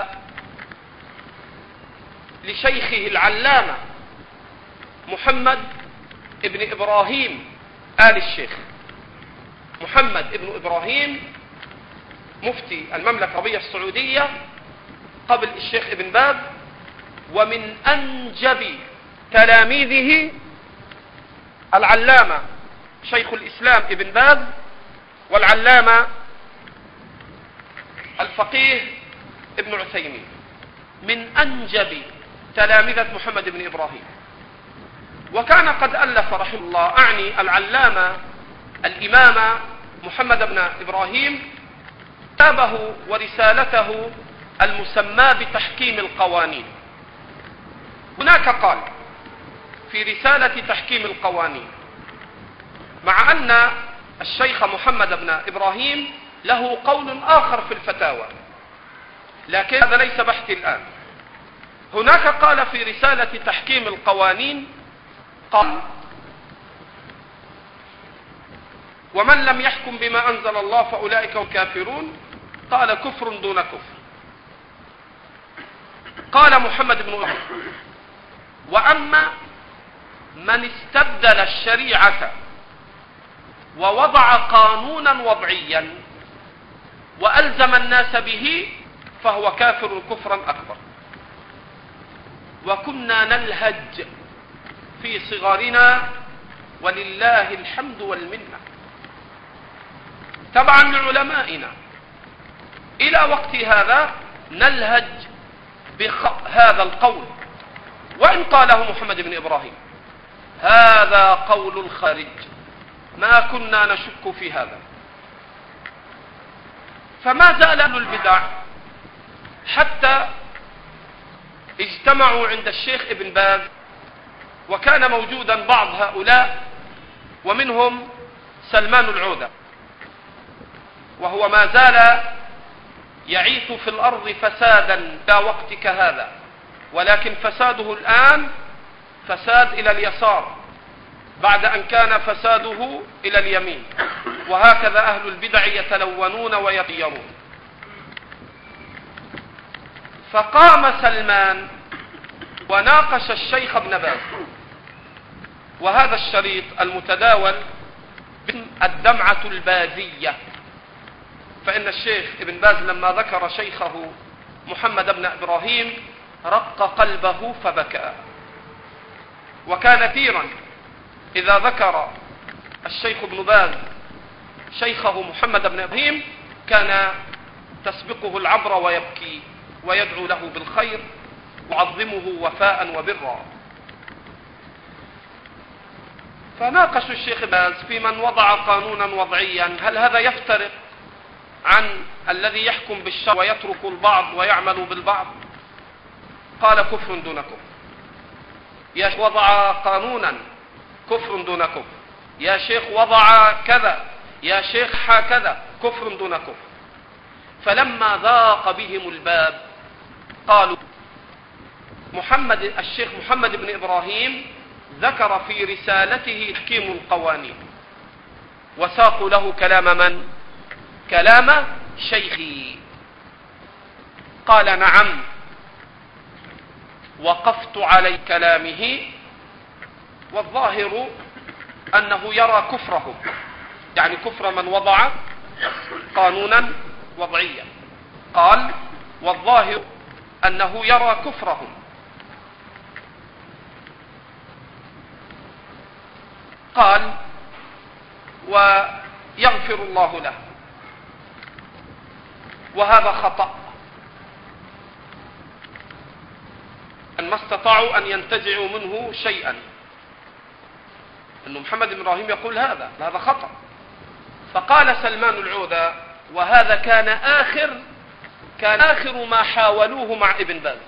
لشيخه العلامة محمد ابن إبراهيم آل الشيخ، محمد ابن إبراهيم مفتي المملكة العربية السعودية قبل الشيخ ابن باز، ومن أنجب تلاميذه العلامة شيخ الإسلام ابن باز والعلامة الفقيه ابن عثيمين، من أنجب تلامذة محمد بن إبراهيم. وكان قد ألف رحمه الله، أعني العلامة الإمام محمد بن إبراهيم، كتابه ورسالته المسمى بتحكيم القوانين. هناك قال في رسالة تحكيم القوانين، مع أن الشيخ محمد بن إبراهيم له قول آخر في الفتاوى لكن هذا ليس بحثي الآن، هناك قال في رسالة تحكيم القوانين قال: ومن لم يحكم بما أنزل الله فأولئك هم الكافرون، قال: كفر دون كفر. قال محمد بن إبراهيم: وأما من استبدل الشريعة ووضع قانونا وضعيا وألزم الناس به فهو كافر كفرا أكبر. وكنا نلهج في صغارنا ولله الحمد والمنة تبعا لعلمائنا إلى وقت هذا نلهج بهذا القول، وإن قاله محمد بن إبراهيم هذا قول الخارج، ما كنا نشك في هذا. فما زال أهل البدع حتى اجتمعوا عند الشيخ ابن باز، وكان موجودا بعض هؤلاء ومنهم سلمان العودة، وهو ما زال يعيث في الأرض فسادا لا وقت كهذا، ولكن فساده الآن فساد إلى اليسار بعد أن كان فساده إلى اليمين، وهكذا أهل البدع يتلونون ويطيرون. فقام سلمان وناقش الشيخ ابن باز. وهذا الشريط المتداول باسم الدمعة البازية، فإن الشيخ ابن باز لما ذكر شيخه محمد بن إبراهيم رق قلبه فبكى. وكان كثيرا إذا ذكر الشيخ ابن باز شيخه محمد بن إبراهيم كان تسبقه العبرة ويبكي ويدعو له بالخير ويعظمه وفاء وبرا. فناقش الشيخ ابن باز في من وضع قانونا وضعيا، هل هذا يفترق عن الذي يحكم بالشرع ويترك البعض ويعمل بالبعض؟ قال كفر دون كفر. يا شيخ وضع قانونا، كفر دون كفر. يا شيخ وضع كذا، يا شيخ هكذا، كفر دون كفر. فلما ضاق بهم الباب قالوا الشيخ محمد بن إبراهيم ذكر في رسالته تحكيم القوانين، وساقوا له كلام من؟ كلام شيخي. قال نعم، وقفت على كلامه، والظاهر أنه يرى كفره، يعني كفر من وضع قانونا وضعيا. قال والظاهر أنه يرى كفرهم. قال ويغفر الله له، وهذا خطأ، أن ما استطاعوا أن ينتزعوا منه شيئا. أن محمد بن إبراهيم يقول هذا خطأ. فقال سلمان العودة، وهذا كان آخر ما حاولوه مع ابن باز.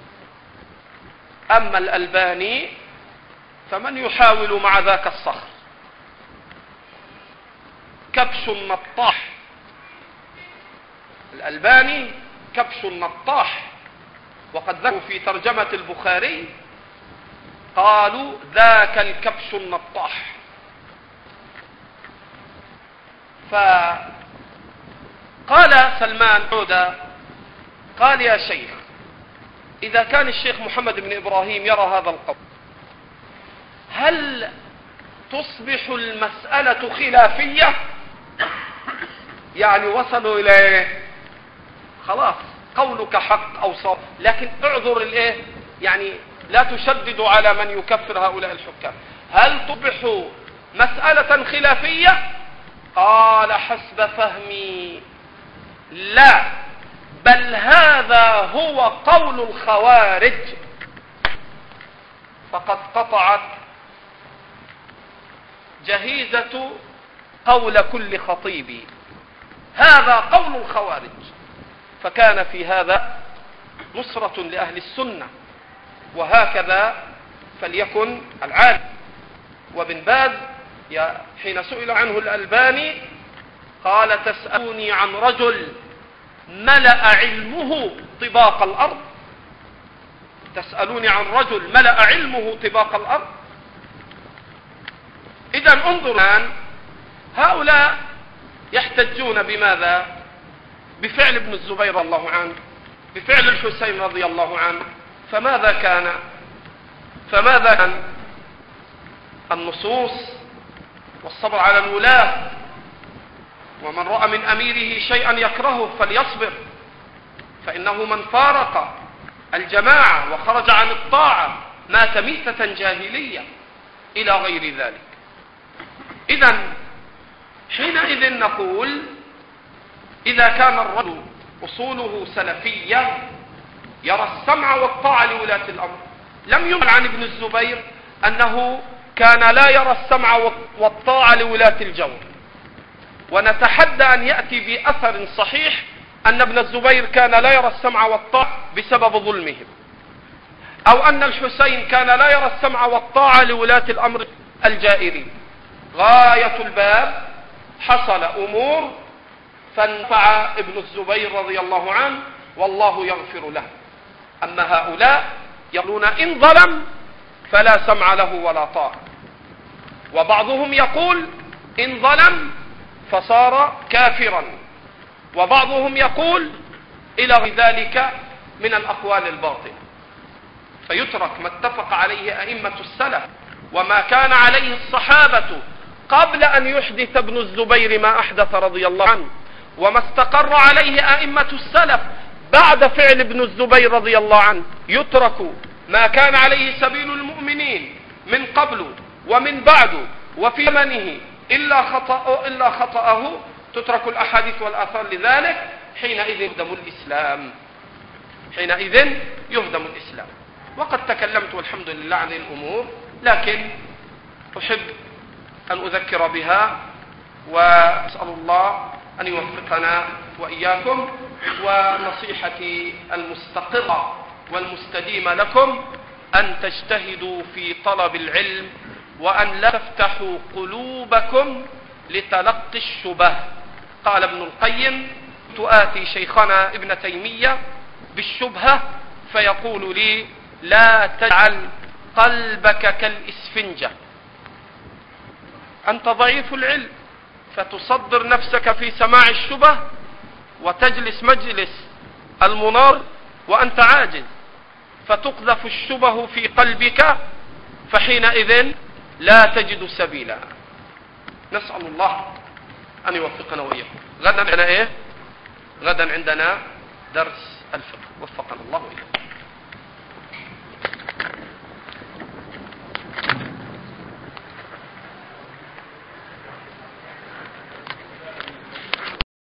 أما الألباني فمن يحاول مع ذاك الصخر؟ كبش نطاح. الألباني كبش نطاح، وقد ذكروا في ترجمة البخاري قالوا ذاك الكبش النطاح. فقال سلمان عودة، قال يا شيخ، إذا كان الشيخ محمد بن إبراهيم يرى هذا القول، هل تصبح المسألة خلافية؟ يعني وصلوا إليه خلاص قولك حق أو صواب، لكن اعذر يعني لا تشدد على من يكفر هؤلاء الحكام. هل تصبح مسألة خلافية؟ قال حسب فهمي لا، بل هذا هو قول الخوارج. فقد قطعت جهيزة قول كل خطيب، هذا قول الخوارج. فكان في هذا نصرة لأهل السنة، وهكذا فليكن العالم. وابن باز حين سئل عنه الألباني قال تسألوني عن رجل ملأ علمه طباق الأرض؟ تسألوني عن رجل ملأ علمه طباق الأرض؟ إذن انظر الآن، هؤلاء يحتجون بماذا؟ بفعل ابن الزبير رضي الله عنه، بفعل الحسين رضي الله عنه. فماذا كان النصوص والصبر على الولاة، ومن رأى من أميره شيئا يكرهه فليصبر، فإنه من فارق الجماعة وخرج عن الطاعة مات ميتة جاهلية إلى غير ذلك. إذن حينئذ نقول إذا كان الرجل أصوله سلفية يرى السمع والطاعة لولاة الأمر. لم ينقل عن ابن الزبير أنه كان لا يرى السمع والطاعة لولاة الجور، ونتحدى أن يأتي بأثر صحيح أن ابن الزبير كان لا يرى السمع والطاعة بسبب ظلمهم، أو أن الحسين كان لا يرى السمع والطاعة لولاة الأمر الجائرين. غاية الباب حصل أمور فانفع ابن الزبير رضي الله عنه والله يغفر له. أما هؤلاء يقولون إن ظلم فلا سمع له ولا طاعة، وبعضهم يقول إن ظلم فصار كافرا، وبعضهم يقول إلى ذلك من الأقوال الباطلة. فيترك ما اتفق عليه أئمة السلف وما كان عليه الصحابة قبل أن يحدث ابن الزبير ما أحدث رضي الله عنه، وما استقر عليه أئمة السلف بعد فعل ابن الزبير رضي الله عنه. يترك ما كان عليه سبيل المؤمنين من قبل ومن بعد وفي زمنه إلا خطأه، تترك الأحاديث والآثار لذلك. حينئذ يهدم الإسلام. وقد تكلمت والحمد لله عن الأمور، لكن أحب أن أذكر بها، وأسأل الله أن يوفقنا وإياكم. ونصيحتي المستقرة والمستديمة لكم أن تجتهدوا في طلب العلم، وأن لا تفتحوا قلوبكم لتلقي الشبه. قال ابن القيم: تؤاتي شيخنا ابن تيمية بالشبهة فيقول لي: لا تجعل قلبك كالإسفنجة، أنت ضعيف العلم، فتصدر نفسك في سماع الشبه وتجلس مجلس المنار وأنت عاجز، فتقذف الشبه في قلبك، فحينئذ لا تجد سبيلا. نسأل الله أن يوفقنا وإياكم. غدا عندنا درس الفقه. وفقنا الله وإياكم.